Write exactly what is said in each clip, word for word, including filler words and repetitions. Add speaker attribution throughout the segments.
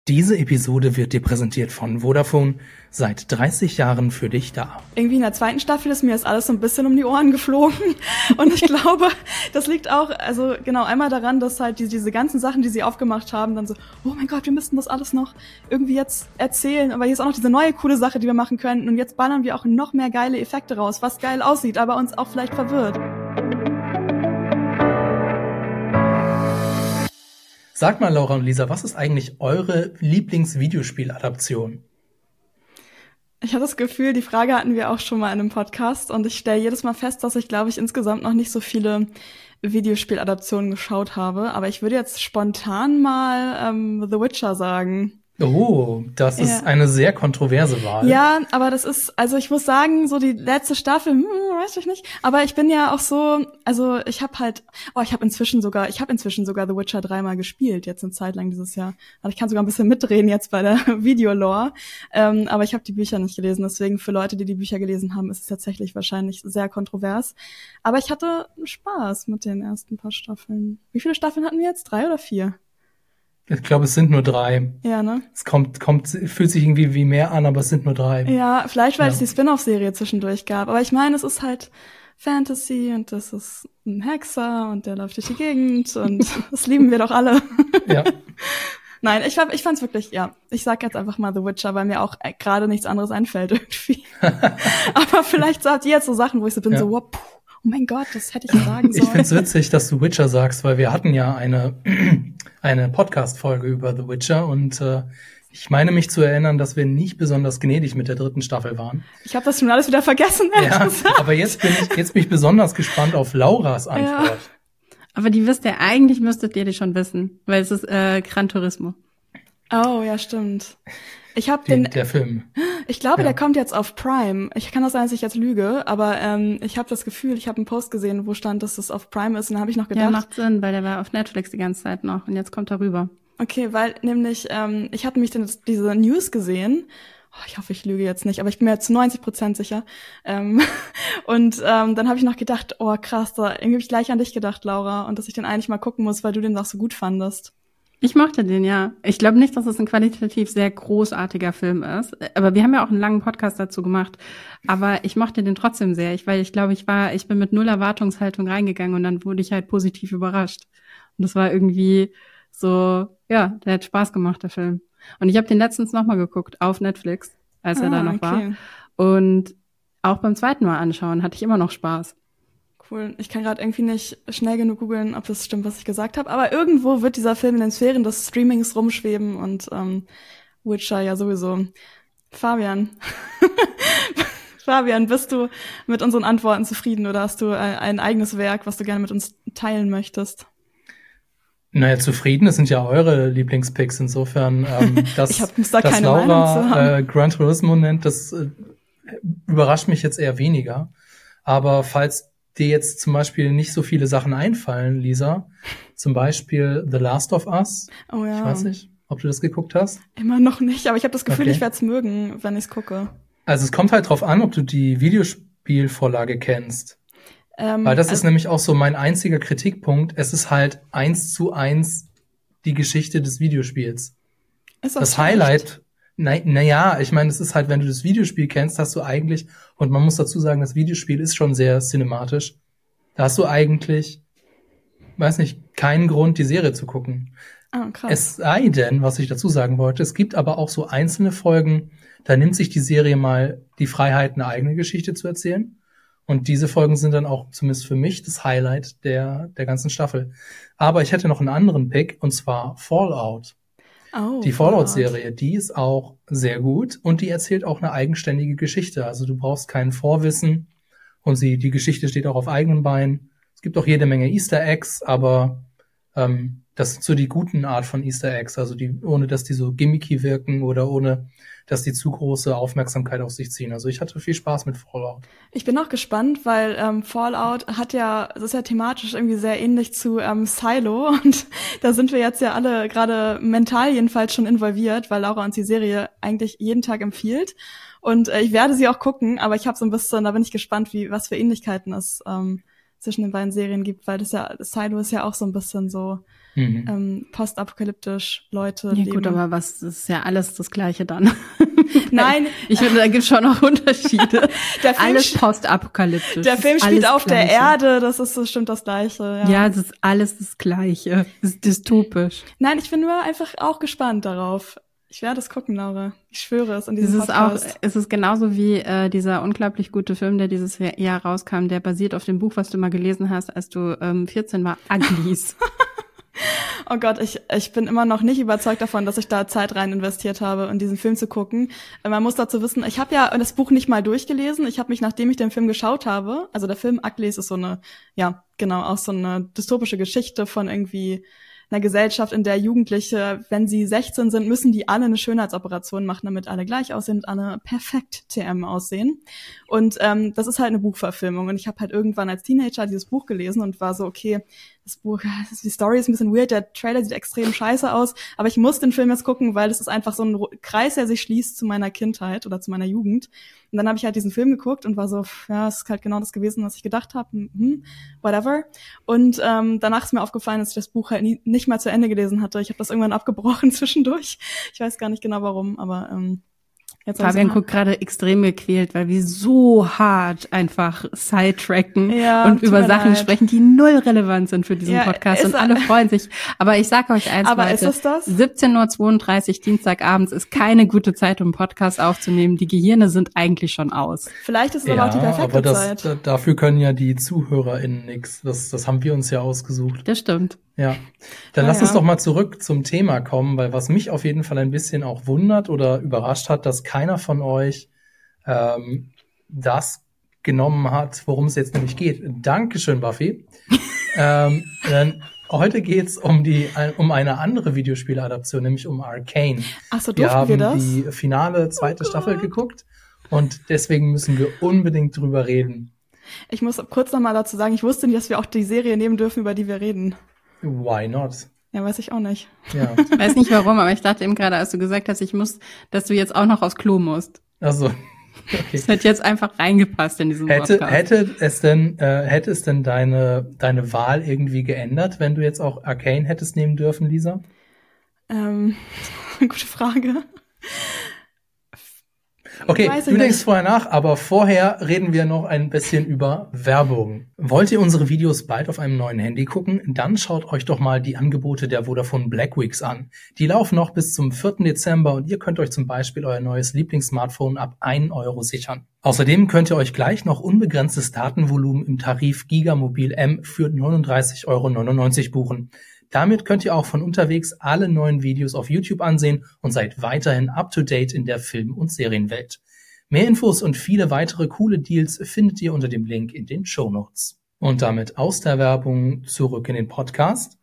Speaker 1: Diese Episode wird dir präsentiert von Vodafone, seit dreißig Jahren für dich da.
Speaker 2: Irgendwie in der zweiten Staffel ist mir das alles so ein bisschen um die Ohren geflogen. Und ich glaube, das liegt auch, also genau, einmal daran, dass halt die, diese ganzen Sachen, die sie aufgemacht haben, dann so, oh mein Gott, wir müssten das alles noch irgendwie jetzt erzählen. Aber hier ist auch noch diese neue coole Sache, die wir machen können. Und jetzt ballern wir auch noch mehr geile Effekte raus, was geil aussieht, aber uns auch vielleicht verwirrt.
Speaker 1: Sag mal, Laura und Lisa, was ist eigentlich eure Lieblingsvideospieladaption?
Speaker 2: Ich habe das Gefühl, die Frage hatten wir auch schon mal in einem Podcast und ich stelle jedes Mal fest, dass ich, glaube ich, insgesamt noch nicht so viele Videospieladaptionen geschaut habe. Aber ich würde jetzt spontan mal ähm, The Witcher sagen.
Speaker 1: Oh, das
Speaker 2: Ja.
Speaker 1: ist eine sehr kontroverse Wahl.
Speaker 2: Ja, aber das ist, also ich muss sagen, so die letzte Staffel, hm, weiß ich nicht. Aber ich bin ja auch so, also ich habe halt, oh, ich habe inzwischen sogar, ich habe inzwischen sogar The Witcher dreimal gespielt, jetzt eine Zeit lang dieses Jahr. Also ich kann sogar ein bisschen mitreden jetzt bei der Videolore. Ähm, aber ich habe die Bücher nicht gelesen, deswegen für Leute, die die Bücher gelesen haben, ist es tatsächlich wahrscheinlich sehr kontrovers. Aber ich hatte Spaß mit den ersten paar Staffeln. Wie viele Staffeln hatten wir jetzt? Drei oder vier?
Speaker 1: Ich glaube, es sind nur drei.
Speaker 2: Ja, ne?
Speaker 1: Es kommt, kommt, fühlt sich irgendwie wie mehr an, aber es sind nur drei.
Speaker 2: Ja, vielleicht, weil
Speaker 1: Ja.
Speaker 2: es die Spin-off-Serie zwischendurch gab. Aber ich meine, es ist halt Fantasy und das ist ein Hexer und der läuft durch die Gegend und das lieben wir doch alle.
Speaker 1: Ja.
Speaker 2: Nein, ich, fand- ich fand's wirklich, ja. Ich sag jetzt einfach mal The Witcher, weil mir auch äh, gerade nichts anderes einfällt irgendwie. Aber vielleicht habt ihr jetzt so Sachen, wo ich so bin,
Speaker 1: Ja.
Speaker 2: so, wow, puh, oh mein Gott, das hätte ich ja sagen
Speaker 1: Ich
Speaker 2: sollen.
Speaker 1: find's witzig, dass du Witcher sagst, weil wir hatten ja eine, eine Podcast-Folge über The Witcher und äh, ich meine mich zu erinnern, dass wir nicht besonders gnädig mit der dritten Staffel waren.
Speaker 2: Ich habe das schon alles wieder vergessen, ehrlich
Speaker 1: Ja,
Speaker 2: gesagt.
Speaker 1: aber jetzt bin ich, jetzt bin ich besonders gespannt auf Lauras Antwort.
Speaker 3: Aber die wisst ihr, eigentlich müsstet ihr die schon wissen, weil es ist äh, Gran Turismo.
Speaker 2: Oh, ja, stimmt. Ich habe
Speaker 1: Den,
Speaker 2: den,
Speaker 1: der Film.
Speaker 2: ich glaube,
Speaker 1: Ja.
Speaker 2: der kommt jetzt auf Prime. Ich kann das sein, dass ich jetzt lüge, aber ähm, ich habe das Gefühl, ich habe einen Post gesehen, wo stand, dass das auf Prime ist, und dann habe ich noch
Speaker 3: Ja,
Speaker 2: gedacht,
Speaker 3: macht Sinn, weil der war auf Netflix die ganze Zeit noch und jetzt kommt er rüber.
Speaker 2: okay, weil nämlich, ähm, ich hatte mich dann diese News gesehen. Oh, ich hoffe, ich lüge jetzt nicht, aber ich bin mir zu neunzig Prozent sicher. Ähm, und ähm, dann habe ich noch gedacht, oh krass, da irgendwie hab ich gleich an dich gedacht, Laura, und dass ich den eigentlich mal gucken muss, weil du den auch so gut fandest.
Speaker 3: Ich mochte den, ja. Ich glaube nicht, dass es ein qualitativ sehr großartiger Film ist. Aber wir haben ja auch einen langen Podcast dazu gemacht. Aber ich mochte den trotzdem sehr, ich, weil ich glaube, ich war, ich bin mit null Erwartungshaltung reingegangen und dann wurde ich halt positiv überrascht. Und das war irgendwie so, ja, der hat Spaß gemacht, der Film. Und ich habe den letztens nochmal geguckt auf Netflix, als er
Speaker 2: Ah,
Speaker 3: da noch
Speaker 2: okay.
Speaker 3: war. Und auch beim zweiten Mal anschauen hatte ich immer noch Spaß.
Speaker 2: Cool. Ich kann gerade irgendwie nicht schnell genug googeln, ob das stimmt, was ich gesagt habe. Aber irgendwo wird dieser Film in den Sphären des Streamings rumschweben und ähm, Witcher ja sowieso. Fabian. Fabian, bist du mit unseren Antworten zufrieden oder hast du ein, ein eigenes Werk, was du gerne mit uns teilen möchtest?
Speaker 1: Naja, zufrieden, das sind ja eure Lieblingspicks. Insofern, ähm, dass,
Speaker 2: Ich hab- muss da
Speaker 1: dass
Speaker 2: keine Meinung zu
Speaker 1: Laura
Speaker 2: haben.
Speaker 1: äh, Gran Turismo nennt, das äh, überrascht mich jetzt eher weniger. Aber falls dir jetzt zum Beispiel nicht so viele Sachen einfallen, Lisa, zum Beispiel The Last of Us,
Speaker 2: Oh ja.
Speaker 1: ich weiß nicht, ob du das geguckt hast.
Speaker 2: Immer noch nicht, aber ich habe das Gefühl,
Speaker 1: Okay.
Speaker 2: ich werde es mögen, wenn ich es gucke.
Speaker 1: Also es kommt halt drauf an, ob du die Videospielvorlage kennst.
Speaker 2: Ähm,
Speaker 1: Weil das ist
Speaker 2: also,
Speaker 1: nämlich auch so mein einziger Kritikpunkt. Es ist halt eins zu eins die Geschichte des Videospiels.
Speaker 2: ist
Speaker 1: Das
Speaker 2: schlecht?
Speaker 1: Highlight, na, na ja, ich meine, es ist halt, wenn du das Videospiel kennst, hast du eigentlich, und man muss dazu sagen, das Videospiel ist schon sehr cinematisch, da hast du eigentlich, weiß nicht, keinen Grund, die Serie zu gucken.
Speaker 2: Ah, krass.
Speaker 1: Es sei denn, was ich dazu sagen wollte, es gibt aber auch so einzelne Folgen, da nimmt sich die Serie mal die Freiheit, eine eigene Geschichte zu erzählen. Und diese Folgen sind dann auch zumindest für mich das Highlight der, der ganzen Staffel. Aber ich hätte noch einen anderen Pick, und zwar Fallout.
Speaker 2: oh,
Speaker 1: Die Fallout-Serie, die ist auch sehr gut und die erzählt auch eine eigenständige Geschichte. Also du brauchst kein Vorwissen und sie, die Geschichte steht auch auf eigenen Beinen. Es gibt auch jede Menge Easter Eggs, aber ähm, das sind so die guten Art von Easter Eggs, also die, ohne dass die so gimmicky wirken oder ohne dass die zu große Aufmerksamkeit auf sich ziehen. Also ich hatte viel Spaß mit Fallout.
Speaker 2: Ich bin auch gespannt, weil ähm, Fallout hat ja, das ist ja thematisch irgendwie sehr ähnlich zu ähm, Silo und da sind wir jetzt ja alle gerade mental jedenfalls schon involviert, weil Laura uns die Serie eigentlich jeden Tag empfiehlt und äh, ich werde sie auch gucken, aber ich habe so ein bisschen, da bin ich gespannt, wie was für Ähnlichkeiten es ähm, zwischen den beiden Serien gibt, weil das ja, Silo ist ja auch so ein bisschen so mhm. ähm, postapokalyptisch Leute
Speaker 3: ja,
Speaker 2: leben.
Speaker 3: Ja gut, aber was das ist ja alles das Gleiche dann.
Speaker 2: Nein.
Speaker 3: Ich finde, da gibt es schon noch Unterschiede.
Speaker 2: Der Film
Speaker 3: alles postapokalyptisch.
Speaker 2: Der Film spielt auf Gleiche. Der Erde, das ist bestimmt das Gleiche. Ja,
Speaker 3: ja, das ist alles das Gleiche. Das ist dystopisch.
Speaker 2: Nein, ich bin nur einfach auch gespannt darauf. Ich werde es gucken, Laura. Ich schwöre es in diesem
Speaker 3: es ist
Speaker 2: Podcast.
Speaker 3: Auch, es ist genauso wie äh, dieser unglaublich gute Film, der dieses Jahr rauskam, der basiert auf dem Buch, was du mal gelesen hast, als du ähm, vierzehn war, Uglies.
Speaker 2: Oh Gott, ich ich bin immer noch nicht überzeugt davon, dass ich da Zeit rein investiert habe, in diesen Film zu gucken. Man muss dazu wissen, ich habe ja das Buch nicht mal durchgelesen. Ich habe mich, nachdem ich den Film geschaut habe, also der Film Uglies ist so eine, ja, genau, auch so eine dystopische Geschichte von irgendwie einer Gesellschaft, in der Jugendliche, wenn sie sechzehn sind, müssen die alle eine Schönheitsoperation machen, damit alle gleich aussehen und alle perfekt T M aussehen. Und ähm, das ist halt eine Buchverfilmung. Und ich habe halt irgendwann als Teenager dieses Buch gelesen und war so, okay, das Buch, die Story ist ein bisschen weird, der Trailer sieht extrem scheiße aus, aber ich muss den Film jetzt gucken, weil es ist einfach so ein Kreis, der sich schließt zu meiner Kindheit oder zu meiner Jugend. Und dann habe ich halt diesen Film geguckt und war so, ja, es ist halt genau das gewesen, was ich gedacht habe, hm, whatever. Und ähm, danach ist mir aufgefallen, dass ich das Buch halt nie, nicht mal zu Ende gelesen hatte. Ich habe das irgendwann abgebrochen zwischendurch. Ich weiß gar nicht genau warum, aber ähm,
Speaker 3: Jetzt Fabian guckt gerade extrem gequält, weil wir so hart einfach sidetracken
Speaker 2: ja,
Speaker 3: und über Sachen
Speaker 2: leid.
Speaker 3: sprechen, die null relevant sind für diesen
Speaker 2: ja,
Speaker 3: Podcast und alle freuen sich. Aber ich sage euch eins,
Speaker 2: aber
Speaker 3: Leute,
Speaker 2: ist es das?
Speaker 3: siebzehn Uhr zweiunddreißig Dienstagabends ist keine gute Zeit, um einen Podcast aufzunehmen. Die Gehirne sind eigentlich schon aus.
Speaker 2: Vielleicht ist es
Speaker 1: ja,
Speaker 2: aber auch die perfekte
Speaker 1: aber das,
Speaker 2: Zeit.
Speaker 1: Dafür können ja die ZuhörerInnen nix. Das, das haben wir uns ja ausgesucht.
Speaker 3: Das stimmt.
Speaker 1: Ja, dann
Speaker 2: ah,
Speaker 1: lass
Speaker 2: ja.
Speaker 1: uns doch mal zurück zum Thema kommen, weil was mich auf jeden Fall ein bisschen auch wundert oder überrascht hat, dass keiner von euch ähm, das genommen hat, worum es jetzt nämlich geht. Dankeschön, Buffy. ähm, denn heute geht's um die um eine andere Videospieladaption, nämlich um Arcane.
Speaker 2: Ach so, durften
Speaker 1: wir haben
Speaker 2: wir das?
Speaker 1: die finale zweite
Speaker 2: Oh
Speaker 1: Staffel geguckt und deswegen müssen wir unbedingt drüber reden.
Speaker 2: Ich muss kurz noch mal dazu sagen, ich wusste nicht, dass wir auch die Serie nehmen dürfen, über die wir reden.
Speaker 1: Why not?
Speaker 2: Ja, weiß ich auch nicht.
Speaker 1: Ja.
Speaker 3: Ich weiß nicht warum, aber ich dachte eben gerade, als du gesagt hast, ich muss, dass du jetzt auch noch aufs Klo musst.
Speaker 1: Also, okay.
Speaker 3: Das hätte jetzt einfach reingepasst in diesen
Speaker 1: hätte,
Speaker 3: Podcast.
Speaker 1: Hätte es denn, äh, hätte es denn deine, deine Wahl irgendwie geändert, wenn du jetzt auch Arcane hättest nehmen dürfen, Lisa?
Speaker 2: Ähm, gute Frage.
Speaker 1: Okay,
Speaker 2: Weiß
Speaker 1: du
Speaker 2: ich
Speaker 1: denkst
Speaker 2: nicht.
Speaker 1: vorher nach, aber vorher reden wir noch ein bisschen über Werbung. Wollt ihr unsere Videos bald auf einem neuen Handy gucken? Dann schaut euch doch mal die Angebote der Vodafone Black Weeks an. Die laufen noch bis zum vierten Dezember und ihr könnt euch zum Beispiel euer neues Lieblingssmartphone ab ein Euro sichern. Außerdem könnt ihr euch gleich noch unbegrenztes Datenvolumen im Tarif Gigamobil M für neununddreißig Euro neunundneunzig buchen. Damit könnt ihr auch von unterwegs alle neuen Videos auf YouTube ansehen und seid weiterhin up-to-date in der Film- und Serienwelt. Mehr Infos und viele weitere coole Deals findet ihr unter dem Link in den Shownotes. Und damit aus der Werbung zurück in den Podcast.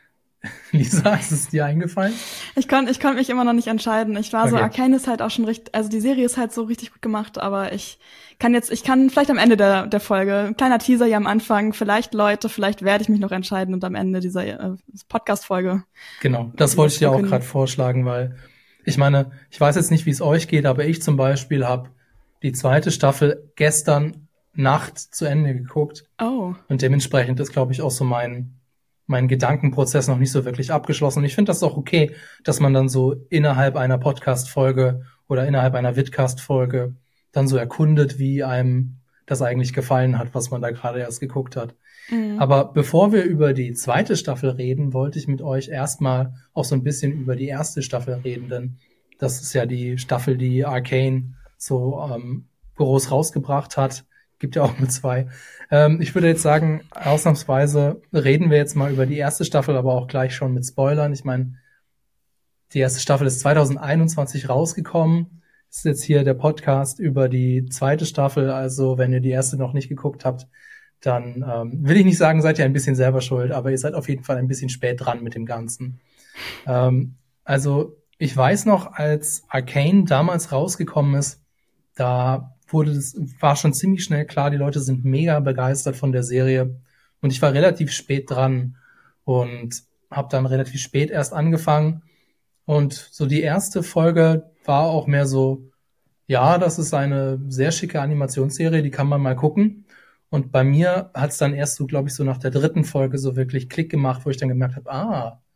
Speaker 1: Lisa, ist es dir eingefallen?
Speaker 2: Ich konnte ich konnt mich immer noch nicht entscheiden. Ich war so,
Speaker 1: Okay.
Speaker 2: Arcane ist halt auch schon richtig, also die Serie ist halt so richtig gut gemacht, aber ich kann jetzt, ich kann vielleicht am Ende der, der Folge, ein kleiner Teaser hier am Anfang, vielleicht Leute, vielleicht werde ich mich noch entscheiden und am Ende dieser äh, Podcast-Folge.
Speaker 1: Genau, das wollte ich dir auch
Speaker 2: Okay.
Speaker 1: gerade vorschlagen, weil ich meine, ich weiß jetzt nicht, wie es euch geht, aber ich zum Beispiel habe die zweite Staffel gestern Nacht zu Ende geguckt
Speaker 2: Oh.
Speaker 1: und dementsprechend ist, glaube ich, auch so mein mein Gedankenprozess noch nicht so wirklich abgeschlossen. Und ich finde das auch okay, dass man dann so innerhalb einer Podcast-Folge oder innerhalb einer Vidcast-Folge dann so erkundet, wie einem das eigentlich gefallen hat, was man da gerade erst geguckt hat.
Speaker 2: Mhm.
Speaker 1: Aber bevor wir über die zweite Staffel reden, wollte ich mit euch erstmal auch so ein bisschen über die erste Staffel reden, denn das ist ja die Staffel, die Arcane so ähm, groß rausgebracht hat. Gibt ja auch nur zwei. Ähm, ich würde jetzt sagen, ausnahmsweise reden wir jetzt mal über die erste Staffel, aber auch gleich schon mit Spoilern. Ich meine, die erste Staffel ist zwanzig einundzwanzig rausgekommen. Das ist jetzt hier der Podcast über die zweite Staffel. Also wenn ihr die erste noch nicht geguckt habt, dann ähm, will ich nicht sagen, seid ihr ein bisschen selber schuld, aber ihr seid auf jeden Fall ein bisschen spät dran mit dem Ganzen. Ähm, also ich weiß noch, als Arcane damals rausgekommen ist, da wurde das, war schon ziemlich schnell klar, die Leute sind mega begeistert von der Serie und ich war relativ spät dran und habe dann relativ spät erst angefangen und so die erste Folge war auch mehr so, ja, das ist eine sehr schicke Animationsserie, die kann man mal gucken und bei mir hat es dann erst so, glaube ich, so nach der dritten Folge so wirklich Klick gemacht, wo ich dann gemerkt habe, ah,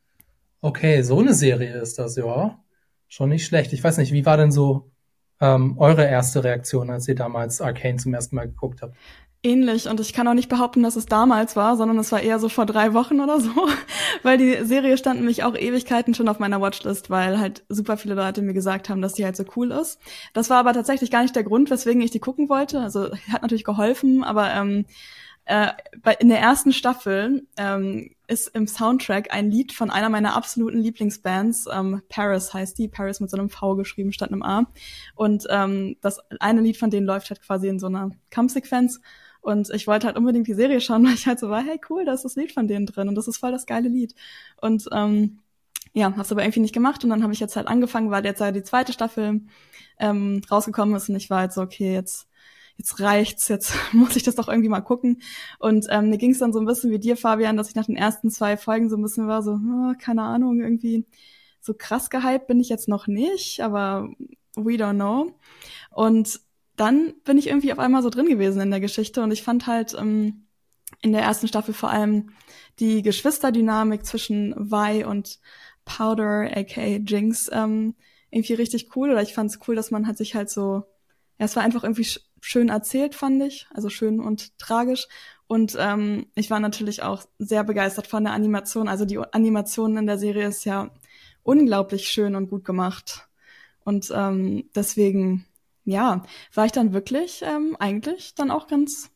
Speaker 1: Okay, so eine Serie ist das, ja. Schon nicht schlecht. Ich weiß nicht, wie war denn so ähm, eure erste Reaktion, als ihr damals Arcane zum ersten Mal geguckt habt?
Speaker 2: Ähnlich, und ich kann auch nicht behaupten, dass es damals war, sondern es war eher so vor drei Wochen oder so, weil die Serie stand nämlich auch Ewigkeiten schon auf meiner Watchlist, weil halt super viele Leute mir gesagt haben, dass die halt so cool ist. Das war aber tatsächlich gar nicht der Grund, weswegen ich die gucken wollte. Also hat natürlich geholfen, aber ähm, äh, bei, in der ersten Staffel ähm, ist im Soundtrack ein Lied von einer meiner absoluten Lieblingsbands, ähm, Paris heißt die, Paris mit so einem V geschrieben statt einem A. Und ähm, das eine Lied von denen läuft halt quasi in so einer Kampfsequenz. Und ich wollte halt unbedingt die Serie schauen, weil ich halt so war, hey cool, da ist das Lied von denen drin und das ist voll das geile Lied. Und ähm, ja, hab's aber irgendwie nicht gemacht und dann habe ich jetzt halt angefangen, weil jetzt halt die zweite Staffel ähm, rausgekommen ist und ich war halt so, okay, jetzt jetzt reicht's, jetzt muss ich das doch irgendwie mal gucken. Und ähm, mir ging's dann so ein bisschen wie dir, Fabian, dass ich nach den ersten zwei Folgen so ein bisschen war, so, oh, keine Ahnung, irgendwie so krass gehypt bin ich jetzt noch nicht, aber we don't know. Und dann bin ich irgendwie auf einmal so drin gewesen in der Geschichte und ich fand halt ähm, in der ersten Staffel vor allem die Geschwisterdynamik zwischen Vi und Powder, aka Jinx, ähm, irgendwie richtig cool. Oder ich fand es cool, dass man hat sich halt so, ja, es war einfach irgendwie sch- schön erzählt, fand ich, also schön und tragisch. Und ähm, ich war natürlich auch sehr begeistert von der Animation. Also die Animation in der Serie ist ja unglaublich schön und gut gemacht. Und ähm, deswegen ja, war ich dann wirklich ähm, eigentlich dann auch ganz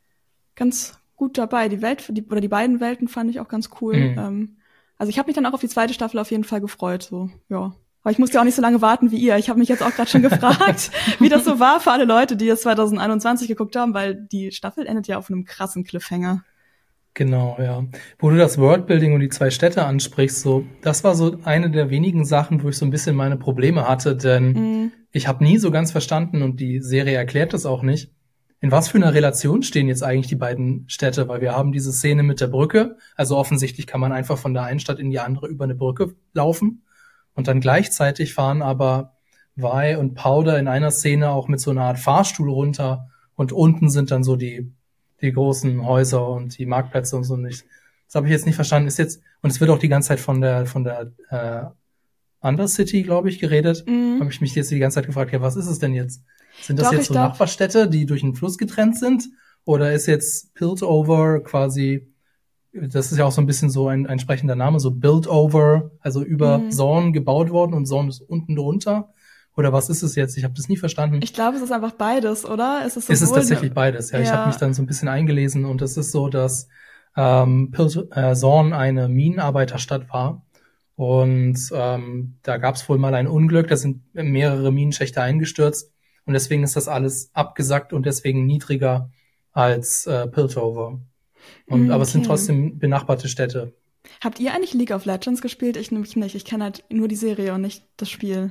Speaker 2: ganz gut dabei. Die Welt die, oder die beiden Welten fand ich auch ganz cool. Mhm. Ähm, also ich habe mich dann auch auf die zweite Staffel auf jeden Fall gefreut. So, ja. Aber ich musste ja auch nicht so lange warten wie ihr. Ich habe mich jetzt auch gerade schon gefragt, wie das so war für alle Leute, die das zwanzig einundzwanzig geguckt haben, weil die Staffel endet ja auf einem krassen Cliffhanger.
Speaker 1: Genau, ja. Wo du das Worldbuilding und die zwei Städte ansprichst, so, das war so eine der wenigen Sachen, wo ich so ein bisschen meine Probleme hatte, denn mm. ich habe nie so ganz verstanden, und die Serie erklärt das auch nicht, in was für einer Relation stehen jetzt eigentlich die beiden Städte, weil wir haben diese Szene mit der Brücke, also offensichtlich kann man einfach von der einen Stadt in die andere über eine Brücke laufen und dann gleichzeitig fahren aber Vi und Powder in einer Szene auch mit so einer Art Fahrstuhl runter und unten sind dann so die die großen Häuser und die Marktplätze und so nicht. Das habe ich jetzt nicht verstanden. Ist jetzt, und es wird auch die ganze Zeit von der von der äh, Undercity, glaube ich, geredet. Mhm. Habe ich mich jetzt die ganze Zeit gefragt, ja, was ist es denn jetzt? Sind das Doch, jetzt so glaub... Nachbarstädte, die durch einen Fluss getrennt sind? Oder ist jetzt Piltover quasi, das ist ja auch so ein bisschen so ein, ein sprechender Name, so Buildover, also über mhm. Zorn gebaut worden und Zorn ist unten drunter? Oder was ist es jetzt? Ich habe das nie verstanden.
Speaker 2: Ich glaube, es ist einfach beides, oder? Es ist,
Speaker 1: es ist tatsächlich beides, ja. ja. Ich habe mich dann so ein bisschen eingelesen und es ist so, dass ähm, Pil- äh, Zorn eine Minenarbeiterstadt war und ähm, da gab es wohl mal ein Unglück, da sind mehrere Minenschächte eingestürzt und deswegen ist das alles abgesackt und deswegen niedriger als äh, Piltover. Und, okay. Aber es sind trotzdem benachbarte Städte.
Speaker 2: Habt ihr eigentlich League of Legends gespielt? Ich nämlich nicht. Ich kenne halt nur die Serie und nicht das Spiel.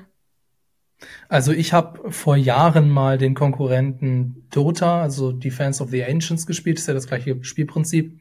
Speaker 1: Also ich habe vor Jahren mal den Konkurrenten Dota, also Defense of the Ancients gespielt, das ist ja das gleiche Spielprinzip,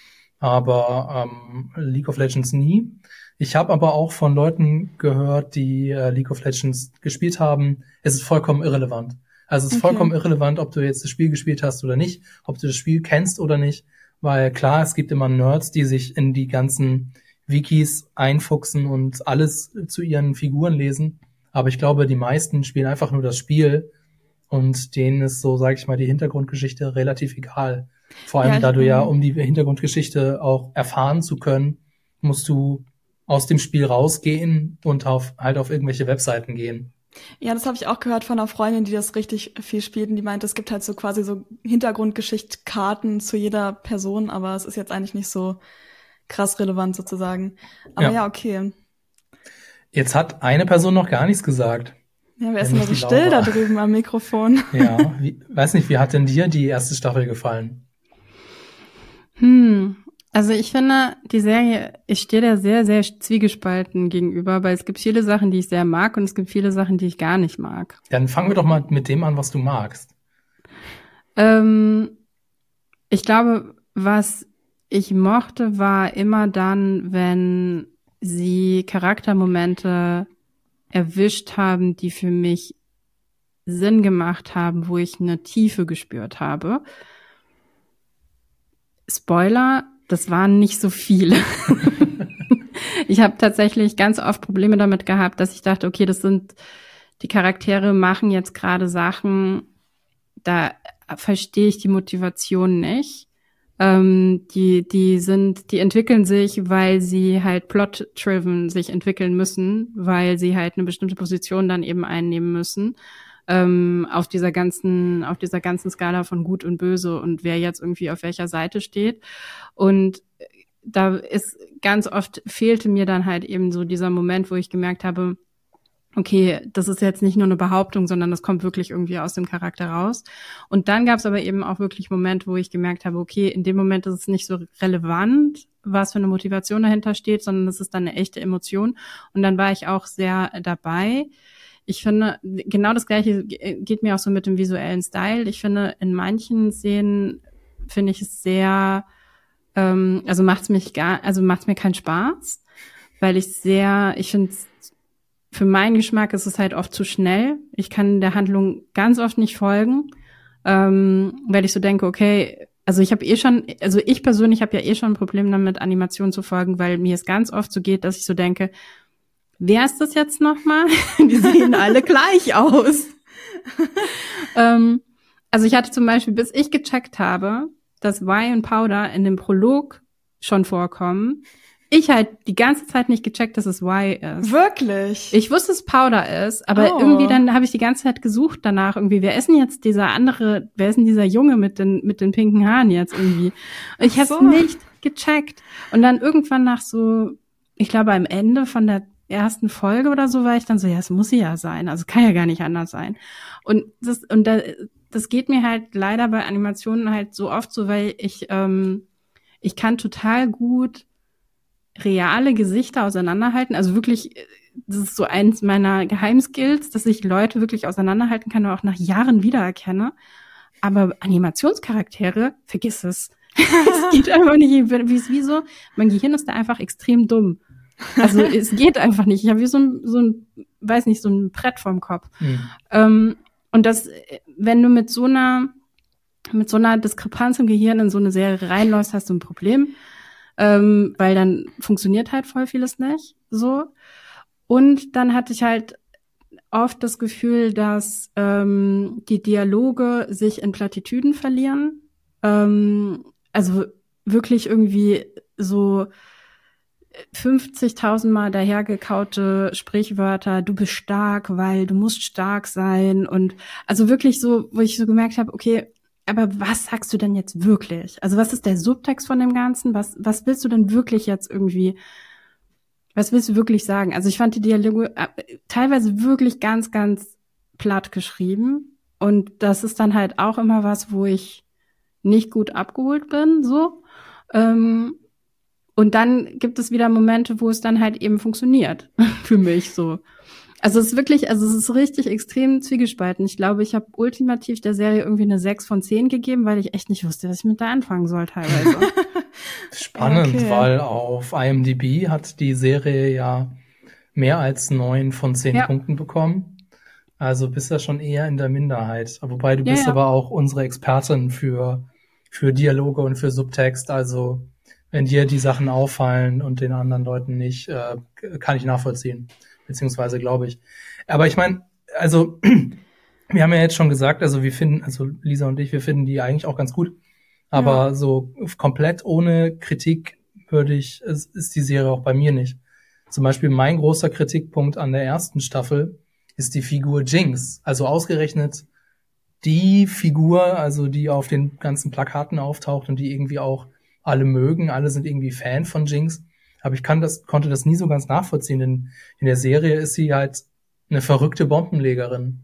Speaker 1: aber ähm, League of Legends nie. Ich habe aber auch von Leuten gehört, die äh, League of Legends gespielt haben, es ist vollkommen irrelevant. Also es ist okay. vollkommen irrelevant, ob du jetzt das Spiel gespielt hast oder nicht, ob du das Spiel kennst oder nicht, weil klar, es gibt immer Nerds, die sich in die ganzen Wikis einfuchsen und alles zu ihren Figuren lesen. Aber ich glaube, die meisten spielen einfach nur das Spiel und denen ist so, sage ich mal, die Hintergrundgeschichte relativ egal. Vor allem, ja, da du ja, um die Hintergrundgeschichte auch erfahren zu können, musst du aus dem Spiel rausgehen und auf, halt auf irgendwelche Webseiten gehen.
Speaker 2: Ja, das habe ich auch gehört von einer Freundin, die das richtig viel spielt und die meinte, es gibt halt so quasi so Hintergrundgeschichtkarten zu jeder Person, aber es ist jetzt eigentlich nicht so krass relevant sozusagen. Aber ja, ja okay.
Speaker 1: Jetzt hat eine Person noch gar nichts gesagt.
Speaker 2: Ja, wer ist denn so still da drüben am Mikrofon?
Speaker 1: Ja, wie, weiß nicht, wie hat denn dir die erste Staffel gefallen?
Speaker 3: Hm, also ich finde, die Serie, ich stehe da sehr, sehr zwiegespalten gegenüber, weil es gibt viele Sachen, die ich sehr mag und es gibt viele Sachen, die ich gar nicht mag.
Speaker 1: Dann fangen wir doch mal mit dem an, was du magst.
Speaker 3: Ähm, ich glaube, was ich mochte, war immer dann, wenn sie Charaktermomente erwischt haben, die für mich Sinn gemacht haben, wo ich eine Tiefe gespürt habe. Spoiler, das waren nicht so viele. Ich habe tatsächlich ganz oft Probleme damit gehabt, dass ich dachte, okay, das sind, die Charaktere machen jetzt gerade Sachen, da verstehe ich die Motivation nicht. Ähm, die, die sind, die entwickeln sich, weil sie halt plot-driven sich entwickeln müssen, weil sie halt eine bestimmte Position dann eben einnehmen müssen. Ähm, auf dieser ganzen, auf dieser ganzen Skala von Gut und Böse und wer jetzt irgendwie auf welcher Seite steht. Und da ist ganz oft fehlte mir dann halt eben so dieser Moment, wo ich gemerkt habe, okay, das ist jetzt nicht nur eine Behauptung, sondern das kommt wirklich irgendwie aus dem Charakter raus. Und dann gab es aber eben auch wirklich Momente, wo ich gemerkt habe, okay, in dem Moment ist es nicht so relevant, was für eine Motivation dahinter steht, sondern es ist dann eine echte Emotion. Und dann war ich auch sehr dabei. Ich finde, genau das Gleiche geht mir auch so mit dem visuellen Style. Ich finde, in manchen Szenen finde ich es sehr, ähm, also macht's mich gar, also macht's mir keinen Spaß, weil ich sehr, ich finde, für meinen Geschmack ist es halt oft zu schnell. Ich kann der Handlung ganz oft nicht folgen, ähm, weil ich so denke, okay, also ich habe eh schon, also ich persönlich habe ja eh schon ein Problem damit, Animationen zu folgen, weil mir es ganz oft so geht, dass ich so denke, wer ist das jetzt nochmal? Die sehen alle gleich aus. ähm, also ich hatte zum Beispiel, bis ich gecheckt habe, dass Y und Powder in dem Prolog schon vorkommen, ich halt die ganze Zeit nicht gecheckt, dass es Y ist.
Speaker 2: Wirklich?
Speaker 3: Ich wusste, es Powder ist, aber
Speaker 2: oh.
Speaker 3: irgendwie dann habe ich die ganze Zeit gesucht danach irgendwie, wer ist denn jetzt dieser andere, wer ist denn dieser Junge mit den mit den pinken Haaren jetzt irgendwie? Und ich habe es so. nicht gecheckt. Und dann irgendwann nach so, ich glaube am Ende von der ersten Folge oder so war ich dann so, ja, es muss sie ja sein, also kann ja gar nicht anders sein. Und das und da, das geht mir halt leider bei Animationen halt so oft so, weil ich ähm, ich kann total gut reale Gesichter auseinanderhalten, also wirklich, das ist so eins meiner Geheimskills, dass ich Leute wirklich auseinanderhalten kann und auch nach Jahren wiedererkenne. Aber Animationscharaktere, vergiss es. Es geht einfach nicht, wie es wie so, mein Gehirn ist da einfach extrem dumm. Also es geht einfach nicht. Ich habe wie so ein, so ein, weiß nicht, so ein Brett vorm Kopf. Mhm. Ähm, und das, wenn du mit so einer, mit so einer Diskrepanz im Gehirn in so eine Serie reinläufst, hast du ein Problem. Ähm, weil dann funktioniert halt voll vieles nicht, so. Und dann hatte ich halt oft das Gefühl, dass ähm, die Dialoge sich in Plattitüden verlieren. Ähm, also wirklich irgendwie so fünfzigtausend Mal dahergekaute Sprichwörter, du bist stark, weil du musst stark sein. Und also wirklich so, wo ich so gemerkt habe, okay, aber was sagst du denn jetzt wirklich? Also was ist der Subtext von dem Ganzen? Was was willst du denn wirklich jetzt irgendwie, was willst du wirklich sagen? Also ich fand die Dialoge äh, teilweise wirklich ganz, ganz platt geschrieben. Und das ist dann halt auch immer was, wo ich nicht gut abgeholt bin, so. Ähm, und dann gibt es wieder Momente, wo es dann halt eben funktioniert. Für mich so. Also es ist wirklich, also es ist richtig extrem zwiegespalten. Ich glaube, ich habe ultimativ der Serie irgendwie eine sechs von zehn gegeben, weil ich echt nicht wusste, was ich mit da anfangen soll teilweise.
Speaker 1: Spannend,
Speaker 2: okay.
Speaker 1: weil auf I M D B hat die Serie ja mehr als neun von zehn
Speaker 3: ja.
Speaker 1: Punkten bekommen. Also bist ja schon eher in der Minderheit. Wobei du
Speaker 3: ja,
Speaker 1: bist
Speaker 3: ja.
Speaker 1: aber auch unsere Expertin für, für Dialoge und für Subtext. Also wenn dir die Sachen auffallen und den anderen Leuten nicht, äh, kann ich nachvollziehen. Beziehungsweise glaube ich. Aber ich meine, also wir haben ja jetzt schon gesagt, also wir finden, also Lisa und ich, wir finden die eigentlich auch ganz gut. Aber ja. so komplett ohne Kritik würde ich, ist, ist die Serie auch bei mir nicht. Zum Beispiel mein großer Kritikpunkt an der ersten Staffel ist die Figur Jinx. Also ausgerechnet die Figur, also die auf den ganzen Plakaten auftaucht und die irgendwie auch alle mögen. Alle sind irgendwie Fan von Jinx. Aber ich kann das, konnte das nie so ganz nachvollziehen, denn in der Serie ist sie halt eine verrückte Bombenlegerin.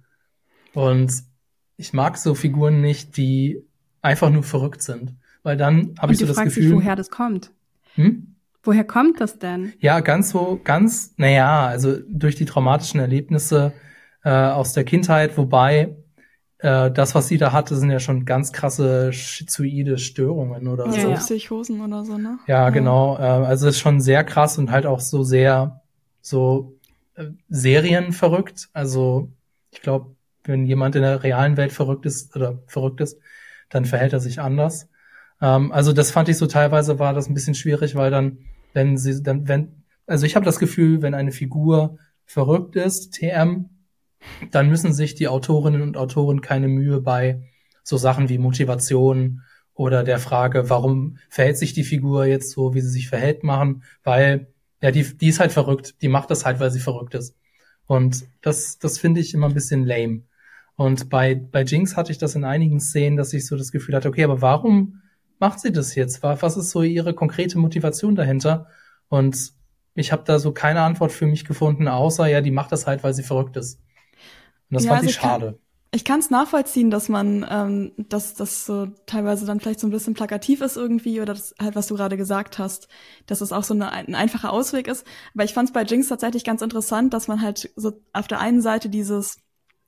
Speaker 1: Und ich mag so Figuren nicht, die einfach nur verrückt sind. Weil dann habe ich so das Gefühl...
Speaker 3: Und du fragst dich, woher das kommt.
Speaker 1: Hm?
Speaker 3: Woher kommt das denn?
Speaker 1: Ja, ganz so, ganz, naja, also durch die traumatischen Erlebnisse äh, aus der Kindheit, wobei äh, das, was sie da hatte, sind ja schon ganz krasse schizoide Störungen oder
Speaker 2: ja,
Speaker 1: so.
Speaker 2: Ja, Psychosen oder so, ne?
Speaker 1: Ja, ja. genau. Äh, also ist schon sehr krass und halt auch so sehr so äh, serienverrückt. Also ich glaube, wenn jemand in der realen Welt verrückt ist oder verrückt ist, dann verhält er sich anders. Ähm, also das fand ich so teilweise war das ein bisschen schwierig, weil dann, wenn sie, dann, wenn, also ich habe das Gefühl, wenn eine Figur verrückt ist, T M, dann müssen sich die Autorinnen und Autoren keine Mühe bei so Sachen wie Motivation oder der Frage, warum verhält sich die Figur jetzt so, wie sie sich verhält, machen, weil, ja, die, die ist halt verrückt, die macht das halt, weil sie verrückt ist. Und das, das finde ich immer ein bisschen lame. Und bei, bei Jinx hatte ich das in einigen Szenen, dass ich so das Gefühl hatte, okay, aber warum macht sie das jetzt? Was ist so ihre konkrete Motivation dahinter? Und ich habe da so keine Antwort für mich gefunden, außer, ja, die macht das halt, weil sie verrückt ist. Und das
Speaker 2: Ja,
Speaker 1: fand
Speaker 2: also
Speaker 1: ich
Speaker 2: ich kann-
Speaker 1: schade.
Speaker 2: Ich kann es nachvollziehen, dass man, ähm, dass das so teilweise dann vielleicht so ein bisschen plakativ ist irgendwie oder das halt, was du gerade gesagt hast, dass es auch so eine, ein einfacher Ausweg ist. Aber ich fand es bei Jinx tatsächlich ganz interessant, dass man halt so auf der einen Seite dieses,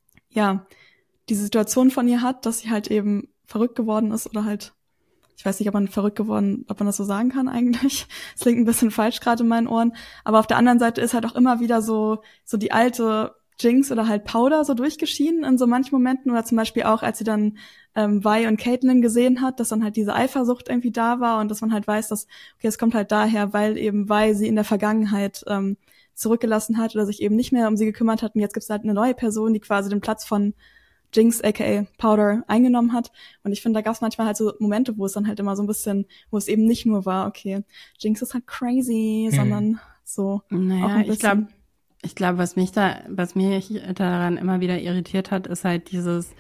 Speaker 2: ja, diese Situation von ihr hat, dass sie halt eben verrückt geworden ist oder halt, ich weiß nicht, ob man verrückt geworden, ob man das so sagen kann eigentlich. Es klingt ein bisschen falsch gerade in meinen Ohren. Aber auf der anderen Seite ist halt auch immer wieder so, so die alte Jinx oder halt Powder so durchgeschienen in so manchen Momenten oder zum Beispiel auch, als sie dann ähm, Vi und Caitlyn gesehen hat, dass dann halt diese Eifersucht irgendwie da war und dass man halt weiß, dass, okay, es kommt halt daher, weil eben Vi sie in der Vergangenheit ähm, zurückgelassen hat oder sich eben nicht mehr um sie gekümmert hat und jetzt gibt es halt eine neue Person, die quasi den Platz von Jinx aka Powder eingenommen hat und ich finde, da gab es manchmal halt so Momente, wo es dann halt immer so ein bisschen, wo es eben nicht nur war, okay, Jinx ist halt crazy,
Speaker 1: Hm.
Speaker 2: sondern so
Speaker 3: Naja,
Speaker 2: auch ein
Speaker 3: ich
Speaker 2: bisschen.
Speaker 3: glaube, ich glaube, was mich da, was mich daran immer wieder irritiert hat, ist halt dieses,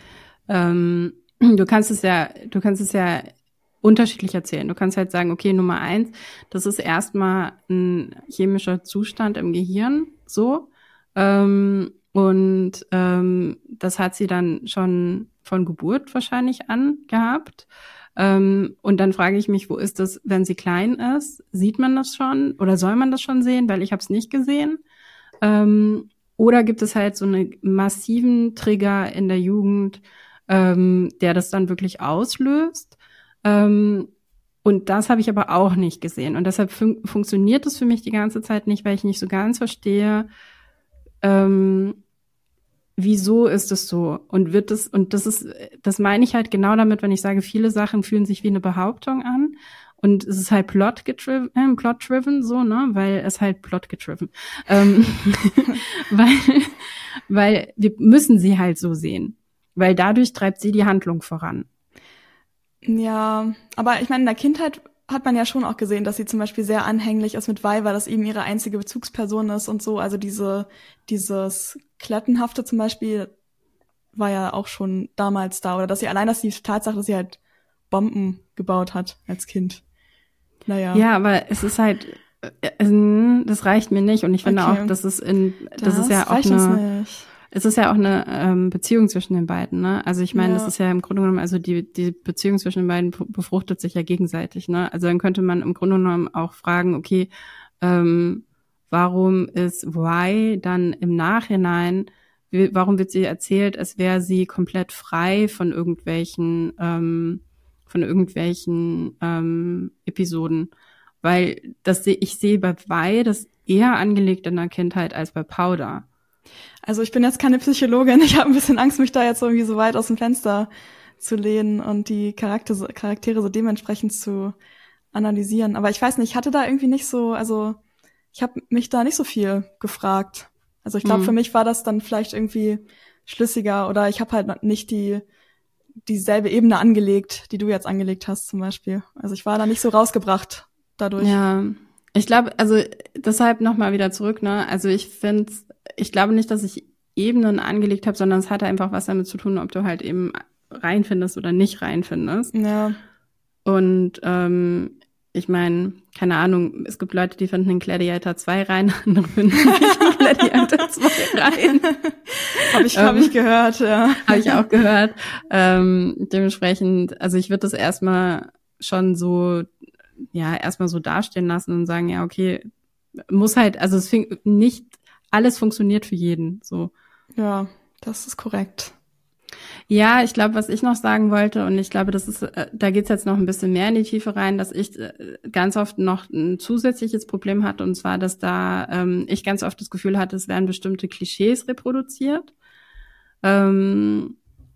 Speaker 3: ähm, du kannst es ja, du kannst es ja unterschiedlich erzählen. Du kannst halt sagen, okay, Nummer eins, das ist erstmal ein chemischer Zustand im Gehirn, so, ähm, und ähm, das hat sie dann schon von Geburt wahrscheinlich an gehabt. Ähm, und dann frage ich mich, wo ist das, wenn sie klein ist? Sieht man das schon oder soll man das schon sehen? Weil ich habe es nicht gesehen. Ähm, oder gibt es halt so einen massiven Trigger in der Jugend, ähm, der das dann wirklich auslöst? Ähm, und das habe ich aber auch nicht gesehen. Und deshalb fun- funktioniert das für mich die ganze Zeit nicht, weil ich nicht so ganz verstehe, ähm, wieso ist es so? Und wird es, und das ist, das meine ich halt genau damit, wenn ich sage, viele Sachen fühlen sich wie eine Behauptung an. Und es ist halt plot-getriven, äh, plot-driven, so, ne, weil es halt plot-getriven, ähm, weil, weil wir müssen sie halt so sehen. Weil dadurch treibt sie die Handlung voran.
Speaker 2: Ja, aber ich meine, in der Kindheit hat man ja schon auch gesehen, dass sie zum Beispiel sehr anhänglich ist mit Vi, weil das eben ihre einzige Bezugsperson ist und so. Also diese, dieses Klettenhafte zum Beispiel war ja auch schon damals da. Oder dass sie allein, dass die Tatsache, dass sie halt Bomben gebaut hat als Kind. Naja.
Speaker 3: Ja, aber es ist halt, äh, das reicht mir nicht. Und ich finde
Speaker 2: Okay.
Speaker 3: auch, das ist in, das,
Speaker 2: das
Speaker 3: ist ja auch
Speaker 2: reicht uns
Speaker 3: eine,
Speaker 2: nicht.
Speaker 3: es ist ja auch eine ähm, Beziehung zwischen den beiden, ne? Also ich meine,
Speaker 2: Ja.
Speaker 3: das ist ja im Grunde genommen, also die die Beziehung zwischen den beiden be- befruchtet sich ja gegenseitig, ne? Also dann könnte man im Grunde genommen auch fragen, okay, ähm, warum ist Vi dann im Nachhinein, wie- warum wird sie erzählt, als wäre sie komplett frei von irgendwelchen ähm, von irgendwelchen ähm, Episoden? Weil das sehe ich sehe bei Vi das eher angelegt in der Kindheit als bei Powder.
Speaker 2: Also ich bin jetzt keine Psychologin. Ich habe ein bisschen Angst, mich da jetzt irgendwie so weit aus dem Fenster zu lehnen und die Charakter, Charaktere so dementsprechend zu analysieren. Aber ich weiß nicht, ich hatte da irgendwie nicht so, also ich habe mich da nicht so viel gefragt. Also ich glaube,
Speaker 3: Mhm.
Speaker 2: für mich war das dann vielleicht irgendwie schlüssiger oder ich habe halt nicht die dieselbe Ebene angelegt, die du jetzt angelegt hast zum Beispiel. Also ich war da nicht so rausgebracht dadurch.
Speaker 3: Ja, ich glaube, also deshalb nochmal wieder zurück, ne? Also ich finde, ich glaube nicht, dass ich Ebenen angelegt habe, sondern es hatte einfach was damit zu tun, ob du halt eben reinfindest oder nicht reinfindest.
Speaker 2: Ja.
Speaker 3: Und ähm, ich meine, keine Ahnung, es gibt Leute, die finden in Gladiator zwei rein, andere finden nicht in Gladiator zwei rein.
Speaker 2: Habe ich, hab
Speaker 3: Ähm,
Speaker 2: ich gehört, ja.
Speaker 3: Habe ich auch gehört. Ähm, dementsprechend, also ich würde das erstmal schon so, ja, erstmal so dastehen lassen und sagen, ja, okay, muss halt, also es fing, nicht alles funktioniert für jeden, so.
Speaker 2: Ja, das ist korrekt.
Speaker 3: Ja, ich glaube, was ich noch sagen wollte, und ich glaube, das ist, äh, da geht's jetzt noch ein bisschen mehr in die Tiefe rein, dass ich äh, ganz oft noch ein zusätzliches Problem hatte, und zwar, dass da ähm, ich ganz oft das Gefühl hatte, es werden bestimmte Klischees reproduziert. Ähm,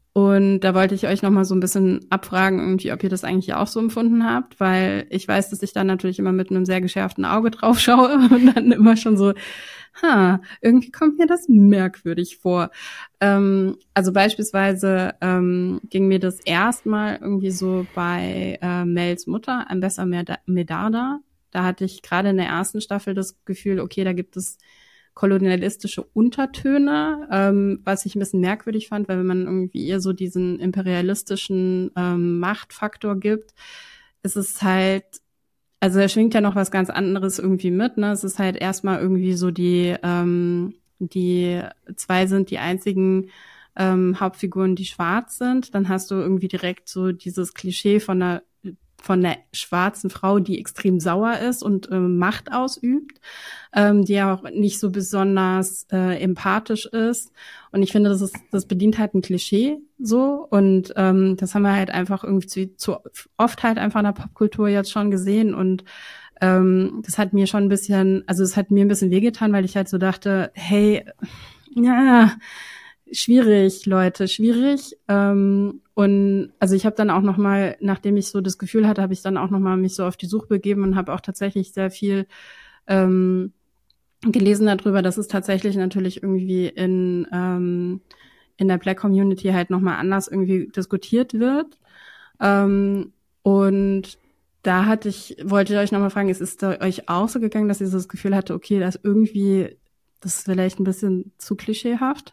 Speaker 3: Und da wollte ich euch nochmal so ein bisschen abfragen, irgendwie, ob ihr das eigentlich auch so empfunden habt, weil ich weiß, dass ich da natürlich immer mit einem sehr geschärften Auge drauf schaue und dann immer schon so, ha, irgendwie kommt mir das merkwürdig vor. Ähm, also beispielsweise ähm, ging mir das erstmal irgendwie so bei äh, Mels Mutter, Ambessa Medarda. Da hatte ich gerade in der ersten Staffel das Gefühl, okay, da gibt es kolonialistische Untertöne, ähm, was ich ein bisschen merkwürdig fand, weil wenn man irgendwie ihr so diesen imperialistischen ähm, Machtfaktor gibt, ist es halt, also da schwingt ja noch was ganz anderes irgendwie mit, ne? Es ist halt erstmal irgendwie so die, ähm, die zwei sind die einzigen ähm, Hauptfiguren, die schwarz sind. Dann hast du irgendwie direkt so dieses Klischee von einer von der schwarzen Frau, die extrem sauer ist und äh, Macht ausübt, ähm, die ja auch nicht so besonders äh, empathisch ist. Und ich finde, das ist, das bedient halt ein Klischee so. Und ähm, das haben wir halt einfach irgendwie zu, zu oft halt einfach in der Popkultur jetzt schon gesehen. Und ähm, das hat mir schon ein bisschen, also es hat mir ein bisschen wehgetan, weil ich halt so dachte, hey, ja, schwierig, Leute, schwierig. Ähm, und also ich habe dann auch noch mal, nachdem ich so das Gefühl hatte, habe ich dann auch noch mal mich so auf die Suche begeben und habe auch tatsächlich sehr viel ähm, gelesen darüber, dass es tatsächlich natürlich irgendwie in ähm, in der Black Community halt noch mal anders irgendwie diskutiert wird. Ähm, und da hatte ich, wollte ich euch noch mal fragen, ist es da euch auch so gegangen, dass ihr so das Gefühl hatte, okay, das irgendwie, das ist vielleicht ein bisschen zu klischeehaft?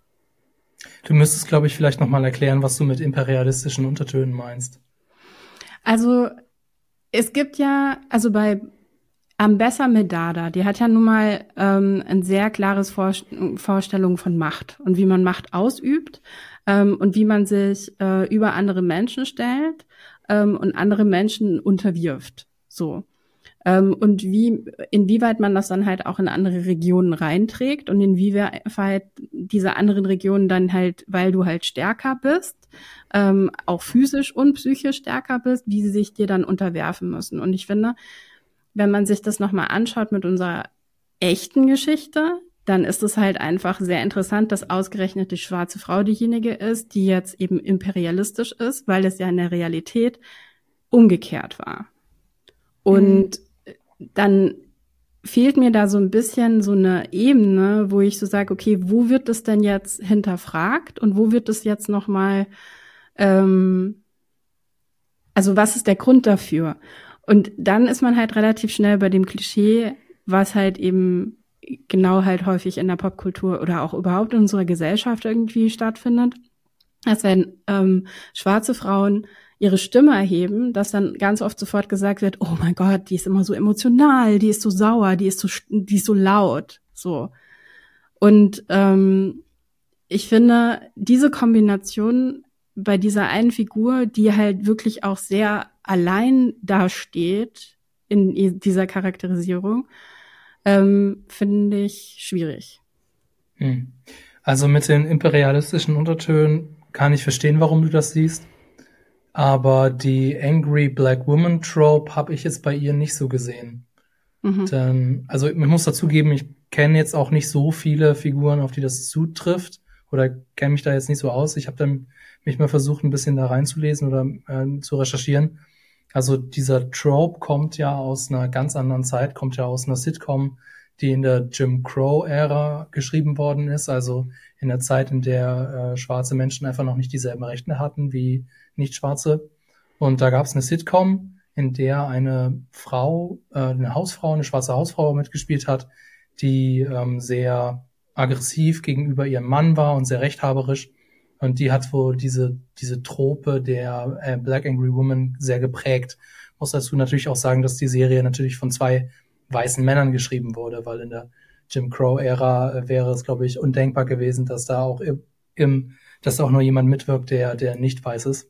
Speaker 1: Du müsstest, glaube ich, vielleicht noch mal erklären, was du mit imperialistischen Untertönen meinst.
Speaker 3: Also es gibt ja, also bei Ambessa Medarda, die hat ja nun mal ähm, ein sehr klares Vor- Vorstellung von Macht und wie man Macht ausübt ähm, und wie man sich äh, über andere Menschen stellt ähm, und andere Menschen unterwirft. So. Ähm, und wie, inwieweit man das dann halt auch in andere Regionen reinträgt und inwieweit diese anderen Regionen dann halt, weil du halt stärker bist, ähm, auch physisch und psychisch stärker bist, wie sie sich dir dann unterwerfen müssen. Und ich finde, wenn man sich das nochmal anschaut mit unserer echten Geschichte, dann ist es halt einfach sehr interessant, dass ausgerechnet die schwarze Frau diejenige ist, die jetzt eben imperialistisch ist, weil es ja in der Realität umgekehrt war. Und mhm. dann fehlt mir da so ein bisschen so eine Ebene, wo ich so sage, okay, wo wird das denn jetzt hinterfragt und wo wird das jetzt nochmal, ähm, also was ist der Grund dafür? Und dann ist man halt relativ schnell bei dem Klischee, was halt eben genau halt häufig in der Popkultur oder auch überhaupt in unserer Gesellschaft irgendwie stattfindet, dass wenn ähm, schwarze Frauen ihre Stimme erheben, dass dann ganz oft sofort gesagt wird, oh mein Gott, die ist immer so emotional, die ist so sauer, die ist so, die ist so laut, so. Und ähm, ich finde, diese Kombination bei dieser einen Figur, die halt wirklich auch sehr allein dasteht in dieser Charakterisierung, ähm, finde ich schwierig.
Speaker 1: Hm. Also mit den imperialistischen Untertönen kann ich verstehen, warum du das siehst. Aber die Angry Black Woman Trope habe ich jetzt bei ihr nicht so gesehen. Mhm. Denn, also ich muss dazugeben, ich kenne jetzt auch nicht so viele Figuren, auf die das zutrifft, oder kenne mich da jetzt nicht so aus. Ich habe dann mich mal versucht, ein bisschen da reinzulesen oder äh, zu recherchieren. Also dieser Trope kommt ja aus einer ganz anderen Zeit, kommt ja aus einer Sitcom, die in der Jim Crow-Ära geschrieben worden ist, also in der Zeit, in der äh, schwarze Menschen einfach noch nicht dieselben Rechte hatten wie Nicht-Schwarze. Und da gab es eine Sitcom, in der eine Frau, äh, eine Hausfrau, eine schwarze Hausfrau mitgespielt hat, die ähm, sehr aggressiv gegenüber ihrem Mann war und sehr rechthaberisch. Und die hat wohl diese diese Trope der äh, Black Angry Woman sehr geprägt. Muss dazu natürlich auch sagen, dass die Serie natürlich von zwei weißen Männern geschrieben wurde, weil in der Jim Crow-Ära äh, wäre es, glaube ich, undenkbar gewesen, dass da auch im, im dass da auch nur jemand mitwirkt, der der nicht weiß ist.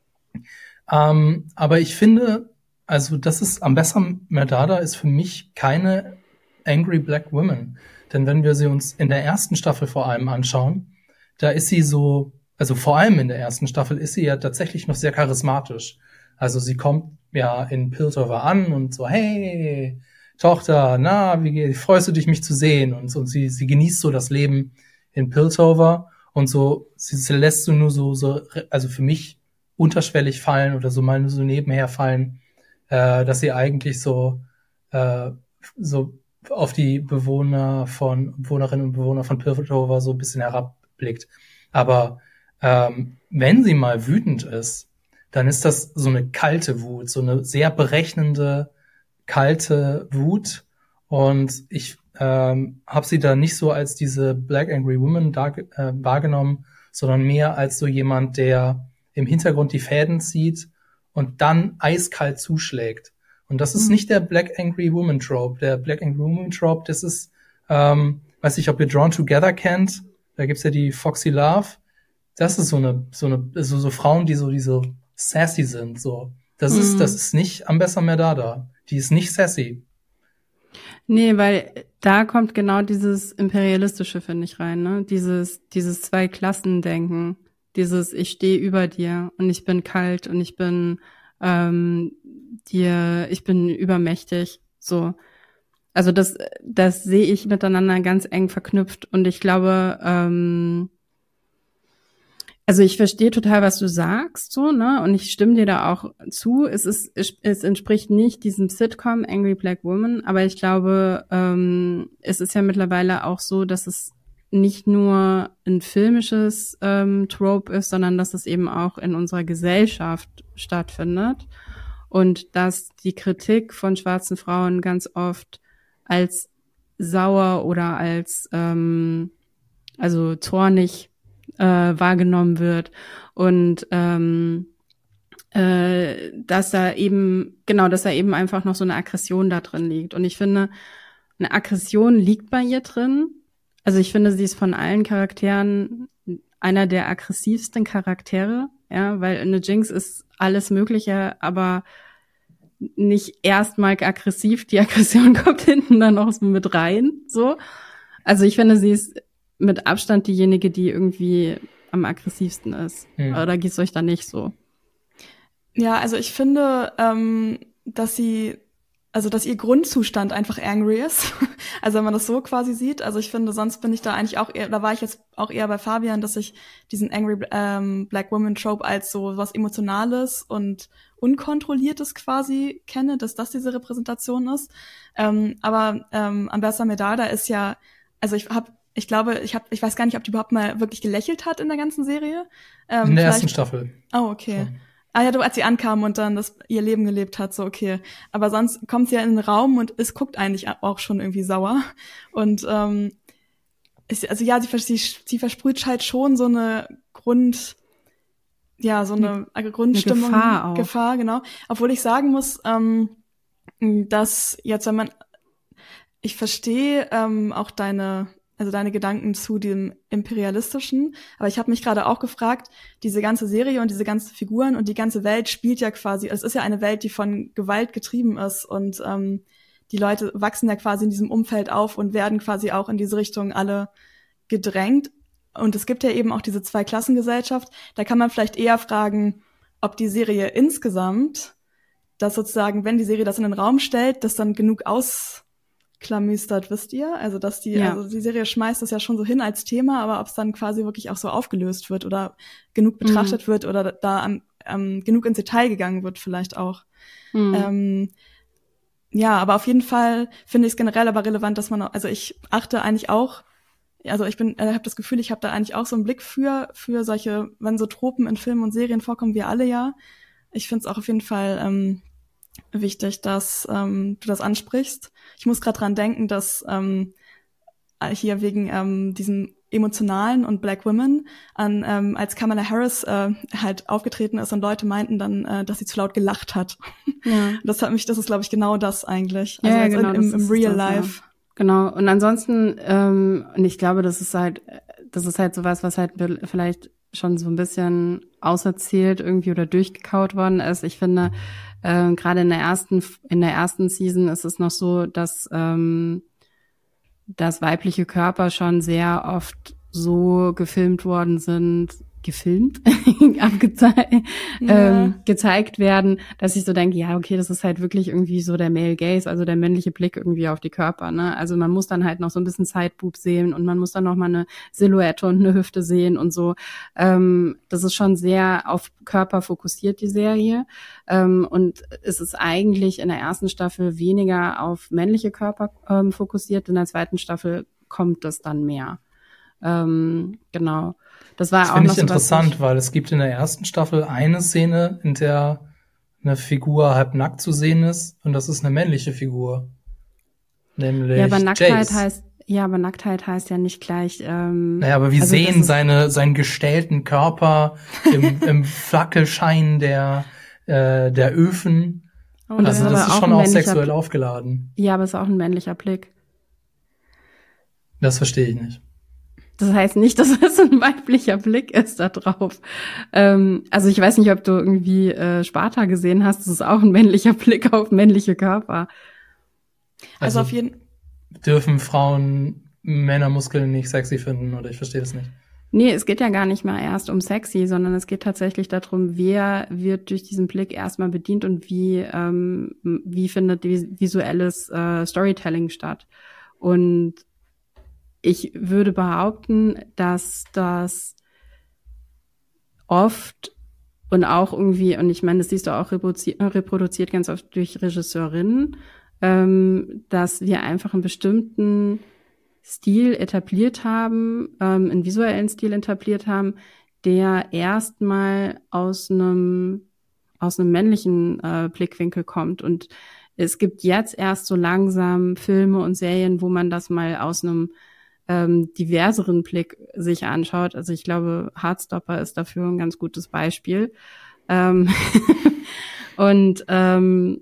Speaker 1: Ähm, aber ich finde, also das ist Ambessa Medarda ist für mich keine Angry Black Woman. Denn wenn wir sie uns in der ersten Staffel vor allem anschauen, da ist sie so, also vor allem in der ersten Staffel ist sie ja tatsächlich noch sehr charismatisch. Also sie kommt ja in Piltover an und so, hey, Tochter, na, wie freust du dich, mich zu sehen? Und, und sie, sie genießt so das Leben in Piltover und so, sie, sie lässt du nur so, so, also für mich unterschwellig fallen oder so mal nur so nebenher fallen, äh, dass sie eigentlich so, äh, so auf die Bewohner von, Bewohnerinnen und Bewohner von Piltover so ein bisschen herabblickt. Aber ähm, wenn sie mal wütend ist, dann ist das so eine kalte Wut, so eine sehr berechnende, kalte Wut. Und ich ähm, habe sie da nicht so als diese Black Angry Woman da, äh, wahrgenommen, sondern mehr als so jemand, der im Hintergrund die Fäden zieht und dann eiskalt zuschlägt. Und das ist mhm. nicht der Black Angry Woman Trope. Der Black Angry Woman Trope, das ist, ähm, weiß nicht, ob ihr Drawn Together kennt. Da gibt's ja die Foxy Love. Das ist so eine, so eine, so, so Frauen, die so, die so sassy sind, so. Das mhm. ist, das ist nicht Ambessa Merdada. Die ist nicht sassy.
Speaker 3: Nee, weil da kommt genau dieses Imperialistische, finde ich, rein, ne? Dieses, dieses Zwei-Klassen-Denken. Dieses, ich stehe über dir und ich bin kalt und ich bin, ähm, dir, ich bin übermächtig, so. Also das, das sehe ich miteinander ganz eng verknüpft und ich glaube, ähm, also ich verstehe total, was du sagst, so, ne, und ich stimme dir da auch zu. Es ist, es, es entspricht nicht diesem Sitcom Angry Black Woman, aber ich glaube, ähm, es ist ja mittlerweile auch so, dass es nicht nur ein filmisches ähm, Trope ist, sondern dass es eben auch in unserer Gesellschaft stattfindet und dass die Kritik von schwarzen Frauen ganz oft als sauer oder als ähm, also zornig äh, wahrgenommen wird und ähm, äh, dass da eben genau, dass da eben einfach noch so eine Aggression da drin liegt. Und ich finde, eine Aggression liegt bei ihr drin. Also ich finde, sie ist von allen Charakteren einer der aggressivsten Charaktere, ja, weil eine Jinx ist alles Mögliche, aber nicht erstmal aggressiv, die Aggression kommt hinten dann noch so mit rein, so. Also ich finde, sie ist mit Abstand diejenige, die irgendwie am aggressivsten ist. Hm. Oder geht's euch da nicht so?
Speaker 2: Ja, also ich finde, ähm, dass sie, also dass ihr Grundzustand einfach angry ist. Also wenn man das so quasi sieht. Also ich finde, sonst bin ich da eigentlich auch eher, da war ich jetzt auch eher bei Fabian, dass ich diesen Angry ähm, Black Woman Trope als so was Emotionales und Unkontrolliertes quasi kenne, dass das diese Repräsentation ist. Ähm, aber ähm, Ambessa Merdada ist ja, also ich habe Ich glaube, ich habe, ich weiß gar nicht, ob die überhaupt mal wirklich gelächelt hat in der ganzen Serie. Ähm,
Speaker 1: in der ersten Staffel.
Speaker 2: Oh, okay.
Speaker 1: Schon.
Speaker 2: Ah ja, du, als sie ankam und dann das ihr Leben gelebt hat, so okay. Aber sonst kommt sie ja in den Raum und es guckt eigentlich auch schon irgendwie sauer. Und ähm, ich, also ja, sie, sie, sie versprüht halt schon so eine Grund, ja, so eine, eine Grundstimmung,
Speaker 3: eine Gefahr auch.
Speaker 2: Gefahr, genau. Obwohl ich sagen muss, ähm, dass jetzt, wenn man, ich verstehe ähm, auch deine Also deine Gedanken zu dem Imperialistischen. Aber ich habe mich gerade auch gefragt, diese ganze Serie und diese ganzen Figuren und die ganze Welt spielt ja quasi, es ist ja eine Welt, die von Gewalt getrieben ist und ähm, die Leute wachsen ja quasi in diesem Umfeld auf und werden quasi auch in diese Richtung alle gedrängt. Und es gibt ja eben auch diese Zweiklassengesellschaft. Da kann man vielleicht eher fragen, ob die Serie insgesamt, dass sozusagen, wenn die Serie das in den Raum stellt, das dann genug aus klamüstert, wisst ihr? Also, dass die,
Speaker 3: ja.
Speaker 2: also die Serie schmeißt das ja schon so hin als Thema, aber ob es dann quasi wirklich auch so aufgelöst wird oder genug betrachtet mhm. wird oder da am, ähm, genug ins Detail gegangen wird vielleicht auch. Mhm. Ähm, ja, aber auf jeden Fall finde ich es generell aber relevant, dass man, also ich achte eigentlich auch, also ich bin, äh, habe das Gefühl, ich habe da eigentlich auch so einen Blick für, für solche, wenn so Tropen in Filmen und Serien vorkommen, wir alle ja. Ich finde es auch auf jeden Fall ähm, wichtig, dass ähm, du das ansprichst. Ich muss gerade dran denken, dass ähm, hier wegen ähm, diesem emotionalen und Black Women an ähm, als Kamala Harris äh, halt aufgetreten ist und Leute meinten dann, äh, dass sie zu laut gelacht hat.
Speaker 3: Ja.
Speaker 2: Das hat mich, das ist glaube ich genau das eigentlich. Also
Speaker 3: ja,
Speaker 2: also
Speaker 3: genau,
Speaker 2: im, im, im Real
Speaker 3: das,
Speaker 2: Life.
Speaker 3: Ja. Genau. Und ansonsten, ähm, und ich glaube, das ist halt, das ist halt sowas, was halt vielleicht schon so ein bisschen auserzählt irgendwie oder durchgekaut worden ist. Ich finde, äh, gerade in der ersten, in der ersten Season ist es noch so, dass, ähm, dass weibliche Körper schon sehr oft so gefilmt worden sind, gefilmt, abgeze-
Speaker 2: Ja.
Speaker 3: ähm, gezeigt werden, dass ich so denke, ja, okay, das ist halt wirklich irgendwie so der Male Gaze, also der männliche Blick irgendwie auf die Körper, ne? Also man muss dann halt noch so ein bisschen Sideboob sehen und man muss dann noch mal eine Silhouette und eine Hüfte sehen und so. Ähm, das ist schon sehr auf Körper fokussiert, die Serie. Ähm, und es ist eigentlich in der ersten Staffel weniger auf männliche Körper ähm, fokussiert, in der zweiten Staffel kommt das dann mehr. Ähm, genau. Das war
Speaker 1: Das
Speaker 3: auch
Speaker 1: finde
Speaker 3: noch
Speaker 1: ich
Speaker 3: so, was
Speaker 1: interessant,
Speaker 3: ich,
Speaker 1: weil es gibt in der ersten Staffel eine Szene, in der eine Figur halb nackt zu sehen ist und das ist eine männliche Figur. Nämlich
Speaker 3: ja, aber Nacktheit
Speaker 1: Jace.
Speaker 3: heißt, ja, aber Nacktheit heißt ja nicht gleich, ähm,
Speaker 1: Naja, aber wir
Speaker 3: also das
Speaker 1: sehen
Speaker 3: ist-
Speaker 1: seine, seinen gestählten Körper im, im Fackelschein der, äh, der Öfen.
Speaker 2: Und
Speaker 1: Also
Speaker 3: das ist
Speaker 1: das
Speaker 3: aber
Speaker 1: ist
Speaker 3: auch
Speaker 1: schon
Speaker 3: ein
Speaker 1: auch
Speaker 3: männlicher
Speaker 1: sexuell
Speaker 3: Bl-
Speaker 1: aufgeladen.
Speaker 3: ja, aber es ist auch ein männlicher Blick.
Speaker 1: Das verstehe ich nicht.
Speaker 3: Das heißt nicht, dass es ein weiblicher Blick ist da drauf. Ähm, also ich weiß nicht, ob du irgendwie äh, Sparta gesehen hast. Das ist auch ein männlicher Blick auf männliche Körper.
Speaker 2: Also
Speaker 1: Also
Speaker 2: auf jeden
Speaker 1: dürfen Frauen Männermuskeln nicht sexy finden oder ich verstehe das nicht.
Speaker 3: Nee, es geht ja gar nicht mal erst um sexy, sondern es geht tatsächlich darum, wer wird durch diesen Blick erstmal bedient und wie ähm, wie findet visuelles äh, Storytelling statt. Und ich würde behaupten, dass das oft und auch irgendwie, und ich meine, das siehst du auch reproduziert, reproduziert ganz oft durch Regisseurinnen, ähm, dass wir einfach einen bestimmten Stil etabliert haben, ähm, einen visuellen Stil etabliert haben, der erstmal aus einem aus einem männlichen äh, Blickwinkel kommt. Und es gibt jetzt erst so langsam Filme und Serien, wo man das mal aus einem ähm, diverseren Blick sich anschaut. Also ich glaube, Heartstopper ist dafür ein ganz gutes Beispiel. Ähm und ähm,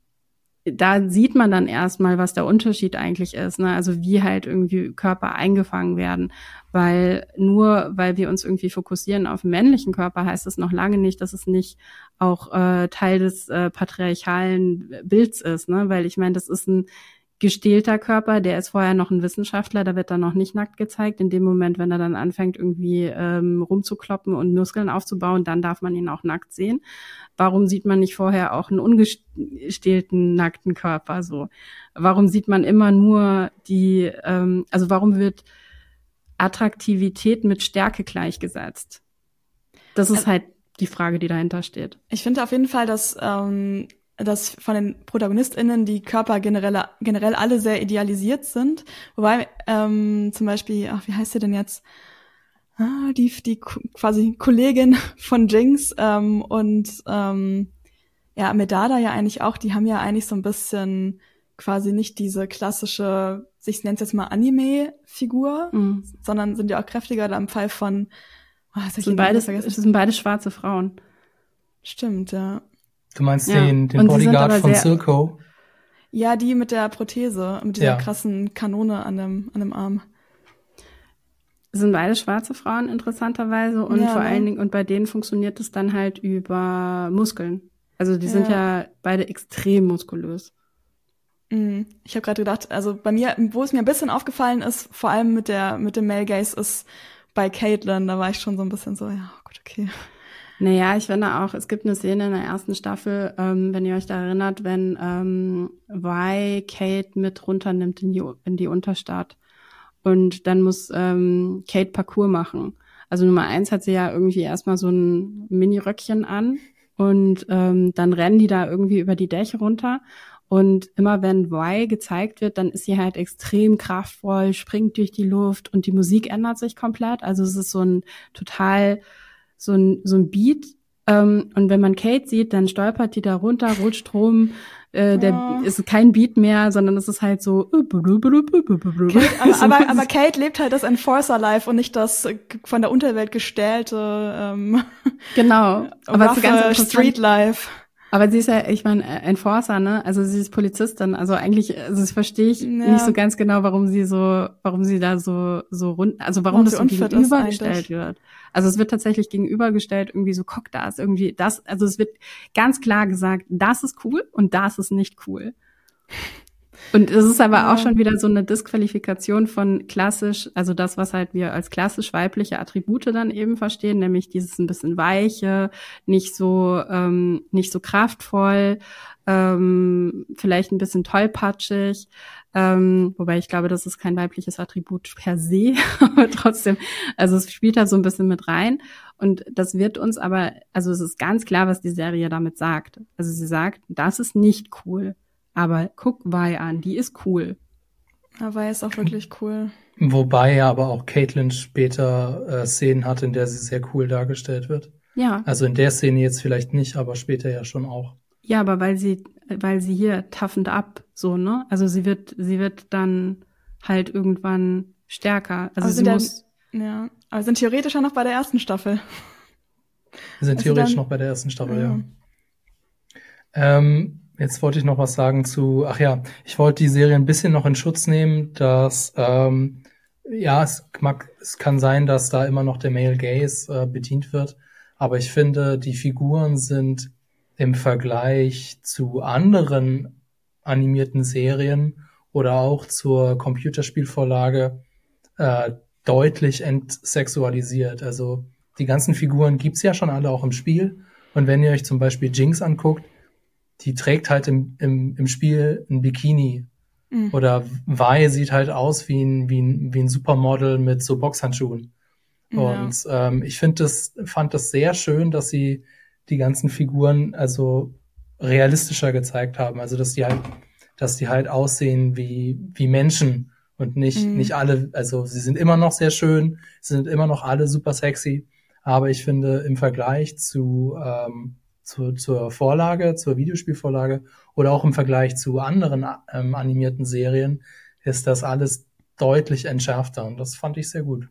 Speaker 3: da sieht man dann erstmal, was der Unterschied eigentlich ist, ne? Also wie halt irgendwie Körper eingefangen werden, weil nur weil wir uns irgendwie fokussieren auf den männlichen Körper, heißt es noch lange nicht, dass es nicht auch äh, Teil des äh, patriarchalen Bilds ist, ne? Weil ich meine, das ist ein gestählter Körper, der ist vorher noch ein Wissenschaftler, da wird dann noch nicht nackt gezeigt. In dem Moment, wenn er dann anfängt, irgendwie ähm, rumzukloppen und Muskeln aufzubauen, dann darf man ihn auch nackt sehen. Warum sieht man nicht vorher auch einen ungestählten, nackten Körper so? Warum sieht man immer nur die, ähm, also warum wird Attraktivität mit Stärke gleichgesetzt? Das ist halt die Frage, die dahinter steht.
Speaker 2: Ich finde auf jeden Fall, dass, ähm, dass von den ProtagonistInnen die Körper generell, generell alle sehr idealisiert sind. Wobei ähm, zum Beispiel, ach, wie heißt sie denn jetzt? Ah, die, die quasi Kollegin von Jinx ähm, und ähm, ja, Medada ja eigentlich auch, die haben ja eigentlich so ein bisschen quasi nicht diese klassische, ich nenne es jetzt mal Anime-Figur,
Speaker 3: Mhm.
Speaker 2: sondern sind ja auch kräftiger, da im Fall von, oh,
Speaker 3: Das sind beides, das sind beides schwarze Frauen.
Speaker 2: Stimmt, ja.
Speaker 1: Du meinst
Speaker 3: Ja.
Speaker 1: den, den
Speaker 3: Und sie sind
Speaker 1: Bodyguard
Speaker 3: aber
Speaker 1: von
Speaker 3: sehr-
Speaker 1: Silco?
Speaker 2: Ja, die mit der Prothese, mit dieser
Speaker 1: Ja.
Speaker 2: krassen Kanone an dem, an dem Arm.
Speaker 3: Es sind beide schwarze Frauen interessanterweise und
Speaker 2: Ja,
Speaker 3: vor
Speaker 2: ne?
Speaker 3: allen Dingen, und bei denen funktioniert es dann halt über Muskeln. Also die sind
Speaker 2: Ja.
Speaker 3: ja beide extrem muskulös.
Speaker 2: Mhm. Ich habe gerade gedacht, also bei mir, wo es mir ein bisschen aufgefallen ist, vor allem mit der mit dem Male Gaze, ist bei Caitlyn, da war ich schon so ein bisschen so, ja, gut, okay.
Speaker 3: Naja, ich finde auch, es gibt eine Szene in der ersten Staffel, ähm, wenn ihr euch da erinnert, wenn ähm, Vi Kate mit runternimmt in die, in die Unterstadt. Und dann muss ähm, Kate Parkour machen. Also Nummer eins hat sie ja irgendwie erstmal so ein Mini-Röckchen an und ähm, dann rennen die da irgendwie über die Dächer runter. Und immer wenn Vi gezeigt wird, dann ist sie halt extrem kraftvoll, springt durch die Luft und die Musik ändert sich komplett. Also es ist so ein total so ein so ein Beat. Ähm, und wenn man Kate sieht, dann stolpert die da runter, rutscht rum. Äh, der
Speaker 2: Ja.
Speaker 3: ist kein Beat mehr, sondern es ist halt so.
Speaker 2: Kate, aber, aber, aber Kate lebt halt das Enforcer-Life und nicht das äh, von der Unterwelt gestählte ähm,
Speaker 3: Genau. Aber es ist ganz
Speaker 2: roughe
Speaker 3: interessant.
Speaker 2: Street-Life.
Speaker 3: Aber sie ist ja, ich meine, Enforcer, ne? Also sie ist Polizistin. Also eigentlich, also das verstehe ich
Speaker 2: Ja.
Speaker 3: nicht so ganz genau, warum sie so, warum sie da so so rund, also warum
Speaker 2: Warum
Speaker 3: das
Speaker 2: sie
Speaker 3: so
Speaker 2: unfit ist
Speaker 3: gegenübergestellt
Speaker 2: eigentlich.
Speaker 3: wird. Also es wird tatsächlich gegenübergestellt, irgendwie so, guck, da ist irgendwie das, also es wird ganz klar gesagt, das ist cool und das ist nicht cool. Und es ist aber
Speaker 2: Ja.
Speaker 3: auch schon wieder so eine Disqualifikation von klassisch, also das, was halt wir als klassisch weibliche Attribute dann eben verstehen, nämlich dieses ein bisschen weiche, nicht so ähm, nicht so kraftvoll, ähm, vielleicht ein bisschen tollpatschig, ähm, wobei ich glaube, das ist kein weibliches Attribut per se, aber trotzdem, also es spielt da so ein bisschen mit rein und das wird uns aber, also es ist ganz klar, was die Serie damit sagt. Also sie sagt, das ist nicht cool. Aber guck Vi an, die ist cool.
Speaker 2: Aber ist auch wirklich cool.
Speaker 1: Wobei ja aber auch Caitlyn später äh, Szenen hat, in der sie sehr cool dargestellt wird.
Speaker 3: Ja.
Speaker 1: Also in der Szene jetzt vielleicht nicht, aber später ja schon auch.
Speaker 3: Ja, aber weil sie, weil sie hier toughened up, so, ne? Also sie wird, sie wird dann halt irgendwann stärker. Also
Speaker 2: Aber
Speaker 3: sie
Speaker 2: sind
Speaker 3: muss.
Speaker 2: dann, ja, aber sind theoretisch ja noch bei der ersten Staffel.
Speaker 1: Wir sind
Speaker 2: Also
Speaker 1: theoretisch
Speaker 2: dann-
Speaker 1: noch bei der ersten Staffel,
Speaker 2: Ja.
Speaker 1: ja. Ähm, jetzt wollte ich noch was sagen zu, ach ja, ich wollte die Serie ein bisschen noch in Schutz nehmen, dass, ähm, ja, es mag, es kann sein, dass da immer noch der Male Gaze äh, bedient wird, aber ich finde, die Figuren sind im Vergleich zu anderen animierten Serien oder auch zur Computerspielvorlage äh, deutlich entsexualisiert. Also die ganzen Figuren gibt's ja schon alle auch im Spiel. Und wenn ihr euch zum Beispiel Jinx anguckt, die trägt halt im, im, im Spiel ein Bikini.
Speaker 2: Mhm.
Speaker 1: Oder Vi sieht halt aus wie ein, wie ein, wie ein Supermodel mit so Boxhandschuhen.
Speaker 2: Ja.
Speaker 1: Und ähm, ich finde das, fand das sehr schön, dass sie die ganzen Figuren also realistischer gezeigt haben. Also dass die halt, dass die halt aussehen wie wie Menschen und nicht
Speaker 2: Mhm.
Speaker 1: nicht alle. Also sie sind immer noch sehr schön, sie sind immer noch alle super sexy. Aber ich finde im Vergleich zu ähm, zu zur Vorlage, zur Videospielvorlage oder auch im Vergleich zu anderen ähm, animierten Serien ist das alles deutlich entschärfter und das fand ich sehr gut.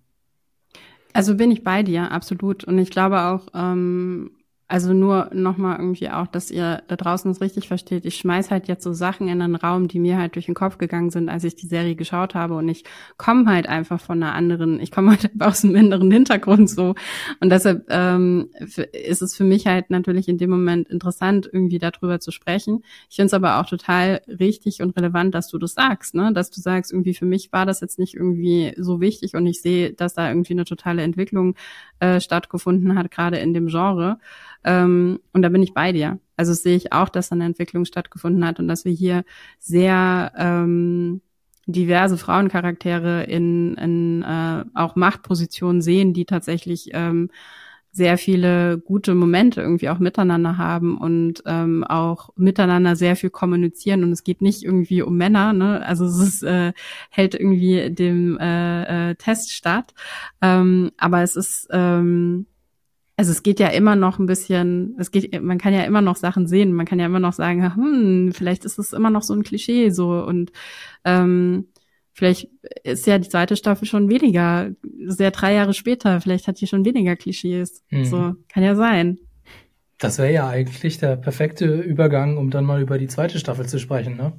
Speaker 3: Also bin ich bei dir, absolut. Und ich glaube auch, ähm, also nur nochmal irgendwie auch, dass ihr da draußen es richtig versteht. Ich schmeiß halt jetzt so Sachen in den Raum, die mir halt durch den Kopf gegangen sind, als ich die Serie geschaut habe. Und ich komme halt einfach von einer anderen, ich komme halt aus einem inneren Hintergrund so. Und deshalb ähm, f- ist es für mich halt natürlich in dem Moment interessant, irgendwie darüber zu sprechen. Ich finde es aber auch total richtig und relevant, dass du das sagst, ne? Dass du sagst, irgendwie für mich war das jetzt nicht irgendwie so wichtig und ich sehe, dass da irgendwie eine totale Entwicklung äh, stattgefunden hat, gerade in dem Genre. Ähm, und da bin ich bei dir. Also sehe ich auch, dass da eine Entwicklung stattgefunden hat und dass wir hier sehr ähm, diverse Frauencharaktere in, in äh, auch Machtpositionen sehen, die tatsächlich ähm, sehr viele gute Momente irgendwie auch miteinander haben und ähm, auch miteinander sehr viel kommunizieren. Und es geht nicht irgendwie um Männer, ne? Also es ist, äh, hält irgendwie dem äh, äh, Test statt. Ähm, aber es ist ähm, Also es geht ja immer noch ein bisschen, es geht, man kann ja immer noch Sachen sehen, man kann ja immer noch sagen, hm, vielleicht ist es immer noch so ein Klischee so und ähm, vielleicht ist ja die zweite Staffel schon weniger, ist ja drei Jahre später, vielleicht hat die schon weniger Klischees.
Speaker 1: Mhm.
Speaker 3: So, kann ja sein.
Speaker 1: Das wäre ja eigentlich der perfekte Übergang, um dann mal über die zweite Staffel zu sprechen, ne?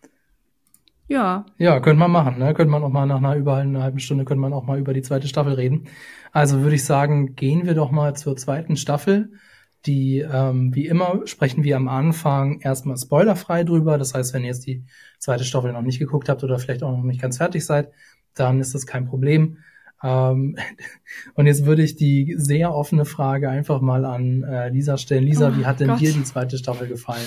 Speaker 3: Ja,
Speaker 1: Ja, könnte man machen, ne? Könnte man auch mal nach einer über einer halben Stunde könnte man auch mal über die zweite Staffel reden. Also würde ich sagen, gehen wir doch mal zur zweiten Staffel. Die, ähm, wie immer, sprechen wir am Anfang erstmal spoilerfrei drüber. Das heißt, wenn ihr jetzt die zweite Staffel noch nicht geguckt habt oder vielleicht auch noch nicht ganz fertig seid, dann ist das kein Problem. Ähm, und jetzt würde ich die sehr offene Frage einfach mal an äh, Lisa stellen. Lisa,
Speaker 2: Oh
Speaker 1: wie hat denn
Speaker 2: Gott.
Speaker 1: dir die zweite Staffel gefallen?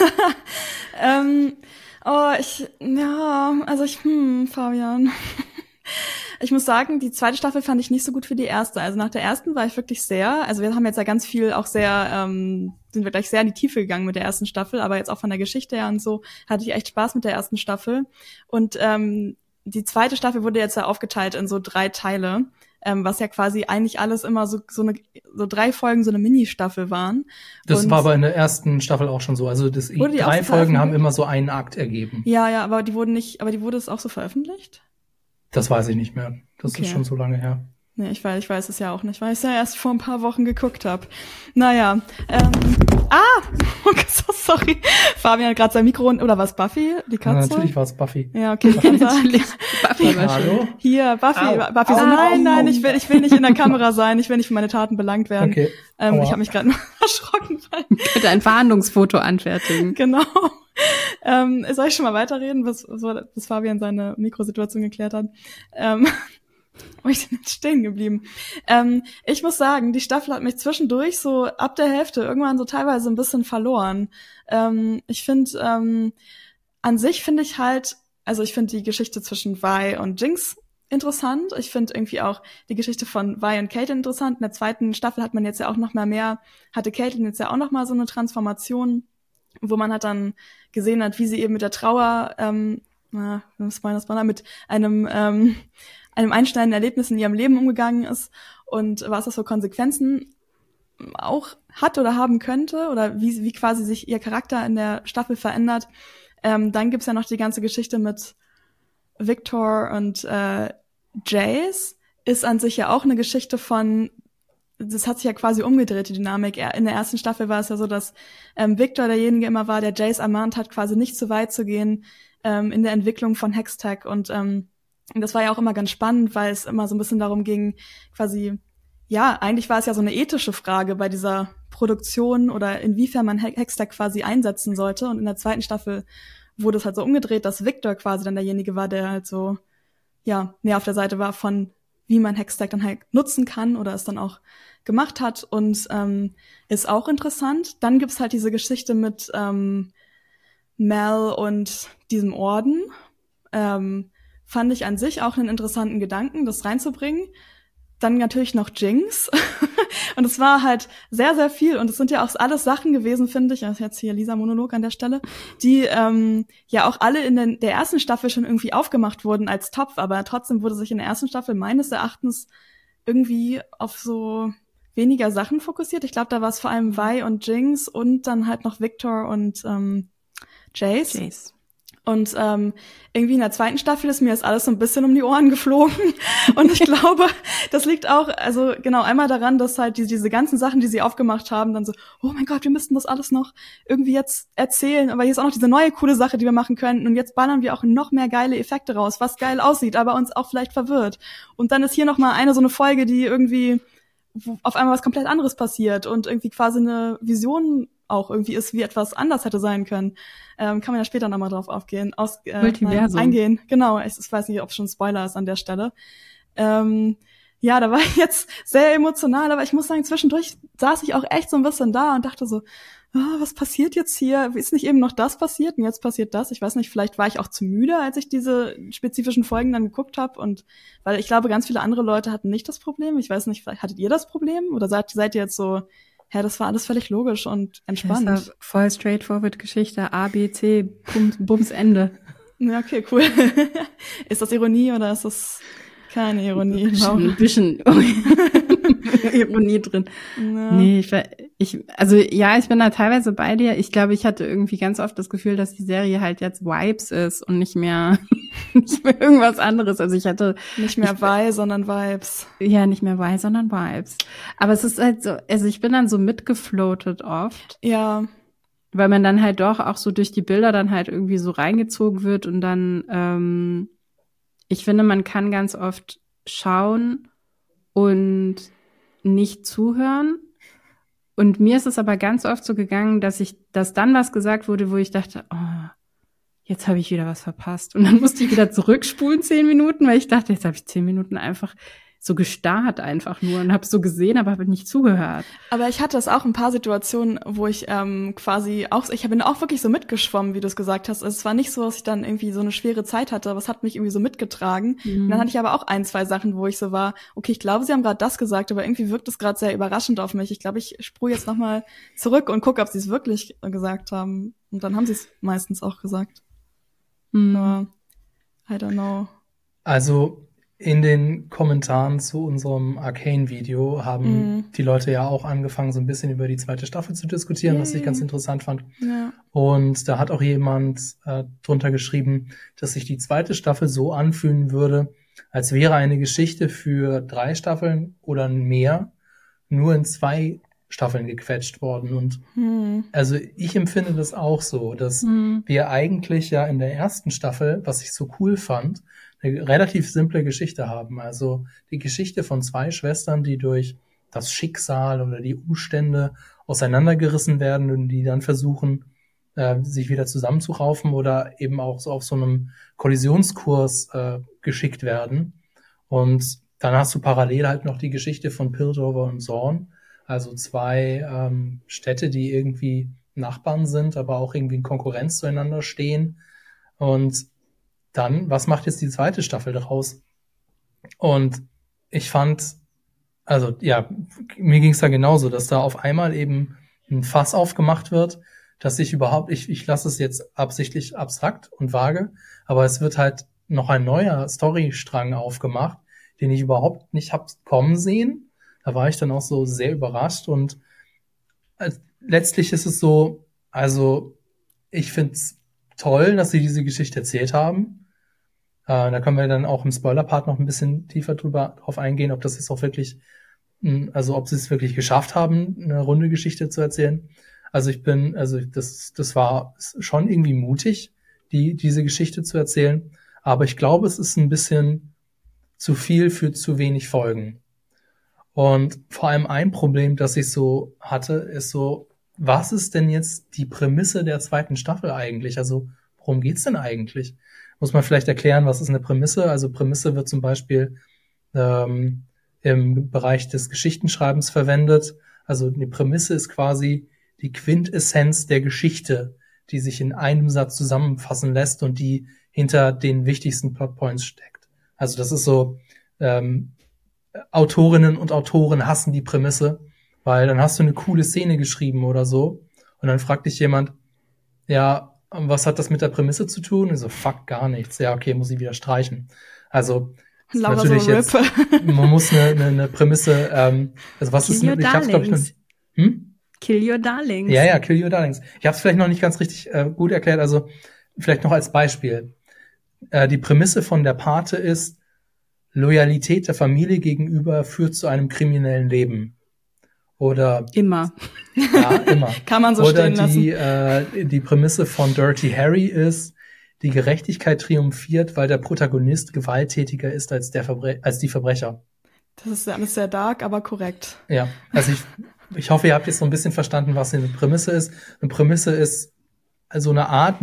Speaker 2: ähm, oh, ich, ja, also ich, hm, Fabian. Ich muss sagen, die zweite Staffel fand ich nicht so gut wie die erste. Also nach der ersten war ich wirklich sehr, also wir haben jetzt ja ganz viel auch sehr, ähm, sind wir gleich sehr in die Tiefe gegangen mit der ersten Staffel, aber jetzt auch von der Geschichte her und so hatte ich echt Spaß mit der ersten Staffel. Und ähm, die zweite Staffel wurde jetzt ja aufgeteilt in so drei Teile, ähm, was ja quasi eigentlich alles immer so so eine so drei Folgen so eine Mini-Staffel waren.
Speaker 1: Das
Speaker 2: Und-
Speaker 1: war aber in der ersten Staffel auch schon so. Also das,
Speaker 2: Wurde die auch
Speaker 1: drei
Speaker 2: so
Speaker 1: Folgen haben
Speaker 2: veröffentlicht?
Speaker 1: immer so einen Akt ergeben.
Speaker 2: Ja, ja, aber die wurden nicht, aber die wurde es auch so veröffentlicht?
Speaker 1: Das weiß ich nicht mehr. Das
Speaker 2: Okay.
Speaker 1: ist schon so lange her.
Speaker 2: Nee, ich weiß, ich weiß es ja auch nicht, weil ich es ja erst vor ein paar Wochen geguckt habe. Naja, ähm, ah, okay, so sorry. Fabian hat gerade sein Mikro, oder was, Buffy, die Katze?
Speaker 1: Ja, natürlich war es Buffy.
Speaker 2: Ja, okay, ich kann sagen.
Speaker 3: Buffy war
Speaker 1: Hallo?
Speaker 3: schön.
Speaker 2: Hier, Buffy,
Speaker 1: Au.
Speaker 2: Buffy so,
Speaker 1: Au.
Speaker 2: nein, nein, ich will, ich will nicht in der Kamera sein, ich will nicht für meine Taten belangt werden.
Speaker 1: Okay.
Speaker 2: Ähm,
Speaker 1: Aua.
Speaker 2: ich habe mich gerade erschrocken, weil
Speaker 3: Bitte ein Verhandlungsfoto anfertigen.
Speaker 2: genau. Ähm, soll ich schon mal weiterreden, bis, bis Fabian seine Mikrosituation geklärt hat? Ähm, wo ich denn jetzt stehen geblieben? Ähm, ich muss sagen, die Staffel hat mich zwischendurch so ab der Hälfte irgendwann so teilweise ein bisschen verloren. Ähm, ich finde, ähm, an sich finde ich halt, also ich finde die Geschichte zwischen Vi und Jinx interessant. Ich finde irgendwie auch die Geschichte von Vi und Caitlyn interessant. In der zweiten Staffel hat man jetzt ja auch noch mal mehr, hatte Caitlyn jetzt ja auch noch mal so eine Transformation, wo man halt dann gesehen hat, wie sie eben mit der Trauer, ähm, na, was war das, mit einem ähm, einem einschneidenden Erlebnis in ihrem Leben umgegangen ist und was das für Konsequenzen auch hat oder haben könnte oder wie wie quasi sich ihr Charakter in der Staffel verändert. Ähm, dann gibt's ja noch die ganze Geschichte mit Victor und äh, Jace. Ist an sich ja auch eine Geschichte von, das hat sich ja quasi umgedreht, die Dynamik. In der ersten Staffel war es ja so, dass ähm, Victor derjenige immer war, der Jace ermahnt hat, quasi nicht zu weit zu gehen ähm, in der Entwicklung von Hextech. Und ähm, das war ja auch immer ganz spannend, weil es immer so ein bisschen darum ging, quasi, ja, eigentlich war es ja so eine ethische Frage bei dieser Produktion oder inwiefern man Hextech quasi einsetzen sollte. Und in der zweiten Staffel wurde es halt so umgedreht, dass Victor quasi dann derjenige war, der halt so, ja, mehr auf der Seite war von, wie man Hextech dann halt nutzen kann oder es dann auch gemacht hat und ähm, ist auch interessant. Dann gibt's halt diese Geschichte mit ähm, Mel und diesem Orden. Ähm, fand ich an sich auch einen interessanten Gedanken, das reinzubringen. Dann natürlich noch Jinx. Und es war halt sehr, sehr viel. Und es sind ja auch alles Sachen gewesen, finde ich, das ist jetzt hier Lisa-Monolog an der Stelle, die ähm, ja auch alle in den, der ersten Staffel schon irgendwie aufgemacht wurden als Topf. Aber trotzdem wurde sich in der ersten Staffel meines Erachtens irgendwie auf so weniger Sachen fokussiert. Ich glaube, da war es vor allem Vi und Jinx und dann halt noch Victor und ähm, Jace.
Speaker 3: Jace.
Speaker 2: Und ähm, irgendwie in der zweiten Staffel ist mir das alles so ein bisschen um die Ohren geflogen. Und ich glaube, das liegt auch, also genau, einmal daran, dass halt diese, diese ganzen Sachen, die sie aufgemacht haben, dann so, oh mein Gott, wir müssten das alles noch irgendwie jetzt erzählen. Aber hier ist auch noch diese neue coole Sache, die wir machen könnten. Und jetzt ballern wir auch noch mehr geile Effekte raus, was geil aussieht, aber uns auch vielleicht verwirrt. Und dann ist hier noch mal eine so eine Folge, die irgendwie wo auf einmal was komplett anderes passiert und irgendwie quasi eine Vision auch irgendwie ist, wie etwas anders hätte sein können. Ähm, kann man ja später nochmal drauf aufgehen, aus, äh,
Speaker 3: Multiversum.
Speaker 2: eingehen. Genau, ich, ich weiß nicht, ob es schon Spoiler ist an der Stelle. Ähm, ja, da war ich jetzt sehr emotional, aber ich muss sagen, zwischendurch saß ich auch echt so ein bisschen da und dachte so, oh, was passiert jetzt hier? Ist nicht eben noch das passiert und jetzt passiert das? Ich weiß nicht, vielleicht war ich auch zu müde, als ich diese spezifischen Folgen dann geguckt habe und weil ich glaube, ganz viele andere Leute hatten nicht das Problem. Ich weiß nicht, vielleicht hattet ihr das Problem oder seid, seid ihr jetzt so, ja, das war alles völlig logisch und entspannt.
Speaker 3: Das war voll straightforward Geschichte. A, B, C, Bums, Bums, Ende.
Speaker 2: Ja, okay, cool. Ist das Ironie oder ist das keine Ironie?
Speaker 3: Ein bisschen, ein bisschen Ironie drin.
Speaker 2: Ja.
Speaker 3: Nee, ich, ich, also ja, ich bin da teilweise bei dir. Ich glaube, ich hatte irgendwie ganz oft das Gefühl, dass die Serie halt jetzt Vibes ist und nicht mehr, nicht mehr irgendwas anderes. Also ich hatte
Speaker 2: nicht mehr Vi, sondern Vibes.
Speaker 3: Ja, nicht mehr Vi, sondern Vibes. Aber es ist halt so, also ich bin dann so mitgefloatet oft.
Speaker 2: Ja.
Speaker 3: Weil man dann halt doch auch so durch die Bilder dann halt irgendwie so reingezogen wird und dann, ähm, ich finde, man kann ganz oft schauen und nicht zuhören. Und mir ist es aber ganz oft so gegangen, dass ich, dass dann was gesagt wurde, wo ich dachte, oh, jetzt habe ich wieder was verpasst. Und dann musste ich wieder zurückspulen zehn Minuten, weil ich dachte, jetzt habe ich zehn Minuten einfach so gestarrt einfach nur und habe so gesehen, aber habe nicht zugehört.
Speaker 2: Aber ich hatte es auch ein paar Situationen, wo ich ähm, quasi auch, ich bin auch wirklich so mitgeschwommen, wie du es gesagt hast. Es war nicht so, dass ich dann irgendwie so eine schwere Zeit hatte, aber es hat mich irgendwie so mitgetragen. Mhm. Und dann hatte ich aber auch ein, zwei Sachen, wo ich so war, okay, ich glaube, sie haben gerade das gesagt, aber irgendwie wirkt es gerade sehr überraschend auf mich. Ich glaube, ich spruhe jetzt nochmal zurück und gucke, ob sie es wirklich gesagt haben. Und dann haben sie es meistens auch gesagt. Mhm. Aber I don't know.
Speaker 1: Also in den Kommentaren zu unserem Arcane-Video haben mm. die Leute ja auch angefangen, so ein bisschen über die zweite Staffel zu diskutieren, Yay. was ich ganz interessant fand.
Speaker 2: Ja.
Speaker 1: Und da hat auch jemand äh, drunter geschrieben, dass sich die zweite Staffel so anfühlen würde, als wäre eine Geschichte für drei Staffeln oder mehr nur in zwei Staffeln gequetscht worden. Und
Speaker 2: Hm.
Speaker 1: also ich empfinde das auch so, dass
Speaker 3: Hm.
Speaker 1: wir eigentlich ja in der ersten Staffel, was ich so cool fand, eine relativ simple Geschichte haben. Also die Geschichte von zwei Schwestern, die durch das Schicksal oder die Umstände auseinandergerissen werden und die dann versuchen, äh, sich wieder zusammenzuraufen oder eben auch so auf so einem Kollisionskurs äh, geschickt werden. Und dann hast du parallel halt noch die Geschichte von Piltover und Zorn, also zwei ähm, Städte, die irgendwie Nachbarn sind, aber auch irgendwie in Konkurrenz zueinander stehen. Und dann, was macht jetzt die zweite Staffel daraus? Und ich fand, also ja, mir ging es da genauso, dass da auf einmal eben ein Fass aufgemacht wird, dass ich überhaupt, ich, ich lasse es jetzt absichtlich abstrakt und vage, aber es wird halt noch ein neuer Storystrang aufgemacht, den ich überhaupt nicht hab kommen sehen. Da war ich dann auch so sehr überrascht und äh, letztlich ist es so, also ich find's toll, dass sie diese Geschichte erzählt haben. Äh, da können wir dann auch im Spoiler-Part noch ein bisschen tiefer drüber drauf eingehen, ob das jetzt auch wirklich, mh, also ob sie es wirklich geschafft haben, eine runde Geschichte zu erzählen. Also ich bin, also das, das war schon irgendwie mutig, die, diese Geschichte zu erzählen. Aber ich glaube, es ist ein bisschen zu viel für zu wenig Folgen. Und vor allem ein Problem, das ich so hatte, ist so, was ist denn jetzt die Prämisse der zweiten Staffel eigentlich? Also worum geht's denn eigentlich? Muss man vielleicht erklären, was ist eine Prämisse? Also Prämisse wird zum Beispiel ähm, im Bereich des Geschichtenschreibens verwendet. Also die Prämisse ist quasi die Quintessenz der Geschichte, die sich in einem Satz zusammenfassen lässt und die hinter den wichtigsten Plotpoints steckt. Also das ist so, ähm, Autorinnen und Autoren hassen die Prämisse, weil dann hast du eine coole Szene geschrieben oder so und dann fragt dich jemand, ja, was hat das mit der Prämisse zu tun? Und so, fuck, gar nichts. Ja, okay, muss ich wieder streichen. Also
Speaker 2: Laura
Speaker 1: natürlich
Speaker 2: so
Speaker 1: jetzt, man muss eine, eine, eine Prämisse, ähm, also was
Speaker 3: Kill
Speaker 1: ist,
Speaker 3: your
Speaker 1: ich hab's glaube ich noch,
Speaker 3: darlings.
Speaker 1: hm?
Speaker 3: Kill your darlings.
Speaker 1: Ja, ja, Kill Your Darlings. Ich habe es vielleicht noch nicht ganz richtig äh, gut erklärt, also vielleicht noch als Beispiel. Äh, die Prämisse von der Pate ist, Loyalität der Familie gegenüber führt zu einem kriminellen Leben. Oder
Speaker 3: Immer.
Speaker 1: ja, immer.
Speaker 2: Kann man so
Speaker 1: Oder
Speaker 2: stehen lassen.
Speaker 1: die, äh, die Prämisse von Dirty Harry ist, die Gerechtigkeit triumphiert, weil der Protagonist gewalttätiger ist als, der Verbre- als die Verbrecher.
Speaker 2: Das ist alles sehr dark, aber korrekt.
Speaker 1: Ja, also ich, ich hoffe, ihr habt jetzt so ein bisschen verstanden, was eine Prämisse ist. Eine Prämisse ist also eine Art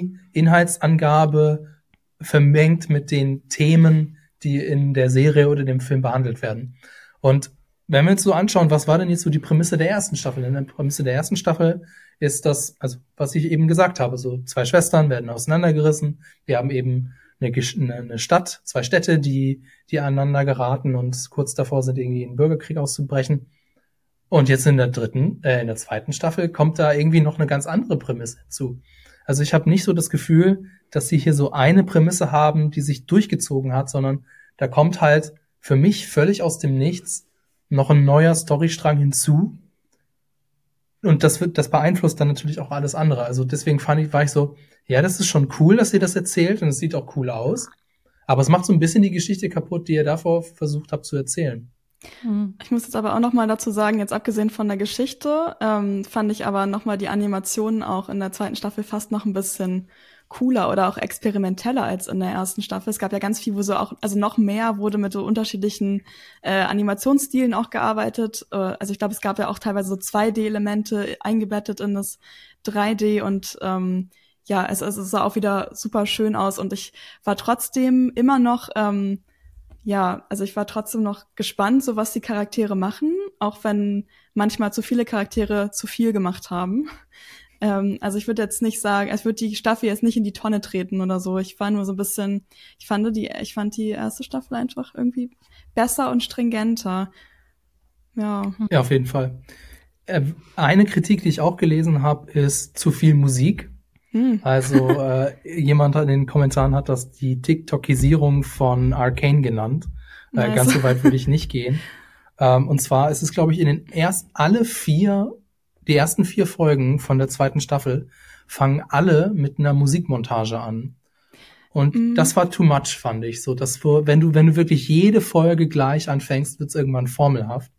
Speaker 1: Mini-Inhaltsangabe vermengt mit den Themen, die in der Serie oder dem Film behandelt werden. Und wenn wir uns so anschauen, was war denn jetzt so die Prämisse der ersten Staffel? In der Prämisse der ersten Staffel ist das, also was ich eben gesagt habe, so zwei Schwestern werden auseinandergerissen. Wir haben eben eine, eine Stadt, zwei Städte, die, die aneinander geraten und kurz davor sind, irgendwie einen Bürgerkrieg auszubrechen. Und jetzt in der dritten, äh, in der zweiten Staffel kommt da irgendwie noch eine ganz andere Prämisse hinzu. Also ich habe nicht so das Gefühl, dass sie hier so eine Prämisse haben, die sich durchgezogen hat, sondern da kommt halt für mich völlig aus dem Nichts noch ein neuer Storystrang hinzu. Und das wird, das beeinflusst dann natürlich auch alles andere. Also deswegen fand ich, war ich so, ja, das ist schon cool, dass ihr das erzählt und es sieht auch cool aus. Aber es macht so ein bisschen die Geschichte kaputt, die ihr davor versucht habt zu erzählen.
Speaker 2: Ich muss jetzt aber auch noch mal dazu sagen, jetzt abgesehen von der Geschichte, ähm, fand ich aber noch mal die Animationen auch in der zweiten Staffel fast noch ein bisschen cooler oder auch experimenteller als in der ersten Staffel. Es gab ja ganz viel, wo so auch, also noch mehr wurde mit so unterschiedlichen äh, Animationsstilen auch gearbeitet. Äh, also ich glaube, es gab ja auch teilweise so zwei D-Elemente eingebettet in das drei D und ähm, ja, es, es sah auch wieder super schön aus und ich war trotzdem immer noch ähm, ja, also ich war trotzdem noch gespannt, so was die Charaktere machen, auch wenn manchmal zu viele Charaktere zu viel gemacht haben. Ähm, also ich würde jetzt nicht sagen, es wird die Staffel jetzt nicht in die Tonne treten oder so. Ich war nur so ein bisschen, ich fand die, ich fand die erste Staffel einfach irgendwie besser und stringenter. Ja.
Speaker 1: Ja, auf jeden Fall. Äh, eine Kritik, die ich auch gelesen habe, ist zu viel Musik.
Speaker 2: Hm.
Speaker 1: Also äh, jemand in den Kommentaren hat das die TikTokisierung von Arcane genannt. Äh,
Speaker 2: Nice.
Speaker 1: Ganz so weit würde ich nicht gehen. Ähm, und zwar ist es, glaube ich, in den erst alle vier, die ersten vier Folgen von der zweiten Staffel fangen alle mit einer Musikmontage an. Und
Speaker 2: Mhm.
Speaker 1: das war too much, fand ich. So, dass du, wenn du, wenn du wirklich jede Folge gleich anfängst, wird's irgendwann formelhaft.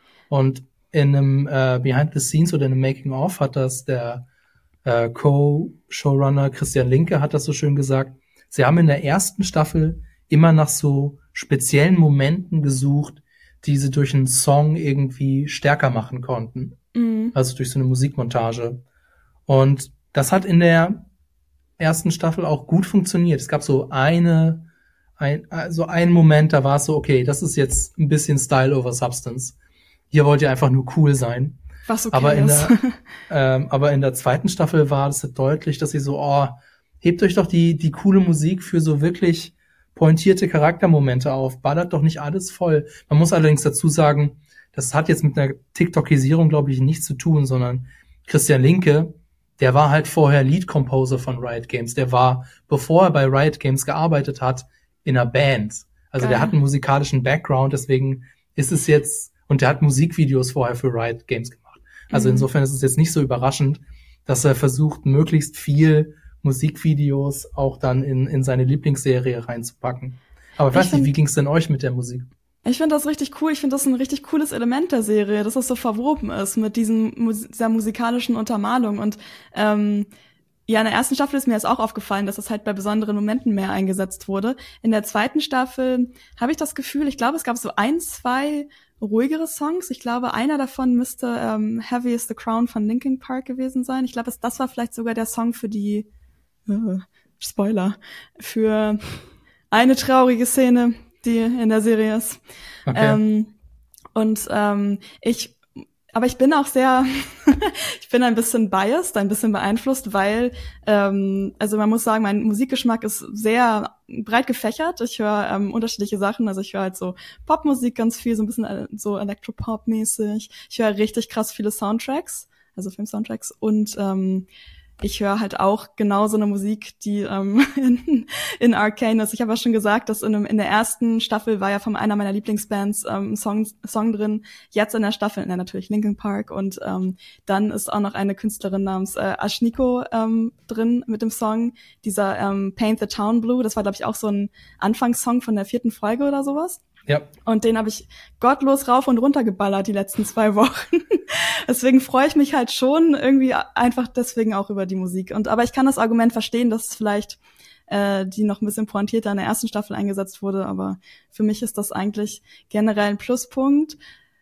Speaker 1: Und in einem äh, Behind the Scenes oder in einem Making of hat das der äh, Co-Showrunner Christian Linke hat das so schön gesagt. Sie haben in der ersten Staffel immer nach so speziellen Momenten gesucht, die sie durch einen Song irgendwie stärker machen konnten.
Speaker 2: Mhm.
Speaker 1: Also durch so eine Musikmontage. Und das hat in der ersten Staffel auch gut funktioniert. Es gab so eine, ein, so einen Moment, da war es so, okay, das ist jetzt ein bisschen Style over Substance. Hier wollt ihr einfach nur cool sein.
Speaker 2: Was okay
Speaker 1: aber in
Speaker 2: ist.
Speaker 1: der, ähm, aber in der zweiten Staffel war das deutlich, dass sie so, oh, hebt euch doch die, die coole Musik für so wirklich pointierte Charaktermomente auf. Ballert doch nicht alles voll. Man muss allerdings dazu sagen, das hat jetzt mit einer TikTokisierung, glaube ich, nichts zu tun, sondern Christian Linke, der war halt vorher Lead Composer von Riot Games. Der war, bevor er bei Riot Games gearbeitet hat, in einer Band. Also
Speaker 2: Geil.
Speaker 1: der hat einen musikalischen Background, deswegen ist es jetzt, und der hat Musikvideos vorher für Riot Games gemacht. Also
Speaker 2: Mhm.
Speaker 1: insofern ist es jetzt nicht so überraschend, dass er versucht, möglichst viel Musikvideos auch dann in, in seine Lieblingsserie reinzupacken. Aber ich weiß
Speaker 2: Ich
Speaker 1: nicht,
Speaker 2: find-
Speaker 1: wie ging's denn euch mit der Musik?
Speaker 2: Ich finde das richtig cool. Ich finde das ein richtig cooles Element der Serie, dass das so verwoben ist mit diesem, Mus- dieser musikalischen Untermalung. Und ähm, ja, in der ersten Staffel ist mir jetzt auch aufgefallen, dass das halt bei besonderen Momenten mehr eingesetzt wurde. In der zweiten Staffel habe ich das Gefühl, ich glaube, es gab so ein, zwei ruhigere Songs. Ich glaube, einer davon müsste ähm, Heavy is the Crown von Linkin Park gewesen sein. Ich glaube, das, das war vielleicht sogar der Song für die äh, Spoiler, für eine traurige Szene, die in der Serie ist.
Speaker 1: Okay.
Speaker 2: Ähm, und ähm, ich, aber ich bin auch sehr, ich bin ein bisschen biased, ein bisschen beeinflusst, weil, ähm, also man muss sagen, mein Musikgeschmack ist sehr breit gefächert. Ich höre ähm, unterschiedliche Sachen, also ich höre halt so Popmusik ganz viel, so ein bisschen äh, so Elektropop-mäßig. Ich höre richtig krass viele Soundtracks, also Film-Soundtracks und ähm, ich höre halt auch genau so eine Musik, die ähm, in, in Arcane ist. Ich habe ja schon gesagt, dass in, einem, in der ersten Staffel war ja von einer meiner Lieblingsbands ähm, ein Song, Song drin. Jetzt in der Staffel, in der natürlich Linkin Park. Und ähm, dann ist auch noch eine Künstlerin namens äh, Ashniko ähm, drin mit dem Song. Dieser ähm, Paint the Town Blue, das war, glaube ich, auch so ein Anfangssong von der vierten Folge oder sowas.
Speaker 1: Ja.
Speaker 2: Und den habe ich gottlos rauf und runter geballert die letzten zwei Wochen. Deswegen freue ich mich halt schon irgendwie einfach deswegen auch über die Musik. Und aber ich kann das Argument verstehen, dass vielleicht äh, die noch ein bisschen pointierter in der ersten Staffel eingesetzt wurde. Aber für mich ist das eigentlich generell ein Pluspunkt.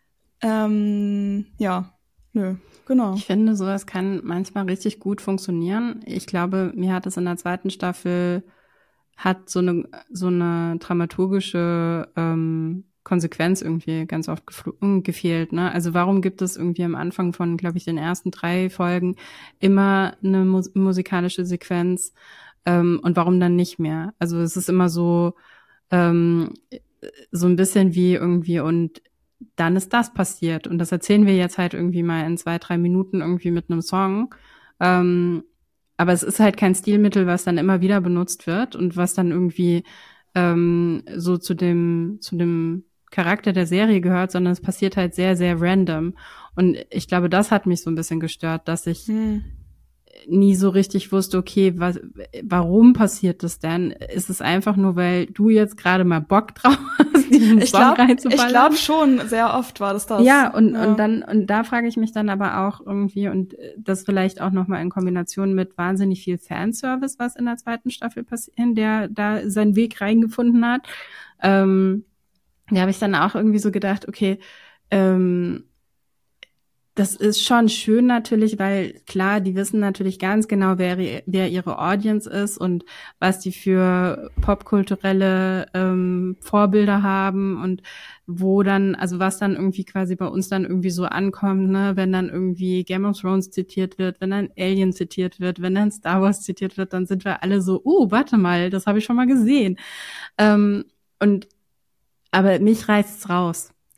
Speaker 2: Ähm, ja, nö, genau.
Speaker 3: Ich finde, sowas kann manchmal richtig gut funktionieren. Ich glaube, mir hat es in der zweiten Staffel hat so eine so eine dramaturgische ähm, Konsequenz irgendwie ganz oft gefl- gefehlt. Ne? Also warum gibt es irgendwie am Anfang von, glaube ich, den ersten drei Folgen immer eine mus- musikalische Sequenz ähm, und warum dann nicht mehr? Also es ist immer so ähm, so ein bisschen wie irgendwie und dann ist das passiert und das erzählen wir jetzt halt irgendwie mal in zwei, drei Minuten irgendwie mit einem Song. Ähm, aber es ist halt kein Stilmittel, was dann immer wieder benutzt wird und was dann irgendwie ähm, so zu dem zu dem Charakter der Serie gehört, sondern es passiert halt sehr, sehr random. Und ich glaube, das hat mich so ein bisschen gestört, dass ich
Speaker 2: Hm.
Speaker 3: nie so richtig wusste, okay, was, warum passiert das denn? Ist es einfach nur, weil du jetzt gerade mal Bock drauf hast, diesen
Speaker 2: Ich
Speaker 3: Song
Speaker 2: glaube
Speaker 3: reinzuballern?
Speaker 2: ich glaub schon, sehr oft war das das.
Speaker 3: Ja, und,
Speaker 2: ja.
Speaker 3: und dann, und da frage ich mich dann aber auch irgendwie, und das vielleicht auch nochmal in Kombination mit wahnsinnig viel Fanservice, was in der zweiten Staffel passiert, der da seinen Weg reingefunden hat. Ähm, da habe ich dann auch irgendwie so gedacht, okay, ähm, das ist schon schön natürlich, weil klar, die wissen natürlich ganz genau, wer, wer ihre Audience ist und was die für popkulturelle ähm, Vorbilder haben und wo dann, also was dann irgendwie quasi bei uns dann irgendwie so ankommt, ne, wenn dann irgendwie Game of Thrones zitiert wird, wenn dann Alien zitiert wird, wenn dann Star Wars zitiert wird, dann sind wir alle so, oh, warte mal, das habe ich schon mal gesehen. Ähm, und aber mich reißt's raus.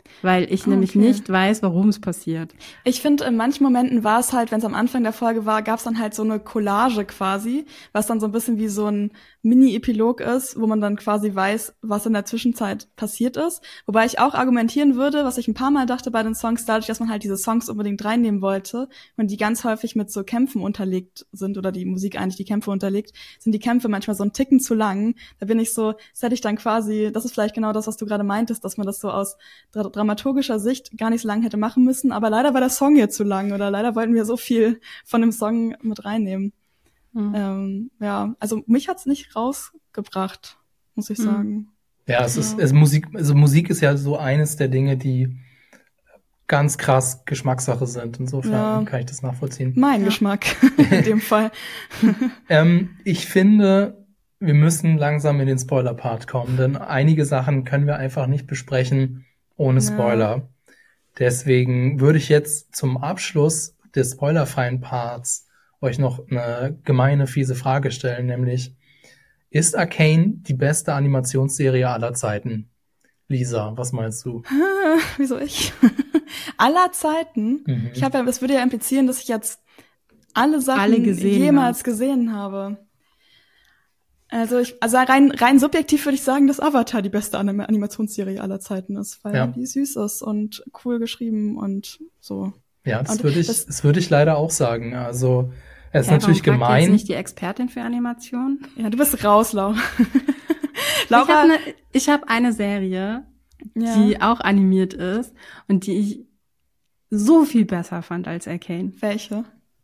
Speaker 3: weil ich
Speaker 2: Oh,
Speaker 3: nämlich
Speaker 2: okay.
Speaker 3: nicht weiß, warum es passiert.
Speaker 2: Ich finde, in manchen Momenten war es halt, wenn es am Anfang der Folge war, gab es dann halt so eine Collage quasi, was dann so ein bisschen wie so ein Mini-Epilog ist, wo man dann quasi weiß, was in der Zwischenzeit passiert ist. Wobei ich auch argumentieren würde, was ich ein paar Mal dachte bei den Songs, dadurch, dass man halt diese Songs unbedingt reinnehmen wollte und die ganz häufig mit so Kämpfen unterlegt sind oder die Musik eigentlich die Kämpfe unterlegt, sind die Kämpfe manchmal so einen Ticken zu lang. Da bin ich so, das hätte ich dann quasi, das ist vielleicht genau das, was du gerade meintest, dass man das so aus dra- dramaturgischer Sicht gar nicht so lang hätte machen müssen, aber leider war der Song hier zu lang oder leider wollten wir so viel von dem Song mit reinnehmen.
Speaker 3: Mhm.
Speaker 2: Ähm, ja, also mich hat's nicht rausgebracht, muss ich
Speaker 3: Mhm.
Speaker 2: sagen.
Speaker 1: Ja, es ist,
Speaker 2: Ja.
Speaker 1: es Musik, also Musik ist ja so eines der Dinge, die ganz krass Geschmackssache sind. Insofern
Speaker 2: Ja.
Speaker 1: kann ich das nachvollziehen.
Speaker 2: Mein
Speaker 3: Ja.
Speaker 2: Geschmack in dem Fall.
Speaker 1: Ähm, ich finde, wir müssen langsam in den Spoiler-Part kommen, denn einige Sachen können wir einfach nicht besprechen ohne
Speaker 2: Ja.
Speaker 1: Spoiler. Deswegen würde ich jetzt zum Abschluss des spoilerfreien Parts euch noch eine gemeine, fiese Frage stellen, nämlich, ist Arcane die beste Animationsserie aller Zeiten? Lisa, was meinst du?
Speaker 2: Wieso ich? Aller Zeiten.
Speaker 1: Mhm.
Speaker 2: Ich habe ja, das würde ja implizieren, dass ich jetzt alle Sachen
Speaker 3: Alle gesehen
Speaker 2: jemals
Speaker 3: hast.
Speaker 2: gesehen habe. Also ich, also rein, rein subjektiv würde ich sagen, dass Avatar die beste Anim- Animationsserie aller Zeiten ist, weil
Speaker 1: Ja.
Speaker 2: die süß ist und cool geschrieben und so.
Speaker 1: Ja, das
Speaker 2: Und
Speaker 1: würde ich,
Speaker 2: das-
Speaker 1: das würde ich leider auch sagen. Also, es ist
Speaker 3: Ja,
Speaker 1: natürlich
Speaker 3: warum fragt ihr jetzt
Speaker 1: gemein.
Speaker 3: nicht die Expertin für Animation?
Speaker 2: Ja, du bist raus, Laura.
Speaker 3: Ich
Speaker 2: Laura,
Speaker 3: habe eine, ich hab eine Serie,
Speaker 2: ja.
Speaker 3: die auch animiert ist und die ich so viel besser fand als Arcane.
Speaker 2: Welche?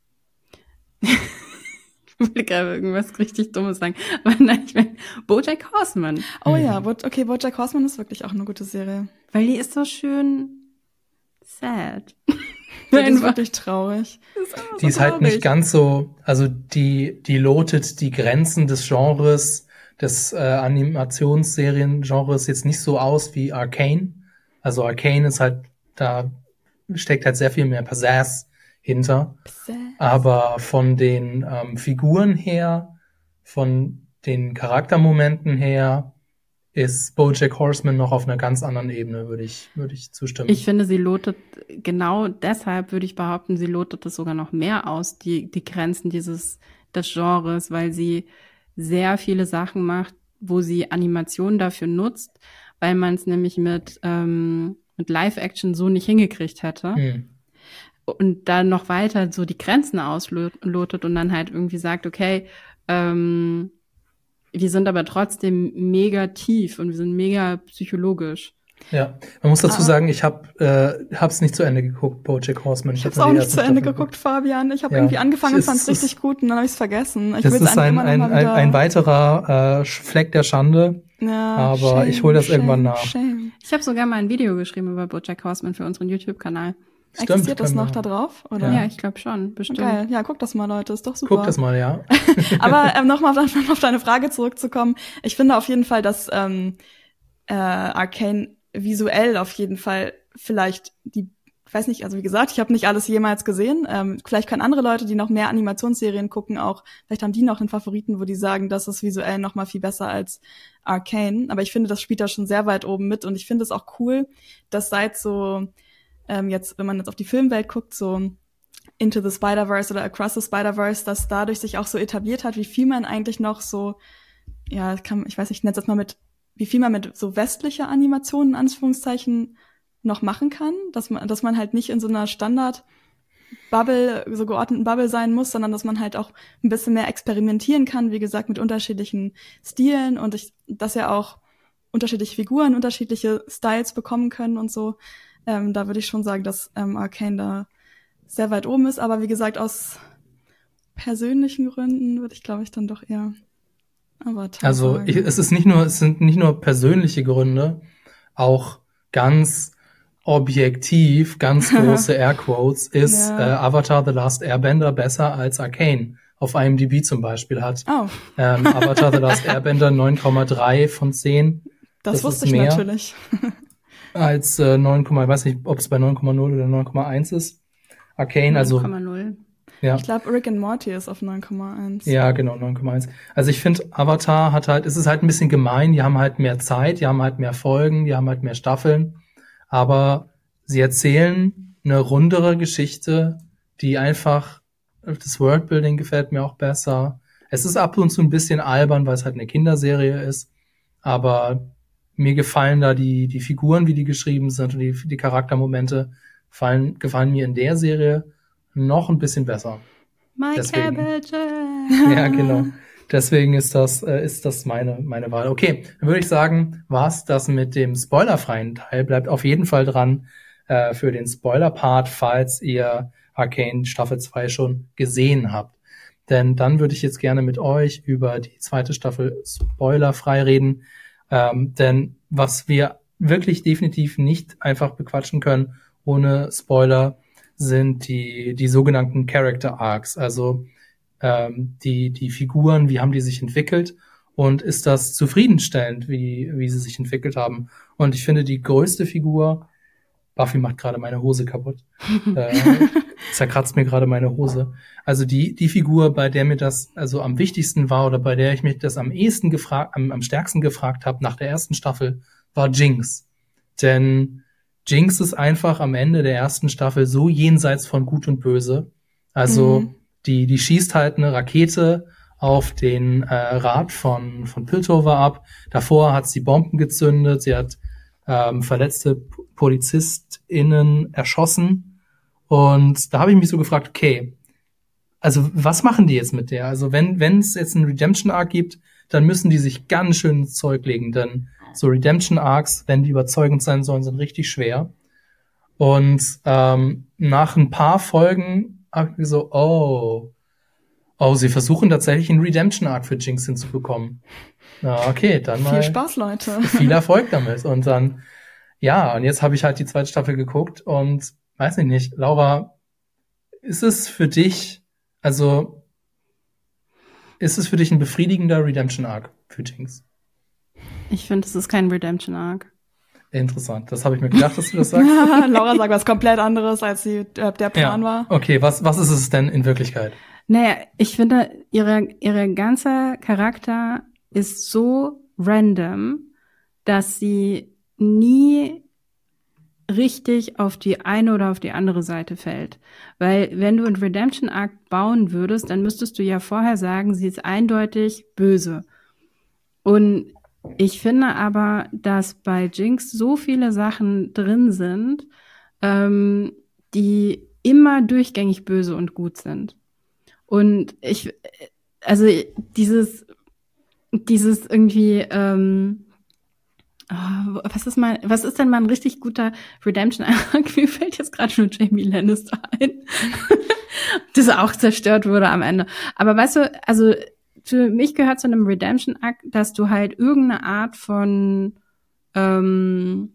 Speaker 3: Ich will gerade irgendwas richtig Dummes sagen. Aber nein, ich meine, BoJack Horseman.
Speaker 2: Oh
Speaker 1: Mhm.
Speaker 2: ja, Bo- okay, BoJack Horseman ist wirklich auch eine gute Serie.
Speaker 3: Weil die ist so schön sad.
Speaker 2: Die ist
Speaker 3: Einfach.
Speaker 2: wirklich traurig.
Speaker 1: Die ist halt nicht ganz so, also die, die lotet die Grenzen des Genres, des äh, Animationsserien-Genres jetzt nicht so aus wie Arcane. Also Arcane ist halt, da steckt halt sehr viel mehr Pizzazz hinter. Aber von den ähm, Figuren her, von den Charaktermomenten her, ist BoJack Horseman noch auf einer ganz anderen Ebene, würde ich, würde ich zustimmen.
Speaker 3: Ich finde, sie lotet, genau deshalb würde ich behaupten, sie lotet es sogar noch mehr aus, die, die Grenzen dieses, des Genres, weil sie sehr viele Sachen macht, wo sie Animationen dafür nutzt, weil man es nämlich mit, ähm, mit Live-Action so nicht hingekriegt hätte.
Speaker 1: Hm.
Speaker 3: Und dann noch weiter so die Grenzen auslotet und dann halt irgendwie sagt, okay, ähm, wir sind aber trotzdem mega tief und wir sind mega psychologisch.
Speaker 1: Ja, man muss dazu
Speaker 2: Ah.
Speaker 1: sagen, ich habe äh, hab's nicht zu Ende geguckt, BoJack Horseman.
Speaker 2: Ich
Speaker 1: hab
Speaker 2: hab's
Speaker 1: nur
Speaker 2: auch
Speaker 1: die
Speaker 2: nicht
Speaker 1: erste
Speaker 2: zu Ende
Speaker 1: Staffel
Speaker 2: geguckt, Fabian. Ich habe
Speaker 1: Ja.
Speaker 2: irgendwie angefangen und
Speaker 1: Es
Speaker 2: fand's
Speaker 1: ist-
Speaker 2: richtig gut und dann habe ich's vergessen. Ich
Speaker 1: Das
Speaker 2: will's
Speaker 1: ist
Speaker 2: eigentlich
Speaker 1: ein,
Speaker 2: immer noch
Speaker 1: ein,
Speaker 2: mal
Speaker 1: ein,
Speaker 2: wieder.
Speaker 1: ein weiterer äh, Fleck der Schande.
Speaker 2: Ja,
Speaker 1: aber
Speaker 2: shame,
Speaker 1: ich hol das
Speaker 2: shame,
Speaker 1: irgendwann nach.
Speaker 2: Shame.
Speaker 3: Ich habe sogar mal ein Video geschrieben über BoJack Horseman für unseren YouTube-Kanal.
Speaker 1: Stimmt,
Speaker 2: Existiert das
Speaker 1: können
Speaker 2: noch
Speaker 1: wir-
Speaker 2: da drauf? Oder?
Speaker 3: Ja, ich glaube schon, bestimmt.
Speaker 2: Geil. Ja, guck das mal, Leute. Ist doch super.
Speaker 1: Guck das mal, ja.
Speaker 2: Aber ähm, nochmal auf, auf deine Frage zurückzukommen. Ich finde auf jeden Fall, dass ähm, äh, Arcane visuell auf jeden Fall vielleicht die, ich weiß nicht, also wie gesagt, ich habe nicht alles jemals gesehen. Ähm, vielleicht können andere Leute, die noch mehr Animationsserien gucken, auch, vielleicht haben die noch einen Favoriten, wo die sagen, das ist visuell noch mal viel besser als Arcane. Aber ich finde, das spielt da schon sehr weit oben mit. Und ich finde es auch cool, dass seit so ähm, jetzt, wenn man jetzt auf die Filmwelt guckt, so Into the Spider-Verse oder Across the Spider-Verse, dass dadurch sich auch so etabliert hat, wie viel man eigentlich noch so, ja, kann, ich weiß nicht, ich nenne es jetzt mal mit, wie viel man mit so westlicher Animationen, in Anführungszeichen, noch machen kann, dass man, dass man halt nicht in so einer Standard-Bubble, so geordneten Bubble sein muss, sondern dass man halt auch ein bisschen mehr experimentieren kann, wie gesagt, mit unterschiedlichen Stilen und ich, dass ja auch unterschiedliche Figuren, unterschiedliche Styles bekommen können und so. Ähm, da würde ich schon sagen, dass ähm, Arcane da sehr weit oben ist, aber wie gesagt, aus persönlichen Gründen würde ich, glaube ich, dann doch eher Avatar
Speaker 1: Also
Speaker 2: sagen.
Speaker 1: ich, es ist nicht nur, es sind nicht nur persönliche Gründe, auch ganz objektiv, ganz große Airquotes, ist
Speaker 2: Ja.
Speaker 1: äh, Avatar The Last Airbender besser als Arcane. Auf I M D B zum Beispiel hat
Speaker 2: Oh,
Speaker 1: ähm, Avatar The Last Airbender neun Komma drei von zehn
Speaker 2: das,
Speaker 1: das
Speaker 2: wusste
Speaker 1: ist
Speaker 2: ich
Speaker 1: mehr.
Speaker 2: natürlich.
Speaker 1: als äh, neun, ich weiß nicht, ob es bei neun Komma null oder neun Komma eins ist. Arcane, also
Speaker 3: neun Komma null.
Speaker 1: ja.
Speaker 2: Ich glaube, Rick and Morty ist auf neun Komma eins.
Speaker 1: Ja, genau, neun Komma eins. Also ich finde, Avatar hat halt, es ist halt ein bisschen gemein, die haben halt mehr Zeit, die haben halt mehr Folgen, die haben halt mehr Staffeln. aber sie erzählen eine rundere Geschichte, die einfach, das Worldbuilding gefällt mir auch besser. Es ist ab und zu ein bisschen albern, weil es halt eine Kinderserie ist, aber mir gefallen da die, die Figuren, wie die geschrieben sind und die, die Charaktermomente gefallen, gefallen mir in der Serie noch ein bisschen besser.
Speaker 3: My
Speaker 1: Deswegen.
Speaker 3: cabbage.
Speaker 1: Ja, genau. Deswegen ist das, äh, ist das meine, meine Wahl. Okay, dann würde ich sagen, war's das mit dem spoilerfreien Teil. Bleibt auf jeden Fall dran äh, für den Spoiler-Part, falls ihr Arcane Staffel zwei schon gesehen habt. Denn dann würde ich jetzt gerne mit euch über die zweite Staffel spoilerfrei reden. Ähm, denn was wir wirklich definitiv nicht einfach bequatschen können ohne Spoiler, sind die, die sogenannten Character Arcs. Also ähm, die, die Figuren, wie haben die sich entwickelt und ist das zufriedenstellend, wie, wie sie sich entwickelt haben. Und ich finde, die größte Figur, Buffy macht gerade meine Hose kaputt, äh, zerkratzt mir gerade meine Hose. Also die, die Figur, bei der mir das also am wichtigsten war oder bei der ich mich das am ehesten gefragt, am, am stärksten gefragt habe nach der ersten Staffel, war Jinx. Denn Jinx ist einfach am Ende der ersten Staffel so jenseits von Gut und Böse. Also mhm. die, die schießt halt eine Rakete auf den äh, Rat von, von Piltover ab. Davor hat sie Bomben gezündet, sie hat ähm, verletzte PolizistInnen erschossen. Und da habe ich mich so gefragt, okay, also was machen die jetzt mit der? Also wenn wenn es jetzt einen Redemption-Arc gibt, dann müssen die sich ganz schön ins Zeug legen, denn so Redemption-Arcs, wenn die überzeugend sein sollen, sind richtig schwer. Und ähm, nach ein paar Folgen habe ich so, oh, oh, sie versuchen tatsächlich einen Redemption-Arc für Jinx hinzubekommen. Na, okay, dann mal.
Speaker 2: Viel Spaß, Leute.
Speaker 1: Viel Erfolg damit. Und dann, ja, und jetzt habe ich halt die zweite Staffel geguckt und weiß ich nicht, Laura, ist es für dich, also, ist es für dich ein befriedigender Redemption-Arc für Jinx?
Speaker 3: Ich finde, es ist kein Redemption-Arc.
Speaker 1: Interessant. Das habe ich mir gedacht, dass du das sagst.
Speaker 2: Laura sagt was komplett anderes, als sie, äh, der Plan
Speaker 1: ja.
Speaker 2: war.
Speaker 1: Okay, was, was ist es denn in Wirklichkeit?
Speaker 3: Naja, ich finde, ihre, ihre ganze Charakter ist so random, dass sie nie richtig auf die eine oder auf die andere Seite fällt. Weil wenn du einen Redemption-Arc bauen würdest, dann müsstest du ja vorher sagen, sie ist eindeutig böse. Und ich finde aber, dass bei Jinx so viele Sachen drin sind, ähm, die immer durchgängig böse und gut sind. Und ich, also dieses, dieses irgendwie, ähm, oh, was ist mal, was ist denn mal ein richtig guter Redemption-Arc? Mir fällt jetzt gerade nur Jamie Lannister ein, das auch zerstört wurde am Ende. Aber weißt du, also für mich gehört zu einem Redemption-Akt, dass du halt irgendeine Art von ähm,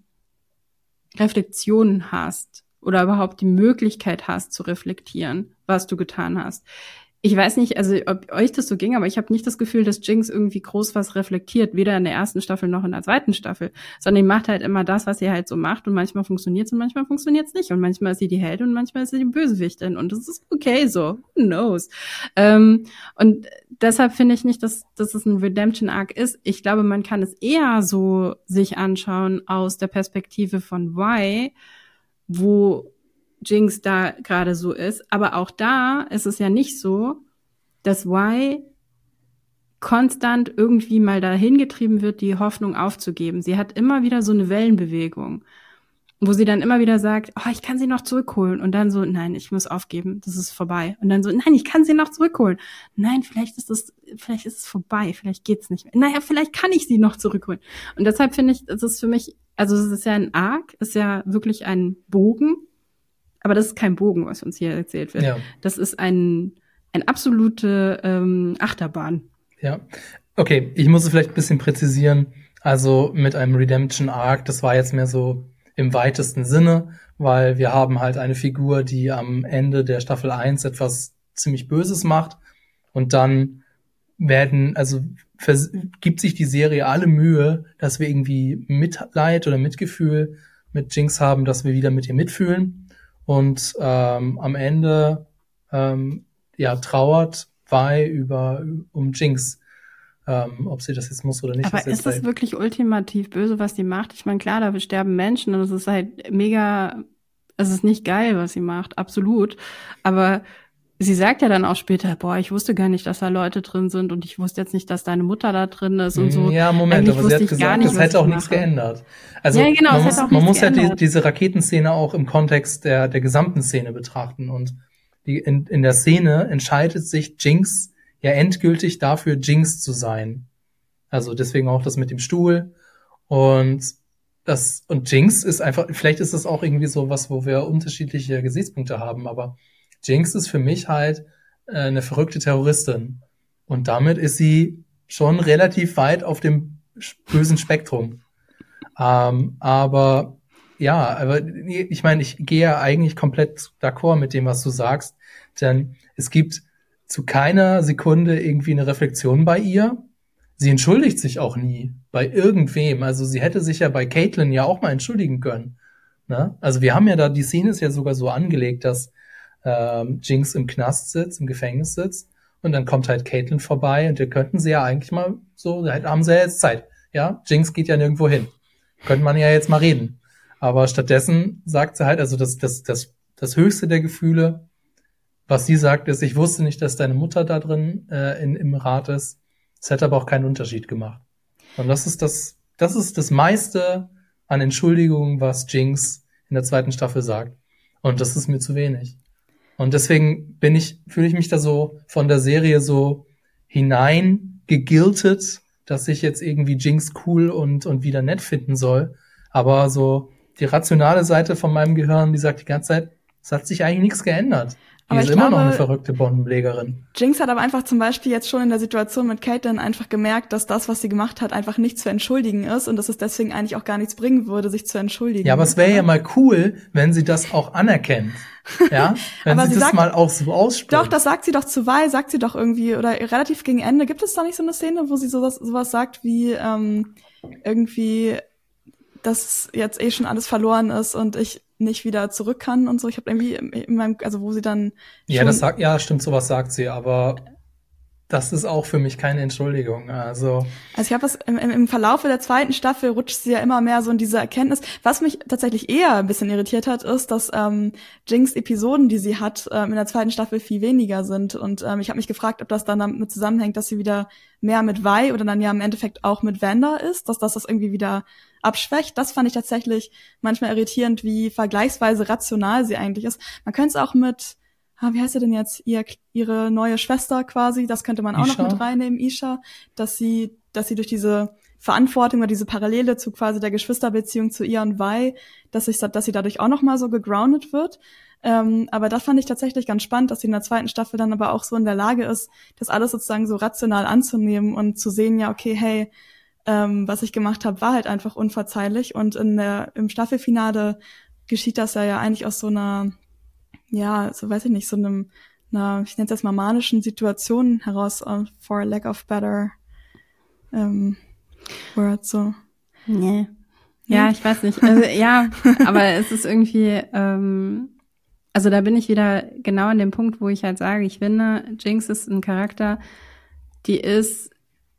Speaker 3: Reflexion hast oder überhaupt die Möglichkeit hast zu reflektieren, was du getan hast. Ich weiß nicht, also ob euch das so ging, aber ich habe nicht das Gefühl, dass Jinx irgendwie groß was reflektiert, weder in der ersten Staffel noch in der zweiten Staffel, sondern die macht halt immer das, was sie halt so macht und manchmal funktioniert's und manchmal funktioniert's nicht und manchmal ist sie die Heldin und manchmal ist sie die Bösewichtin und das ist okay so, who knows. Ähm, und deshalb finde ich nicht, dass, dass es ein Redemption-Arc ist. Ich glaube, man kann es eher so sich anschauen aus der Perspektive von Y, wo Jinx da gerade so ist. Aber auch da ist es ja nicht so, dass Y konstant irgendwie mal dahin getrieben wird, die Hoffnung aufzugeben. Sie hat immer wieder so eine Wellenbewegung, wo sie dann immer wieder sagt, oh, ich kann sie noch zurückholen. Und dann so, nein, ich muss aufgeben, das ist vorbei. Und dann so, nein, ich kann sie noch zurückholen. Nein, vielleicht ist das, vielleicht ist es vorbei, vielleicht geht's nicht mehr. Naja, vielleicht kann ich sie noch zurückholen. Und deshalb finde ich, das ist für mich, also es ist ja ein Arc, ist ja wirklich ein Bogen, aber das ist kein Bogen, was uns hier erzählt wird. Ja. Das ist ein, ein absolute ähm, Achterbahn.
Speaker 1: Ja, okay, ich muss es vielleicht ein bisschen präzisieren. Also mit einem Redemption Arc, das war jetzt mehr so im weitesten Sinne, weil wir haben halt eine Figur, die am Ende der Staffel eins etwas ziemlich Böses macht und dann werden, also vers- gibt sich die Serie alle Mühe, dass wir irgendwie Mitleid oder Mitgefühl mit Jinx haben, dass wir wieder mit ihr mitfühlen und ähm, am Ende ähm, ja trauert Vi über um Jinx. ähm, ob sie das jetzt muss oder nicht.
Speaker 3: Aber ist das wirklich ultimativ böse, was sie macht? Ich meine, klar, da sterben Menschen und es ist halt mega, es ist nicht geil, was sie macht, absolut. Aber sie sagt ja dann auch später, boah, ich wusste gar nicht, dass da Leute drin sind und ich wusste jetzt nicht, dass deine Mutter da drin ist und so.
Speaker 1: Ja, Moment,
Speaker 3: Eigentlich
Speaker 1: aber sie hat gesagt,
Speaker 3: nicht,
Speaker 1: das hätte auch nichts geändert. Also
Speaker 3: ja, genau,
Speaker 1: man muss,
Speaker 3: auch
Speaker 1: man muss ja
Speaker 3: die,
Speaker 1: diese Raketenszene auch im Kontext der, der gesamten Szene betrachten. Und die, in, in der Szene entscheidet sich Jinx ja endgültig dafür, Jinx zu sein. Also deswegen auch das mit dem Stuhl. Und das, und Jinx ist einfach, vielleicht ist es auch irgendwie so was, wo wir unterschiedliche Gesichtspunkte haben, aber Jinx ist für mich halt äh, eine verrückte Terroristin. Und damit ist sie schon relativ weit auf dem bösen Spektrum. Ähm, aber ja, aber ich meine, ich gehe ja eigentlich komplett d'accord mit dem, was du sagst, denn es gibt zu keiner Sekunde irgendwie eine Reflexion bei ihr. Sie entschuldigt sich auch nie bei irgendwem. Also sie hätte sich ja bei Caitlyn ja auch mal entschuldigen können. Ne? Also wir haben ja da, die Szene ist ja sogar so angelegt, dass ähm, Jinx im Knast sitzt, im Gefängnis sitzt und dann kommt halt Caitlyn vorbei und wir könnten sie ja eigentlich mal so, da haben sie ja jetzt Zeit. Ja, Jinx geht ja nirgendwo hin. Könnte man ja jetzt mal reden. Aber stattdessen sagt sie halt, also das, das, das, das höchste der Gefühle, was sie sagt, ist, ich wusste nicht, dass deine Mutter da drin äh, in, im Rat ist. Es hätte aber auch keinen Unterschied gemacht. Und das ist das, das ist das meiste an Entschuldigungen, was Jinx in der zweiten Staffel sagt. Und das ist mir zu wenig. Und deswegen bin ich, fühle ich mich da so von der Serie so hineingegiltet, dass ich jetzt irgendwie Jinx cool und, und wieder nett finden soll. Aber so die rationale Seite von meinem Gehirn, die sagt die ganze Zeit, es hat sich eigentlich nichts geändert. Die
Speaker 2: aber
Speaker 1: ist
Speaker 2: ich
Speaker 1: immer
Speaker 2: glaube,
Speaker 1: noch eine verrückte Bombenlegerin.
Speaker 2: Jinx hat aber einfach zum Beispiel jetzt schon in der Situation mit Caitlyn einfach gemerkt, dass das, was sie gemacht hat, einfach nicht zu entschuldigen ist und dass es deswegen eigentlich auch gar nichts bringen würde, sich zu entschuldigen.
Speaker 1: Ja, aber es wäre ja mal cool, wenn sie das auch anerkennt. Ja, wenn
Speaker 2: aber
Speaker 1: sie,
Speaker 2: sie
Speaker 1: das
Speaker 2: sagt,
Speaker 1: mal auch so ausspricht.
Speaker 2: Doch, das sagt sie doch zu Vi, sagt sie doch irgendwie, oder relativ gegen Ende. Gibt es da nicht so eine Szene, wo sie sowas, sowas sagt wie ähm, irgendwie, dass jetzt eh schon alles verloren ist und ich nicht wieder zurück kann und so. Ich habe irgendwie in meinem, also wo sie dann
Speaker 1: ja, das sagt, ja, stimmt, sowas sagt sie, aber das ist auch für mich keine Entschuldigung. Also,
Speaker 2: also ich habe was im, im Verlauf der zweiten Staffel rutscht sie ja immer mehr so in diese Erkenntnis. Was mich tatsächlich eher ein bisschen irritiert hat, ist, dass ähm, Jinx Episoden, die sie hat, ähm, in der zweiten Staffel viel weniger sind. Und ähm, ich habe mich gefragt, ob das dann damit zusammenhängt, dass sie wieder mehr mit Vi oder dann ja im Endeffekt auch mit Wanda ist, dass das das irgendwie wieder abschwächt. Das fand ich tatsächlich manchmal irritierend, wie vergleichsweise rational sie eigentlich ist. Man könnte es auch mit, ah, wie heißt sie denn jetzt, ihr, ihre neue Schwester quasi, das könnte man auch
Speaker 1: Isha.
Speaker 2: noch mit reinnehmen, Isha, dass sie, dass sie durch diese Verantwortung oder diese Parallele zu quasi der Geschwisterbeziehung zu ihr und Vi, dass sich, dass sie dadurch auch noch mal so gegroundet wird. Ähm, aber das fand ich tatsächlich ganz spannend, dass sie in der zweiten Staffel dann aber auch so in der Lage ist, das alles sozusagen so rational anzunehmen und zu sehen, ja, okay, hey, ähm, was ich gemacht habe, war halt einfach unverzeihlich. Und in der im Staffelfinale geschieht das ja, ja eigentlich aus so einer, ja, so weiß ich nicht, so einem, einer, ich nenne es jetzt mal manischen Situation heraus, uh, for lack of better ähm, word, so.
Speaker 3: Nee. Ja, ich weiß nicht. Also, ja, aber es ist irgendwie, ähm, also da bin ich wieder genau an dem Punkt, wo ich halt sage, ich finde, Jinx ist ein Charakter, die ist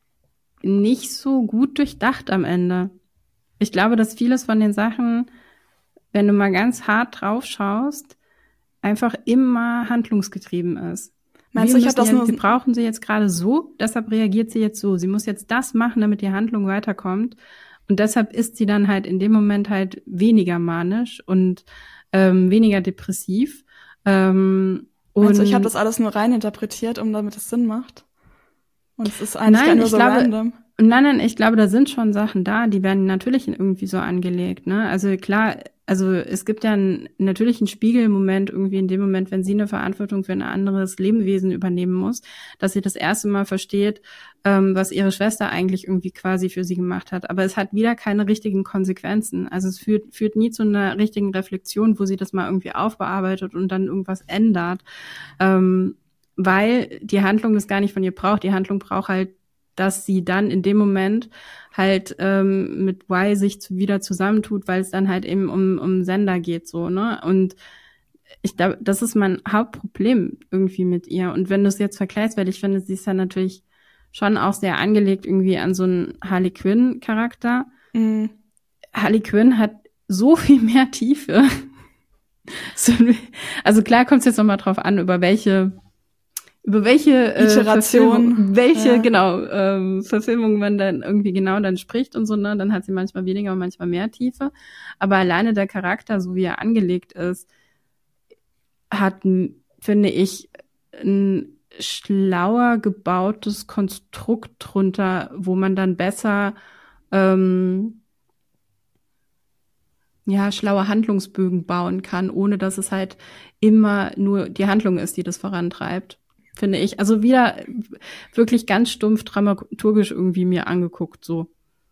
Speaker 3: nicht so gut durchdacht am Ende. Ich glaube, dass vieles von den Sachen, wenn du mal ganz hart drauf schaust, einfach immer handlungsgetrieben ist.
Speaker 2: Meinst du, ich habe das
Speaker 3: ja,
Speaker 2: nur...
Speaker 3: Sie brauchen sie jetzt gerade so, deshalb reagiert sie jetzt so. Sie muss jetzt das machen, damit die Handlung weiterkommt. Und deshalb ist sie dann halt in dem Moment halt weniger manisch und ähm, weniger depressiv. Ähm,
Speaker 2: Meinst du,
Speaker 3: und
Speaker 2: ich habe das alles nur rein interpretiert, um damit es Sinn macht? Und es ist eigentlich
Speaker 3: nein,
Speaker 2: nur
Speaker 3: ich
Speaker 2: so
Speaker 3: glaube,
Speaker 2: random.
Speaker 3: Nein, nein, ich glaube, da sind schon Sachen da, die werden natürlich irgendwie so angelegt, ne? Also klar, also es gibt ja einen, natürlich einen Spiegelmoment irgendwie in dem Moment, wenn sie eine Verantwortung für ein anderes Lebewesen übernehmen muss, dass sie das erste Mal versteht, ähm, was ihre Schwester eigentlich irgendwie quasi für sie gemacht hat. Aber es hat wieder keine richtigen Konsequenzen. Also es führt, führt nie zu einer richtigen Reflexion, wo sie das mal irgendwie aufbearbeitet und dann irgendwas ändert. Ähm, weil die Handlung das gar nicht von ihr braucht. Die Handlung braucht halt, dass sie dann in dem Moment halt ähm, mit Y sich zu, wieder zusammentut, weil es dann halt eben um um Sender geht, so, ne? Und ich glaube, das ist mein Hauptproblem irgendwie mit ihr. Und wenn du es jetzt vergleichst, weil ich finde, sie ist ja natürlich schon auch sehr angelegt irgendwie an so einen Harley Quinn-Charakter.
Speaker 2: Mhm.
Speaker 3: Harley Quinn hat so viel mehr Tiefe. So, also klar kommt es jetzt nochmal drauf an, über welche über welche äh,
Speaker 2: Iteration,
Speaker 3: welche
Speaker 2: ja.
Speaker 3: genau ähm, Verfilmung man dann irgendwie genau dann spricht und so, ne, dann hat sie manchmal weniger und manchmal mehr Tiefe, aber alleine der Charakter, so wie er angelegt ist, hat, finde ich, ein schlauer gebautes Konstrukt drunter, wo man dann besser ähm, ja, schlaue Handlungsbögen bauen kann, ohne dass es halt immer nur die Handlung ist, die das vorantreibt, finde ich. Also wieder wirklich ganz stumpf dramaturgisch irgendwie mir angeguckt, so.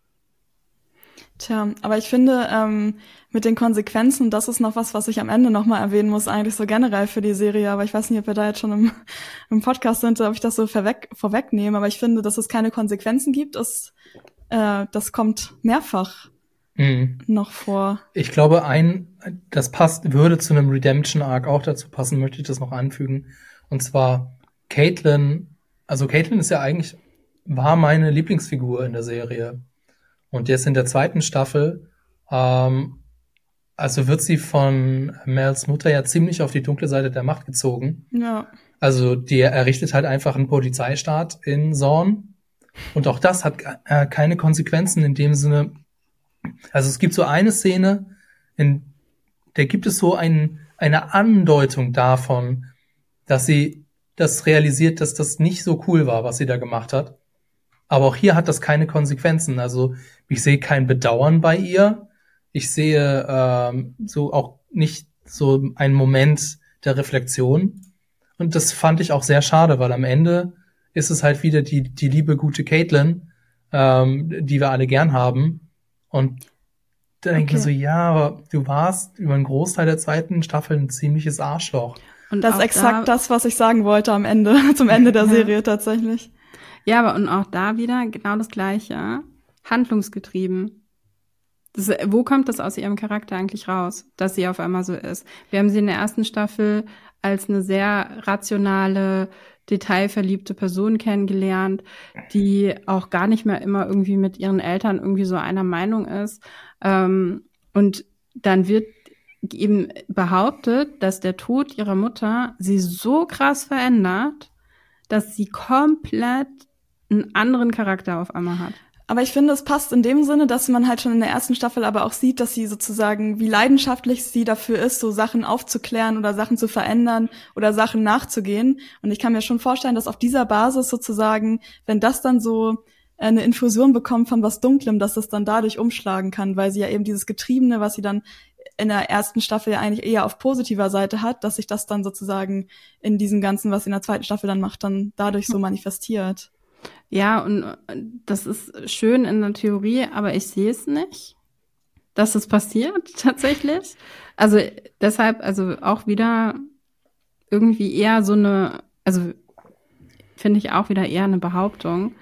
Speaker 2: Tja, aber ich finde, ähm, mit den Konsequenzen, das ist noch was, was ich am Ende nochmal erwähnen muss, eigentlich so generell für die Serie, aber ich weiß nicht, ob wir da jetzt schon im, im Podcast sind, ob ich das so vorweg, vorwegnehme, aber ich finde, dass es keine Konsequenzen gibt, ist, äh, das kommt mehrfach
Speaker 1: Mhm.
Speaker 2: noch vor.
Speaker 1: Ich glaube, ein, das passt, würde zu einem Redemption-Arc auch dazu passen, möchte ich das noch anfügen. Und zwar Caitlyn, also Caitlyn ist ja eigentlich, war meine Lieblingsfigur in der Serie. Und jetzt in der zweiten Staffel, ähm, also wird sie von Mels Mutter ja ziemlich auf die dunkle Seite der Macht gezogen.
Speaker 2: Ja.
Speaker 1: Also die errichtet halt einfach einen Polizeistaat in Zorn. Und auch das hat äh, keine Konsequenzen in dem Sinne. Also es gibt so eine Szene, in der gibt es so ein, eine Andeutung davon, dass sie das realisiert, dass das nicht so cool war, was sie da gemacht hat. Aber auch hier hat das keine Konsequenzen. Also ich sehe kein Bedauern bei ihr. Ich sehe ähm, so auch nicht so einen Moment der Reflexion. Und das fand ich auch sehr schade, weil am Ende ist es halt wieder die, die liebe, gute Caitlyn, ähm, die wir alle gern haben. Und da denke ich
Speaker 2: Okay.
Speaker 1: so, ja, aber du warst über einen Großteil der zweiten Staffel ein ziemliches Arschloch.
Speaker 3: Und
Speaker 2: Das ist
Speaker 3: auch
Speaker 2: exakt
Speaker 3: da,
Speaker 2: das, was ich sagen wollte am Ende, zum Ende der
Speaker 3: Ja.
Speaker 2: Serie tatsächlich.
Speaker 3: Ja, aber und auch da wieder genau das Gleiche. Handlungsgetrieben. Das, wo kommt das aus ihrem Charakter eigentlich raus, dass sie auf einmal so ist? Wir haben sie in der ersten Staffel als eine sehr rationale, detailverliebte Person kennengelernt, die auch gar nicht mehr immer irgendwie mit ihren Eltern irgendwie so einer Meinung ist. Ähm, und dann wird eben behauptet, dass der Tod ihrer Mutter sie so krass verändert, dass sie komplett einen anderen Charakter auf einmal hat.
Speaker 2: Aber ich finde, es passt in dem Sinne, dass man halt schon in der ersten Staffel aber auch sieht, dass sie sozusagen, wie leidenschaftlich sie dafür ist, so Sachen aufzuklären oder Sachen zu verändern oder Sachen nachzugehen. Und ich kann mir schon vorstellen, dass auf dieser Basis sozusagen, wenn das dann so eine Infusion bekommt von was Dunklem, dass es dann dadurch umschlagen kann, weil sie ja eben dieses Getriebene, was sie dann in der ersten Staffel ja eigentlich eher auf positiver Seite hat, dass sich das dann sozusagen in diesem Ganzen, was sie in der zweiten Staffel dann macht, dann dadurch so manifestiert.
Speaker 3: Ja, und das ist schön in der Theorie, aber ich sehe es nicht, dass es passiert tatsächlich. Also deshalb, also auch wieder irgendwie eher so eine, also finde ich auch wieder eher eine Behauptung.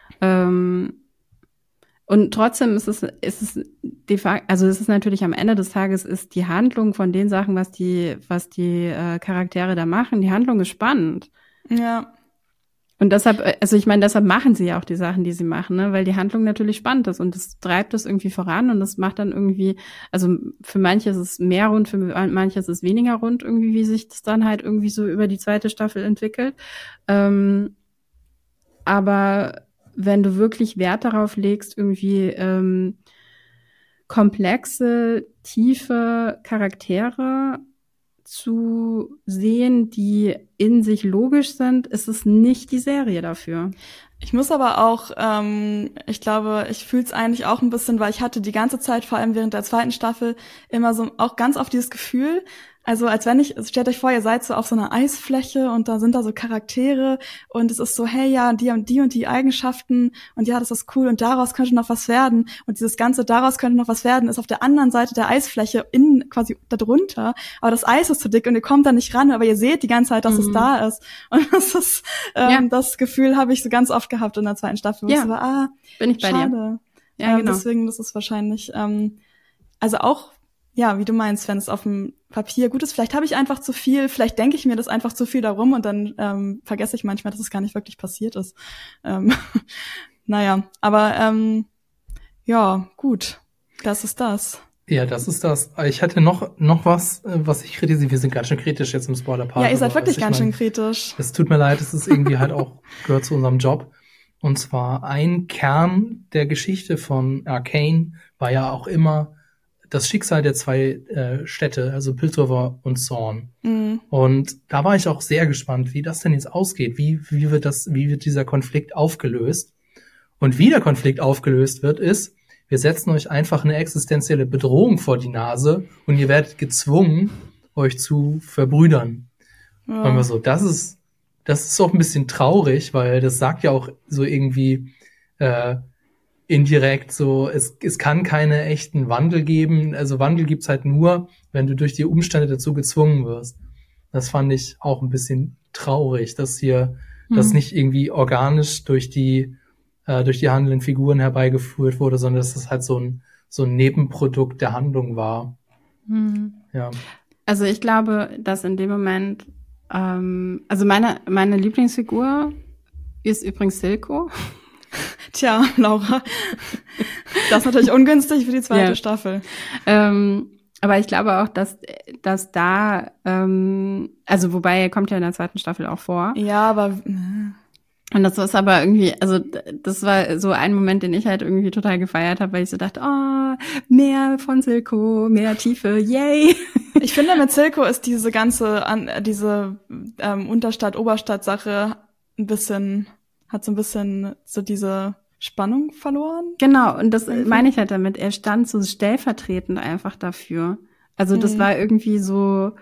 Speaker 3: Ähm, und trotzdem ist es, ist es de facto, also es ist natürlich am Ende des Tages ist die Handlung von den Sachen, was die, was die äh, Charaktere da machen, die Handlung ist spannend.
Speaker 2: Ja.
Speaker 3: Und deshalb, also ich meine, deshalb machen sie ja auch die Sachen, die sie machen, ne? Weil die Handlung natürlich spannend ist und das treibt das irgendwie voran und das macht dann irgendwie, also für manche ist es mehr rund, für manche ist es weniger rund irgendwie, wie sich das dann halt irgendwie so über die zweite Staffel entwickelt. Ähm, aber wenn du wirklich Wert darauf legst, irgendwie ähm, komplexe, tiefe Charaktere zu sehen, die in sich logisch sind, ist es nicht die Serie dafür.
Speaker 2: Ich muss aber auch, ähm, ich glaube, ich fühle es eigentlich auch ein bisschen, weil ich hatte die ganze Zeit, vor allem während der zweiten Staffel, immer so auch ganz oft dieses Gefühl, also als wenn ich, stellt euch vor, ihr seid so auf so einer Eisfläche und da sind da so Charaktere und es ist so, hey, ja, die haben die und die Eigenschaften und ja, das ist cool und daraus könnte noch was werden und dieses ganze daraus könnte noch was werden ist auf der anderen Seite der Eisfläche, innen quasi da drunter, aber das Eis ist zu dick und ihr kommt da nicht ran, aber ihr seht die ganze Zeit, dass
Speaker 3: Mhm.
Speaker 2: es da ist und das ist, ähm,
Speaker 3: Ja.
Speaker 2: das Gefühl habe ich so ganz oft gehabt in der zweiten Staffel, wo
Speaker 3: Ja.
Speaker 2: ich so war, ah,
Speaker 3: Bin ich bei dir.
Speaker 2: schade.
Speaker 3: Ja,
Speaker 2: ähm,
Speaker 3: genau.
Speaker 2: Deswegen, das ist wahrscheinlich, ähm, also auch ja, wie du meinst, wenn es auf dem Papier gut ist, vielleicht habe ich einfach zu viel, vielleicht denke ich mir das einfach zu viel darum und dann ähm, vergesse ich manchmal, dass es gar nicht wirklich passiert ist. Ähm, naja, aber ähm, ja, gut, das ist das.
Speaker 1: Ja, das ist das. Ich hatte noch noch was, was ich kritisiere. Wir sind ganz schön kritisch jetzt im Spoiler-Part.
Speaker 2: Ja, ihr seid wirklich
Speaker 1: ich
Speaker 2: ganz
Speaker 1: mein,
Speaker 2: schön kritisch.
Speaker 1: Es tut mir leid, es ist irgendwie halt auch, gehört zu unserem Job. Und zwar ein Kern der Geschichte von Arcane war ja auch immer das Schicksal der zwei äh, Städte, also Piltover und Thorn. Mhm. Und da war ich auch sehr gespannt, wie das denn jetzt ausgeht. Wie, wie wird das, wie wird dieser Konflikt aufgelöst? Und wie der Konflikt aufgelöst wird, ist, wir setzen euch einfach eine existenzielle Bedrohung vor die Nase und ihr werdet gezwungen, euch zu verbrüdern. Ja. Und wir so, das ist, das ist auch ein bisschen traurig, weil das sagt ja auch so irgendwie, äh, indirekt so, es, es kann keine echten Wandel geben. Also Wandel gibt's halt nur, wenn du durch die Umstände dazu gezwungen wirst. Das fand ich auch ein bisschen traurig, dass hier mhm. das nicht irgendwie organisch durch die äh, durch die handelnden Figuren herbeigeführt wurde, sondern dass das halt so ein so ein Nebenprodukt der Handlung war.
Speaker 3: Mhm. Ja. Also ich glaube, dass in dem Moment, ähm, also meine meine Lieblingsfigur ist übrigens Silco.
Speaker 2: Tja, Laura, das ist natürlich ungünstig für die zweite ja. Staffel.
Speaker 3: Ähm, aber ich glaube auch, dass dass da, ähm, also wobei er kommt ja in der zweiten Staffel auch vor.
Speaker 2: Ja, aber
Speaker 3: und das ist aber irgendwie, also das war so ein Moment, den ich halt irgendwie total gefeiert habe, weil ich so dachte, oh, mehr von Silco, mehr Tiefe, yay.
Speaker 2: Ich finde, mit Silco ist diese ganze, diese ähm, Unterstadt-Oberstadt-Sache ein bisschen, hat so ein bisschen so diese Spannung verloren.
Speaker 3: Genau, und das irgendwie. meine ich halt damit. Er stand so stellvertretend einfach dafür. Also das mhm. war irgendwie so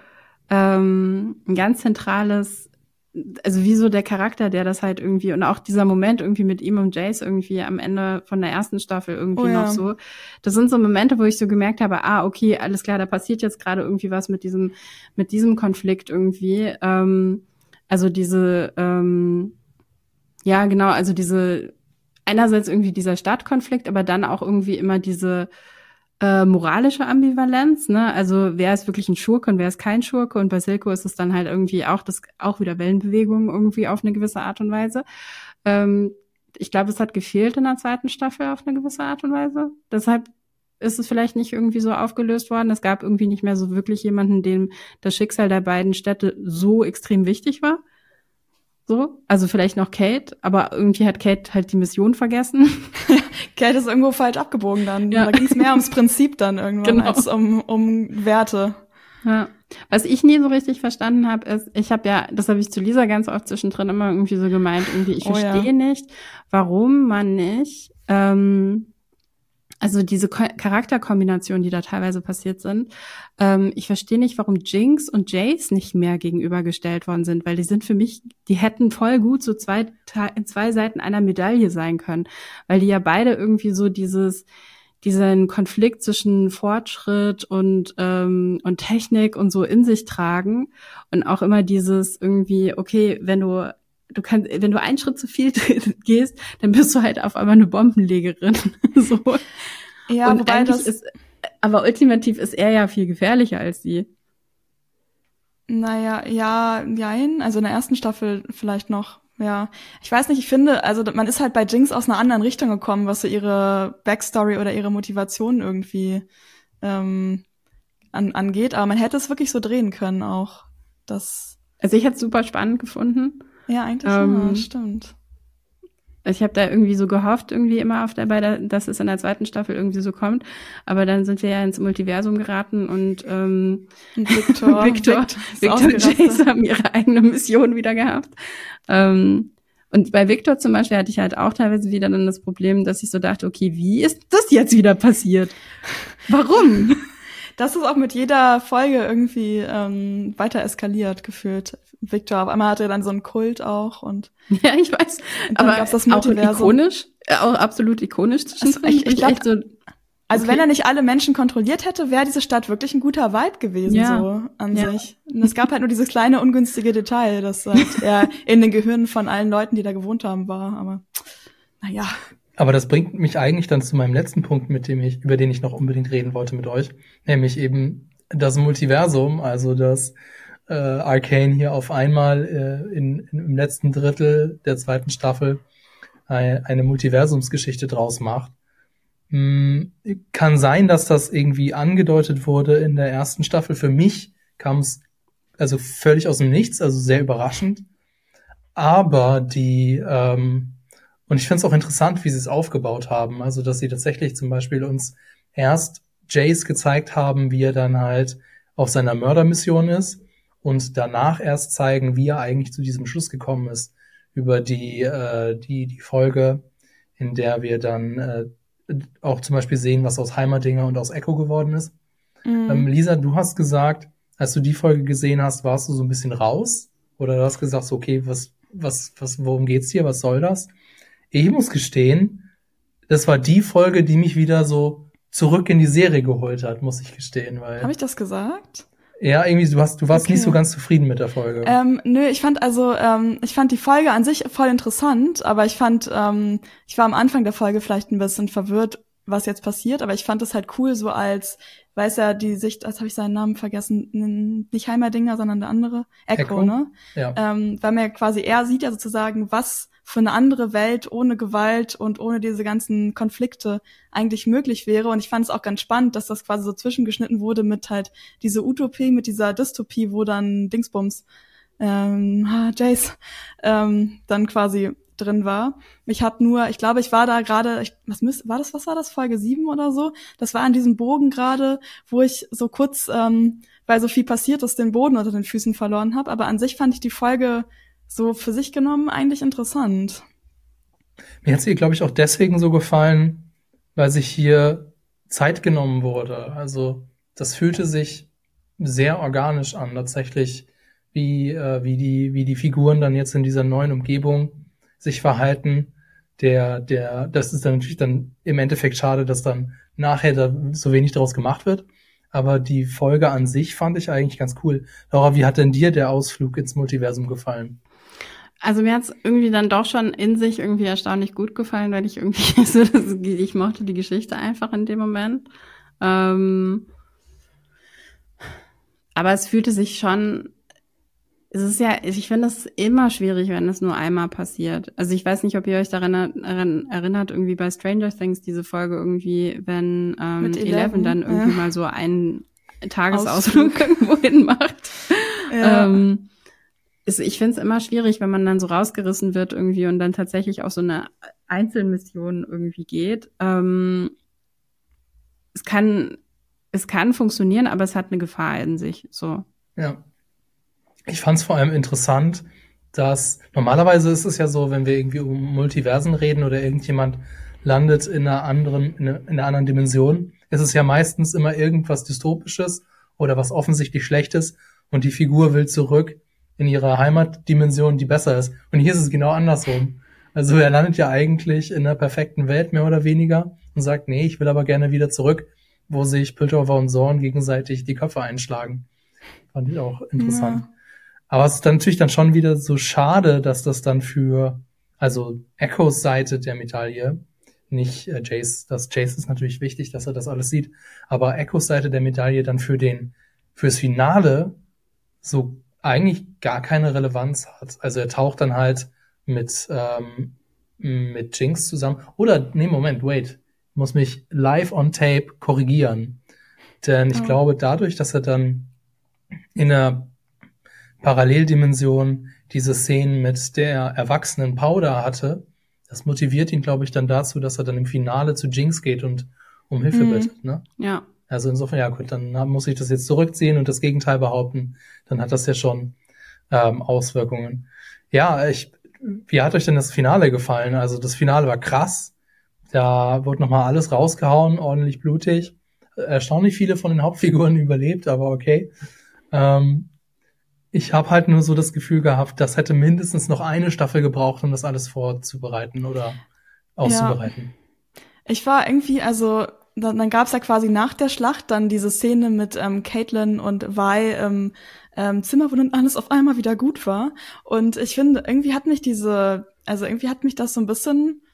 Speaker 3: ähm, ein ganz zentrales, also wie so der Charakter, der das halt irgendwie, und auch dieser Moment irgendwie mit ihm und Jace irgendwie am Ende von der ersten Staffel irgendwie oh, noch ja. so. Das sind so Momente, wo ich so gemerkt habe, ah, okay, alles klar, da passiert jetzt gerade irgendwie was mit diesem, mit diesem Konflikt irgendwie. Ähm, also diese, ähm, ja, genau, also diese, einerseits irgendwie dieser Stadtkonflikt, aber dann auch irgendwie immer diese äh, moralische Ambivalenz, ne? Also wer ist wirklich ein Schurke und wer ist kein Schurke? Und bei Silco ist es dann halt irgendwie auch das auch wieder Wellenbewegung irgendwie auf eine gewisse Art und Weise. Ähm, ich glaube, es hat gefehlt in der zweiten Staffel auf eine gewisse Art und Weise. Deshalb ist es vielleicht nicht irgendwie so aufgelöst worden. Es gab irgendwie nicht mehr so wirklich jemanden, dem das Schicksal der beiden Städte so extrem wichtig war. So, also vielleicht noch Kate, aber irgendwie hat Kate halt die Mission vergessen.
Speaker 2: Kate ist irgendwo falsch abgebogen dann. Ja. Da ging es mehr ums Prinzip dann irgendwann genau. als um um Werte.
Speaker 3: Ja. Was ich nie so richtig verstanden habe, ist, ich habe ja, das habe ich zu Lisa ganz oft zwischendrin immer irgendwie so gemeint, irgendwie, ich oh, verstehe ja. nicht, warum man nicht, ähm, also diese Ko- Charakterkombinationen, die da teilweise passiert sind, ähm, ich verstehe nicht, warum Jinx und Jace nicht mehr gegenübergestellt worden sind, weil die sind für mich, die hätten voll gut so zwei, zwei Seiten einer Medaille sein können, weil die ja beide irgendwie so dieses, diesen Konflikt zwischen Fortschritt und ähm, und Technik und so in sich tragen und auch immer dieses irgendwie, okay, wenn du Du kannst, wenn du einen Schritt zu viel gehst, dann bist du halt auf einmal eine Bombenlegerin. so.
Speaker 2: Ja,
Speaker 3: und
Speaker 2: wobei das
Speaker 3: ist, aber ultimativ ist er ja viel gefährlicher als sie.
Speaker 2: Naja, ja, jein. Also in der ersten Staffel vielleicht noch, ja. Ich weiß nicht, ich finde, also man ist halt bei Jinx aus einer anderen Richtung gekommen, was so ihre Backstory oder ihre Motivation irgendwie ähm, an, angeht. Aber man hätte es wirklich so drehen können auch. Das
Speaker 3: also ich hätte es super spannend gefunden.
Speaker 2: Ja, eigentlich ähm, ja, stimmt.
Speaker 3: Ich habe da irgendwie so gehofft, irgendwie immer auf dabei, dass es in der zweiten Staffel irgendwie so kommt. Aber dann sind wir ja ins Multiversum geraten und, ähm,
Speaker 2: und Victor,
Speaker 3: Victor, Victor und Jace haben ihre eigene Mission wieder gehabt. Ähm, und bei Victor zum Beispiel hatte ich halt auch teilweise wieder dann das Problem, dass ich so dachte, okay, wie ist das jetzt wieder passiert? Warum?
Speaker 2: Das ist auch mit jeder Folge irgendwie ähm, weiter eskaliert gefühlt. Victor, auf einmal hatte er dann so einen Kult auch und
Speaker 3: ja, ich weiß, aber gab's das auch ikonisch, auch absolut ikonisch.
Speaker 2: Also, ich, ich glaub, so, also okay. Wenn er nicht alle Menschen kontrolliert hätte, wäre diese Stadt wirklich ein guter Vibe gewesen ja. so an ja. sich. Und es gab halt nur dieses kleine ungünstige Detail, dass halt er in den Gehirnen von allen Leuten, die da gewohnt haben, war. Aber naja.
Speaker 1: Aber das bringt mich eigentlich dann zu meinem letzten Punkt, mit dem ich, über den ich noch unbedingt reden wollte mit euch, nämlich eben das Multiversum, also dass äh, Arcane hier auf einmal äh, in, in, im letzten Drittel der zweiten Staffel eine, eine Multiversumsgeschichte draus macht. Hm, kann sein, dass das irgendwie angedeutet wurde in der ersten Staffel. Für mich kam es also völlig aus dem Nichts, also sehr überraschend. Aber die ähm, und ich finde es auch interessant, wie sie es aufgebaut haben. Also, dass sie tatsächlich zum Beispiel uns erst Jace gezeigt haben, wie er dann halt auf seiner Mördermission ist und danach erst zeigen, wie er eigentlich zu diesem Schluss gekommen ist über die äh, die die Folge, in der wir dann äh, auch zum Beispiel sehen, was aus Heimerdinger und aus Echo geworden ist. Mhm. Ähm, Lisa, du hast gesagt, als du die Folge gesehen hast, warst du so ein bisschen raus? Oder du hast gesagt, so, okay, was was was worum geht's hier? Was soll das? Ich muss gestehen, das war die Folge, die mich wieder so zurück in die Serie geholt hat, muss ich gestehen. Weil
Speaker 2: Habe ich das gesagt?
Speaker 1: Ja, irgendwie, du, hast, du warst okay. nicht so ganz zufrieden mit der Folge.
Speaker 2: Ähm, nö, ich fand also, ähm, ich fand die Folge an sich voll interessant, aber ich fand, ähm, ich war am Anfang der Folge vielleicht ein bisschen verwirrt, was jetzt passiert, aber ich fand es halt cool, so als, weiß ja, die Sicht, als habe ich seinen Namen vergessen, nicht Heimerdinger, sondern der andere, Echo, Echo? ne? Ja. Ähm, weil man ja quasi, er sieht ja sozusagen, was für eine andere Welt ohne Gewalt und ohne diese ganzen Konflikte eigentlich möglich wäre. Und ich fand es auch ganz spannend, dass das quasi so zwischengeschnitten wurde mit halt diese Utopie, mit dieser Dystopie, wo dann Dingsbums, ähm, Jace, ähm, dann quasi drin war. Ich habe nur, ich glaube, ich war da gerade, was müsste, war das, was war das, Folge sieben oder so? Das war an diesem Bogen gerade, wo ich so kurz, ähm, weil so viel passiert ist, den Boden unter den Füßen verloren habe. Aber an sich fand ich die Folge so für sich genommen eigentlich interessant.
Speaker 1: Mir hat sie, glaube ich, auch deswegen so gefallen, weil sich hier Zeit genommen wurde. Also das fühlte sich sehr organisch an, tatsächlich, wie äh, wie die wie die Figuren dann jetzt in dieser neuen Umgebung sich verhalten. Der der das ist dann natürlich dann im Endeffekt schade, dass dann nachher da so wenig daraus gemacht wird. Aber die Folge an sich fand ich eigentlich ganz cool. Laura, wie hat denn dir der Ausflug ins Multiversum gefallen?
Speaker 3: Also mir hat's irgendwie dann doch schon in sich irgendwie erstaunlich gut gefallen, weil ich irgendwie so, das, ich mochte die Geschichte einfach in dem Moment. Ähm, aber es fühlte sich schon, es ist ja, ich finde es immer schwierig, wenn es nur einmal passiert. Also ich weiß nicht, ob ihr euch daran erinnert, irgendwie bei Stranger Things diese Folge irgendwie, wenn ähm, Mit Eleven dann irgendwie ja. mal so einen Tagesausflug irgendwo hin macht. Ja. Ähm, Ich finde es immer schwierig, wenn man dann so rausgerissen wird irgendwie und dann tatsächlich auf so eine Einzelmission irgendwie geht. Ähm, es kann, es kann funktionieren, aber es hat eine Gefahr in sich, so.
Speaker 1: Ja. Ich fand es vor allem interessant, dass normalerweise ist es ja so, wenn wir irgendwie um Multiversen reden oder irgendjemand landet in einer anderen, in einer, in einer anderen Dimension, ist es ja meistens immer irgendwas Dystopisches oder was offensichtlich Schlechtes und die Figur will zurück in ihrer Heimatdimension, die besser ist. Und hier ist es genau andersrum. Also er landet ja eigentlich in einer perfekten Welt, mehr oder weniger, und sagt, nee, ich will aber gerne wieder zurück, wo sich Piltover und Zorn gegenseitig die Köpfe einschlagen. Fand ich auch interessant. Ja. Aber es ist dann natürlich dann schon wieder so schade, dass das dann für, also Echos Seite der Medaille, nicht äh, Jace, das Jace ist natürlich wichtig, dass er das alles sieht, aber Echos Seite der Medaille dann für den, fürs Finale so eigentlich gar keine Relevanz hat. Also er taucht dann halt mit ähm, mit Jinx zusammen. Oder, nee, Moment, wait. Ich muss mich live on tape korrigieren. Denn ich oh. glaube, dadurch, dass er dann in einer Paralleldimension diese Szenen mit der erwachsenen Powder hatte, das motiviert ihn, glaube ich, dann dazu, dass er dann im Finale zu Jinx geht und um Hilfe mhm. bittet. Ne?
Speaker 3: Ja.
Speaker 1: Also insofern, ja gut, dann muss ich das jetzt zurückziehen und das Gegenteil behaupten. Dann hat das ja schon ähm, Auswirkungen. Ja, ich, wie hat euch denn das Finale gefallen? Also das Finale war krass. Da wurde nochmal alles rausgehauen, ordentlich blutig. Erstaunlich viele von den Hauptfiguren überlebt, aber okay. Ähm, ich habe halt nur so das Gefühl gehabt, das hätte mindestens noch eine Staffel gebraucht, um das alles vorzubereiten oder auszubereiten.
Speaker 2: Ja. Ich war irgendwie, also dann, dann gab's ja quasi nach der Schlacht dann diese Szene mit ähm, Caitlyn und Vi im ähm, Zimmer, wo dann alles auf einmal wieder gut war. Und ich finde, irgendwie hat mich diese, also irgendwie hat mich das so ein bisschen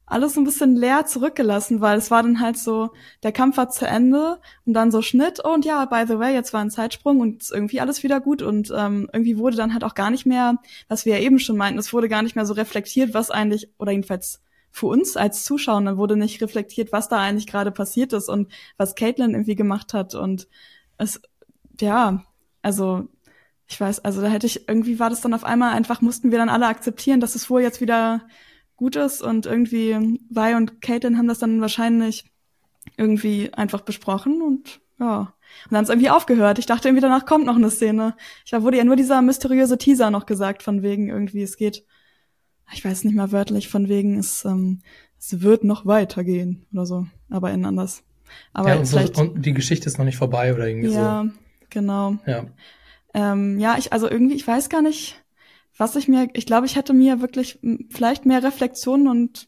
Speaker 2: alles so ein bisschen leer zurückgelassen, weil es war dann halt so, der Kampf war zu Ende und dann so Schnitt oh, und ja, by the way, jetzt war ein Zeitsprung und ist irgendwie alles wieder gut und ähm, irgendwie wurde dann halt auch gar nicht mehr, was wir ja eben schon meinten, es wurde gar nicht mehr so reflektiert, was eigentlich, oder jedenfalls für uns als Zuschauer, dann wurde nicht reflektiert, was da eigentlich gerade passiert ist und was Caitlyn irgendwie gemacht hat und es, ja, also ich weiß, also da hätte ich, irgendwie war das dann auf einmal einfach, mussten wir dann alle akzeptieren, dass es wohl jetzt wieder gut ist und irgendwie Vi und Caitlyn haben das dann wahrscheinlich irgendwie einfach besprochen und ja. Und dann hat es irgendwie aufgehört. Ich dachte irgendwie, danach kommt noch eine Szene. Ich war, wurde ja nur dieser mysteriöse Teaser noch gesagt, von wegen irgendwie, es geht, ich weiß nicht mal wörtlich, von wegen, es, ähm, es wird noch weitergehen oder so, aber in anders. Aber
Speaker 1: ja, und, so,
Speaker 2: vielleicht,
Speaker 1: und die Geschichte ist noch nicht vorbei oder irgendwie
Speaker 2: ja,
Speaker 1: so.
Speaker 2: genau.
Speaker 1: Ja,
Speaker 2: Ähm, ja, ich, also irgendwie, ich weiß gar nicht, was ich mir, ich glaube, ich hätte mir wirklich m, vielleicht mehr Reflexion und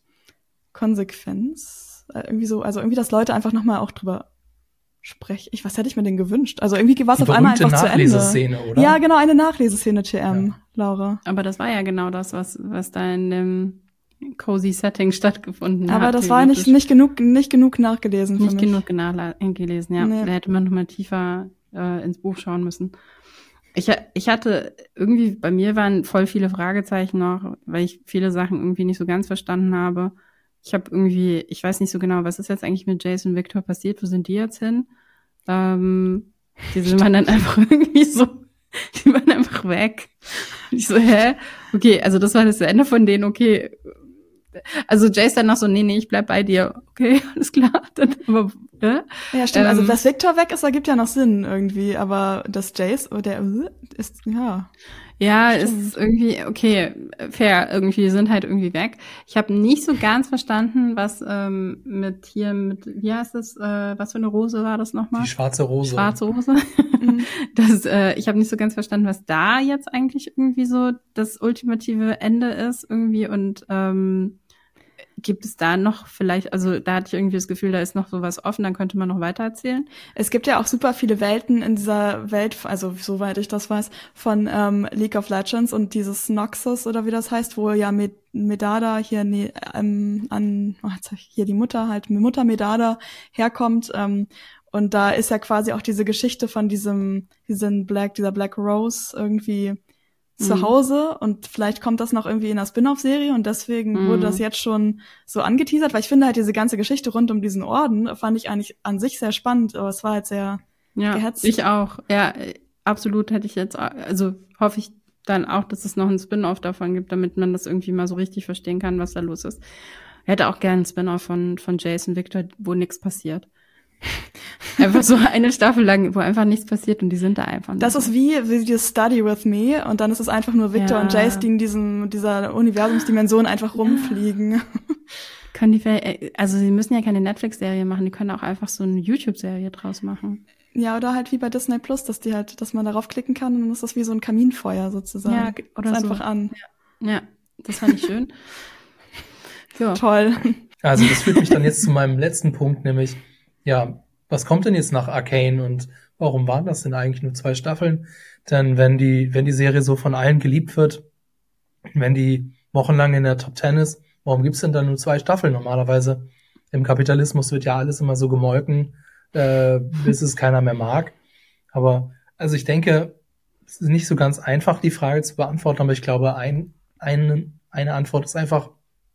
Speaker 2: Konsequenz, äh, irgendwie so, also irgendwie, dass Leute einfach nochmal auch drüber sprechen. Ich, was hätte ich mir denn gewünscht? Also irgendwie war es
Speaker 1: die
Speaker 2: auf einmal
Speaker 1: berühmte
Speaker 2: einfach zu Ende.
Speaker 1: Nachleseszene, oder?
Speaker 2: Ja, genau, eine Nachleseszene, T M,
Speaker 1: Ja.
Speaker 2: Laura.
Speaker 3: Aber das war ja genau das, was, was da in dem cozy Setting stattgefunden hat.
Speaker 2: Aber das war nicht, nicht genug, nicht genug nachgelesen für
Speaker 3: Nicht
Speaker 2: mich.
Speaker 3: genug genach- gelesen, ja.
Speaker 2: Nee.
Speaker 3: Da hätte man noch mal tiefer äh, ins Buch schauen müssen. Ich, ich hatte irgendwie, bei mir waren voll viele Fragezeichen noch, weil ich viele Sachen irgendwie nicht so ganz verstanden habe. Ich habe irgendwie, ich weiß nicht so genau, was ist jetzt eigentlich mit Jace und Victor passiert? Wo sind die jetzt hin? Ähm, die sind waren dann einfach irgendwie so, die waren einfach weg. Und ich so, hä? Okay, also das war das Ende von denen, okay. Also Jace dann noch so, nee, nee, ich bleib bei dir. Okay, alles klar. Dann, aber, ja?
Speaker 2: Ja, stimmt. Also,
Speaker 3: Ähm,
Speaker 2: dass Victor weg ist, ergibt ja noch Sinn irgendwie. Aber das Jace, oh, der äh, ist, ja.
Speaker 3: Ja, es
Speaker 2: Stimmt.
Speaker 3: ist irgendwie, okay, fair, irgendwie sind halt irgendwie weg. Ich habe nicht so ganz verstanden, was ähm, mit hier, mit, wie heißt das, äh, was für eine Rose war das nochmal?
Speaker 1: Die schwarze Rose.
Speaker 3: Schwarze Rose.
Speaker 2: Mhm.
Speaker 3: Das, äh, ich habe nicht so ganz verstanden, was da jetzt eigentlich irgendwie so das ultimative Ende ist irgendwie und ähm, gibt es da noch vielleicht, also da hatte ich irgendwie das Gefühl, da ist noch sowas offen, dann könnte man noch weiter erzählen.
Speaker 2: Es gibt ja auch super viele Welten in dieser Welt, also soweit ich das weiß, von ähm, League of Legends und dieses Noxus oder wie das heißt, wo ja Med- Medada hier ne, ähm, an, oh, jetzt hab ich hier die Mutter halt, Mutter Medada herkommt. Ähm, und da ist ja quasi auch diese Geschichte von diesem, diesen Black, dieser Black Rose irgendwie zu
Speaker 3: Mhm.
Speaker 2: Hause und vielleicht kommt das noch irgendwie in einer Spin-off-Serie und deswegen
Speaker 3: Mhm.
Speaker 2: wurde das jetzt schon so angeteasert, weil ich finde halt diese ganze Geschichte rund um diesen Orden fand ich eigentlich an sich sehr spannend, aber es war halt sehr
Speaker 3: Ja,
Speaker 2: gehetzt.
Speaker 3: ich auch. Ja, äh, absolut hätte ich jetzt, au- also hoffe ich dann auch, dass es noch einen Spin-off davon gibt, damit man das irgendwie mal so richtig verstehen kann, was da los ist. Ich hätte auch gerne einen Spin-off von, von Jason Victor, wo nichts passiert. Einfach so eine Staffel lang, wo einfach nichts passiert und die sind da einfach nicht.
Speaker 2: Das ist wie, wie dieses Study with Me und dann ist es einfach nur Victor
Speaker 3: Ja.
Speaker 2: und Jace, die in diesem, dieser Universumsdimension einfach rumfliegen.
Speaker 3: Können die, vielleicht- also sie müssen ja keine Netflix-Serie machen, die können auch einfach so eine YouTube-Serie draus machen.
Speaker 2: Ja, oder halt wie bei Disney Plus, dass die halt, dass man darauf klicken kann und dann ist das wie so ein Kaminfeuer sozusagen.
Speaker 3: Ja, ge- oder
Speaker 2: ist
Speaker 3: so.
Speaker 2: einfach an.
Speaker 3: Ja, das fand ich schön. Ja.
Speaker 2: Toll.
Speaker 1: Also das führt mich dann jetzt zu meinem letzten Punkt, nämlich, ja, was kommt denn jetzt nach Arcane und warum waren das denn eigentlich nur zwei Staffeln? Denn wenn die, wenn die Serie so von allen geliebt wird, wenn die wochenlang in der Top Ten ist, warum gibt's denn dann nur zwei Staffeln? Normalerweise im Kapitalismus wird ja alles immer so gemolken, äh, bis es keiner mehr mag. Aber also ich denke, es ist nicht so ganz einfach, die Frage zu beantworten, aber ich glaube, ein, ein, eine Antwort ist einfach,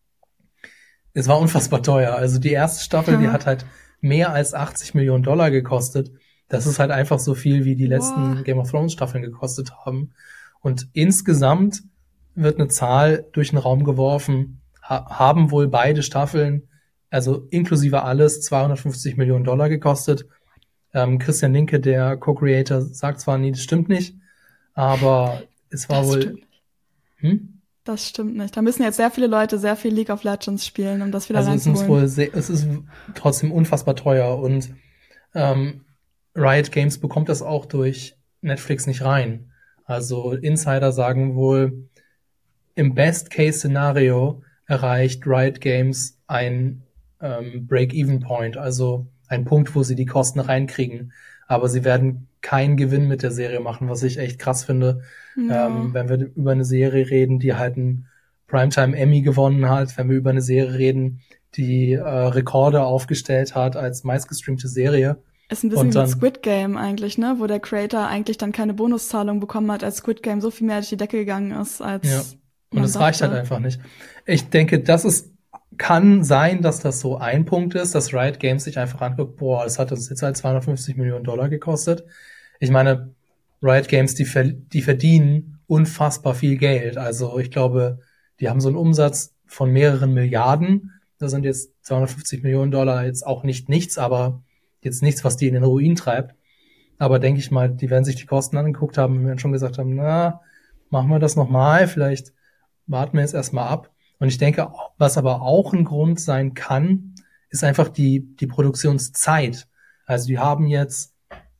Speaker 1: es war unfassbar teuer. Also die erste Staffel, die
Speaker 2: Ja.
Speaker 1: hat halt mehr als achtzig Millionen Dollar gekostet. Das ist halt einfach so viel, wie die letzten
Speaker 2: Boah.
Speaker 1: Game of Thrones Staffeln gekostet haben. Und insgesamt wird eine Zahl durch den Raum geworfen, ha- haben wohl beide Staffeln, also inklusive alles, zweihundertfünfzig Millionen Dollar gekostet. Ähm, Christian Linke, der Co-Creator, sagt zwar, nee, das stimmt nicht, aber es war
Speaker 2: Das
Speaker 1: wohl,
Speaker 2: stimmt.
Speaker 1: hm?
Speaker 2: Das stimmt nicht. Da müssen jetzt sehr viele Leute sehr viel League of Legends spielen, um das wieder
Speaker 1: Also es muss
Speaker 2: reinzuholen.
Speaker 1: wohl sehr, es ist trotzdem unfassbar teuer und ähm, Riot Games bekommt das auch durch Netflix nicht rein. Also Insider sagen wohl, im Best-Case-Szenario erreicht Riot Games ein ähm, Break-Even-Point, also ein Punkt, wo sie die Kosten reinkriegen. Aber sie werden keinen Gewinn mit der Serie machen, was ich echt krass finde.
Speaker 2: Ja.
Speaker 1: Ähm, wenn wir über eine Serie reden, die halt ein Primetime Emmy gewonnen hat, wenn wir über eine Serie reden, die äh, Rekorde aufgestellt hat als meistgestreamte Serie.
Speaker 2: Ist ein bisschen
Speaker 1: Und dann,
Speaker 2: wie Squid Game eigentlich, ne? Wo der Creator eigentlich dann keine Bonuszahlung bekommen hat, als Squid Game so viel mehr durch die Decke gegangen ist, als
Speaker 1: ja. Und es reicht halt einfach nicht. Ich denke, das ist, kann sein, dass das so ein Punkt ist, dass Riot Games sich einfach anguckt, boah, das hat uns jetzt halt zweihundertfünfzig Millionen Dollar gekostet. Ich meine, Riot Games, die, die verdienen unfassbar viel Geld. Also ich glaube, die haben so einen Umsatz von mehreren Milliarden. Da sind jetzt zweihundertfünfzig Millionen Dollar jetzt auch nicht nichts, aber jetzt nichts, was die in den Ruin treibt. Aber denke ich mal, die werden sich die Kosten angeguckt haben und schon gesagt haben, na, machen wir das nochmal, vielleicht warten wir jetzt erstmal ab. Und ich denke, was aber auch ein Grund sein kann, ist einfach die, die Produktionszeit. Also die haben jetzt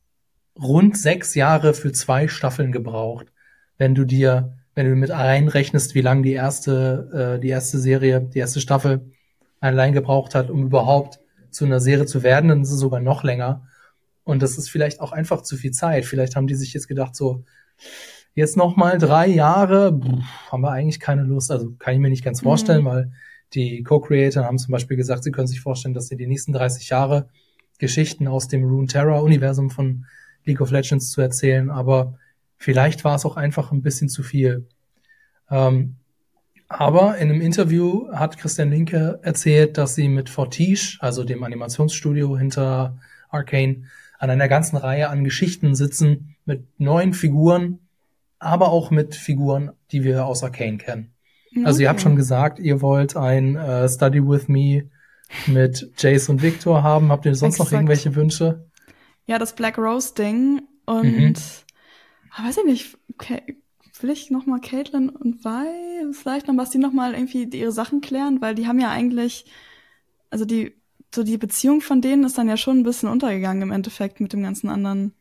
Speaker 1: rund sechs Jahre für zwei Staffeln gebraucht. Wenn du dir, wenn du mit einrechnest, wie lange die erste, äh, die erste Serie, die erste Staffel allein gebraucht hat, um überhaupt zu einer Serie zu werden, dann ist es sogar noch länger. Und das ist vielleicht auch einfach zu viel Zeit. Vielleicht haben die sich jetzt gedacht, so, jetzt noch mal drei Jahre, pff, haben wir eigentlich keine Lust. Also kann ich mir nicht ganz vorstellen, mhm. weil die Co-Creator haben zum Beispiel gesagt, sie können sich vorstellen, dass sie die nächsten dreißig Jahre Geschichten aus dem Runeterra-Universum von League of Legends zu erzählen. Aber vielleicht war es auch einfach ein bisschen zu viel. Ähm, aber in einem Interview hat Christian Linke erzählt, dass sie mit Fortiche, also dem Animationsstudio hinter Arcane, an einer ganzen Reihe an Geschichten sitzen mit neuen Figuren, aber auch mit Figuren, die wir aus Arcane kennen. Okay. Also ihr habt schon gesagt, ihr wollt ein äh, Study With Me mit Jace und Victor haben. Habt ihr sonst Exakt. noch irgendwelche Wünsche?
Speaker 2: Ja, das Black Rose Ding und
Speaker 1: Mhm.
Speaker 2: ah, weiß ich nicht, okay, will ich noch mal Caitlyn und Vi vielleicht noch, dass die noch mal irgendwie ihre Sachen klären, weil die haben ja eigentlich, also die so die Beziehung von denen ist dann ja schon ein bisschen untergegangen im Endeffekt mit dem ganzen anderen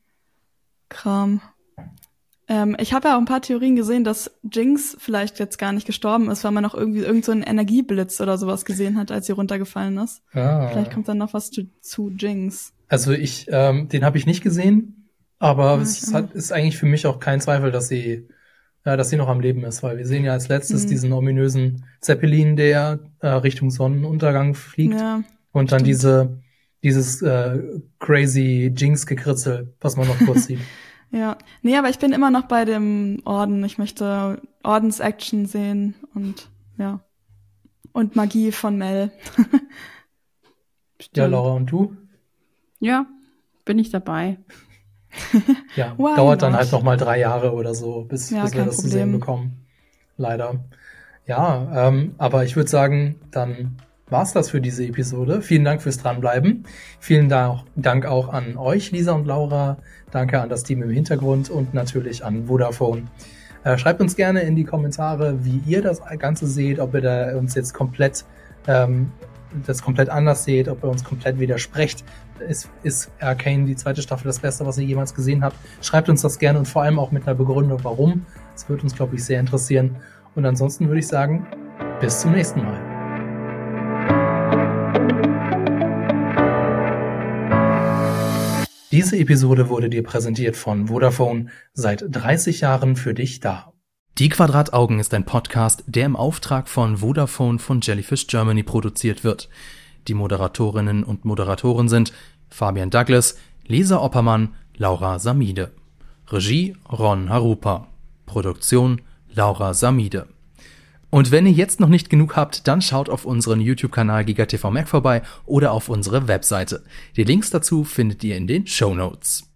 Speaker 2: Kram. Ähm, ich habe ja auch ein paar Theorien gesehen, dass Jinx vielleicht jetzt gar nicht gestorben ist, weil man noch irgendwie irgend so einen Energieblitz oder sowas gesehen hat, als sie runtergefallen ist.
Speaker 1: Ah.
Speaker 2: Vielleicht kommt dann noch was zu, zu Jinx.
Speaker 1: Also ich, ähm, den habe ich nicht gesehen, aber
Speaker 2: Ja,
Speaker 1: es
Speaker 2: ich
Speaker 1: hat, ist eigentlich für mich auch kein Zweifel, dass sie, ja, dass sie noch am Leben ist, weil wir sehen ja als letztes
Speaker 2: Mhm.
Speaker 1: diesen ominösen Zeppelin, der äh, Richtung Sonnenuntergang fliegt.
Speaker 2: Ja,
Speaker 1: Und dann
Speaker 2: stimmt.
Speaker 1: diese, dieses äh, crazy Jinx-Gekritzel, was man noch kurz sieht.
Speaker 2: Ja. Nee, aber ich bin immer noch bei dem Orden. Ich möchte Ordensaction sehen und ja. Und Magie von Mel.
Speaker 1: Ja, Laura, und du?
Speaker 3: Ja, bin ich dabei.
Speaker 1: Ja,
Speaker 2: Why
Speaker 1: dauert dann
Speaker 2: not?
Speaker 1: halt noch mal drei Jahre oder so, bis,
Speaker 2: Ja,
Speaker 1: bis wir
Speaker 2: kein
Speaker 1: das zu sehen
Speaker 2: Problem.
Speaker 1: bekommen. Leider. Ja, ähm, aber ich würde sagen, dann war's das für diese Episode. Vielen Dank fürs Dranbleiben. Vielen Dank, Dank auch an euch, Lisa und Laura. Danke an das Team im Hintergrund und natürlich an Vodafone. Äh, schreibt uns gerne in die Kommentare, wie ihr das Ganze seht, ob ihr da uns jetzt komplett ähm, das komplett anders seht, ob ihr uns komplett widersprecht. Ist, ist Arcane die zweite Staffel das Beste, was ihr jemals gesehen habt? Schreibt uns das gerne und vor allem auch mit einer Begründung, warum. Das würde uns, glaube ich, sehr interessieren. Und ansonsten würde ich sagen, bis zum nächsten Mal. Diese Episode wurde dir präsentiert von Vodafone, seit dreißig Jahren für dich da. Die Quadrataugen ist ein Podcast, der im Auftrag von Vodafone von Jellyfish Germany produziert wird. Die Moderatorinnen und Moderatoren sind Fabian Douglas, Lisa Oppermann, Laura Samide. Regie Ron Harupa. Produktion Laura Samide. Und wenn ihr jetzt noch nicht genug habt, dann schaut auf unseren YouTube-Kanal GigaTV Mac vorbei oder auf unsere Webseite. Die Links dazu findet ihr in den Shownotes.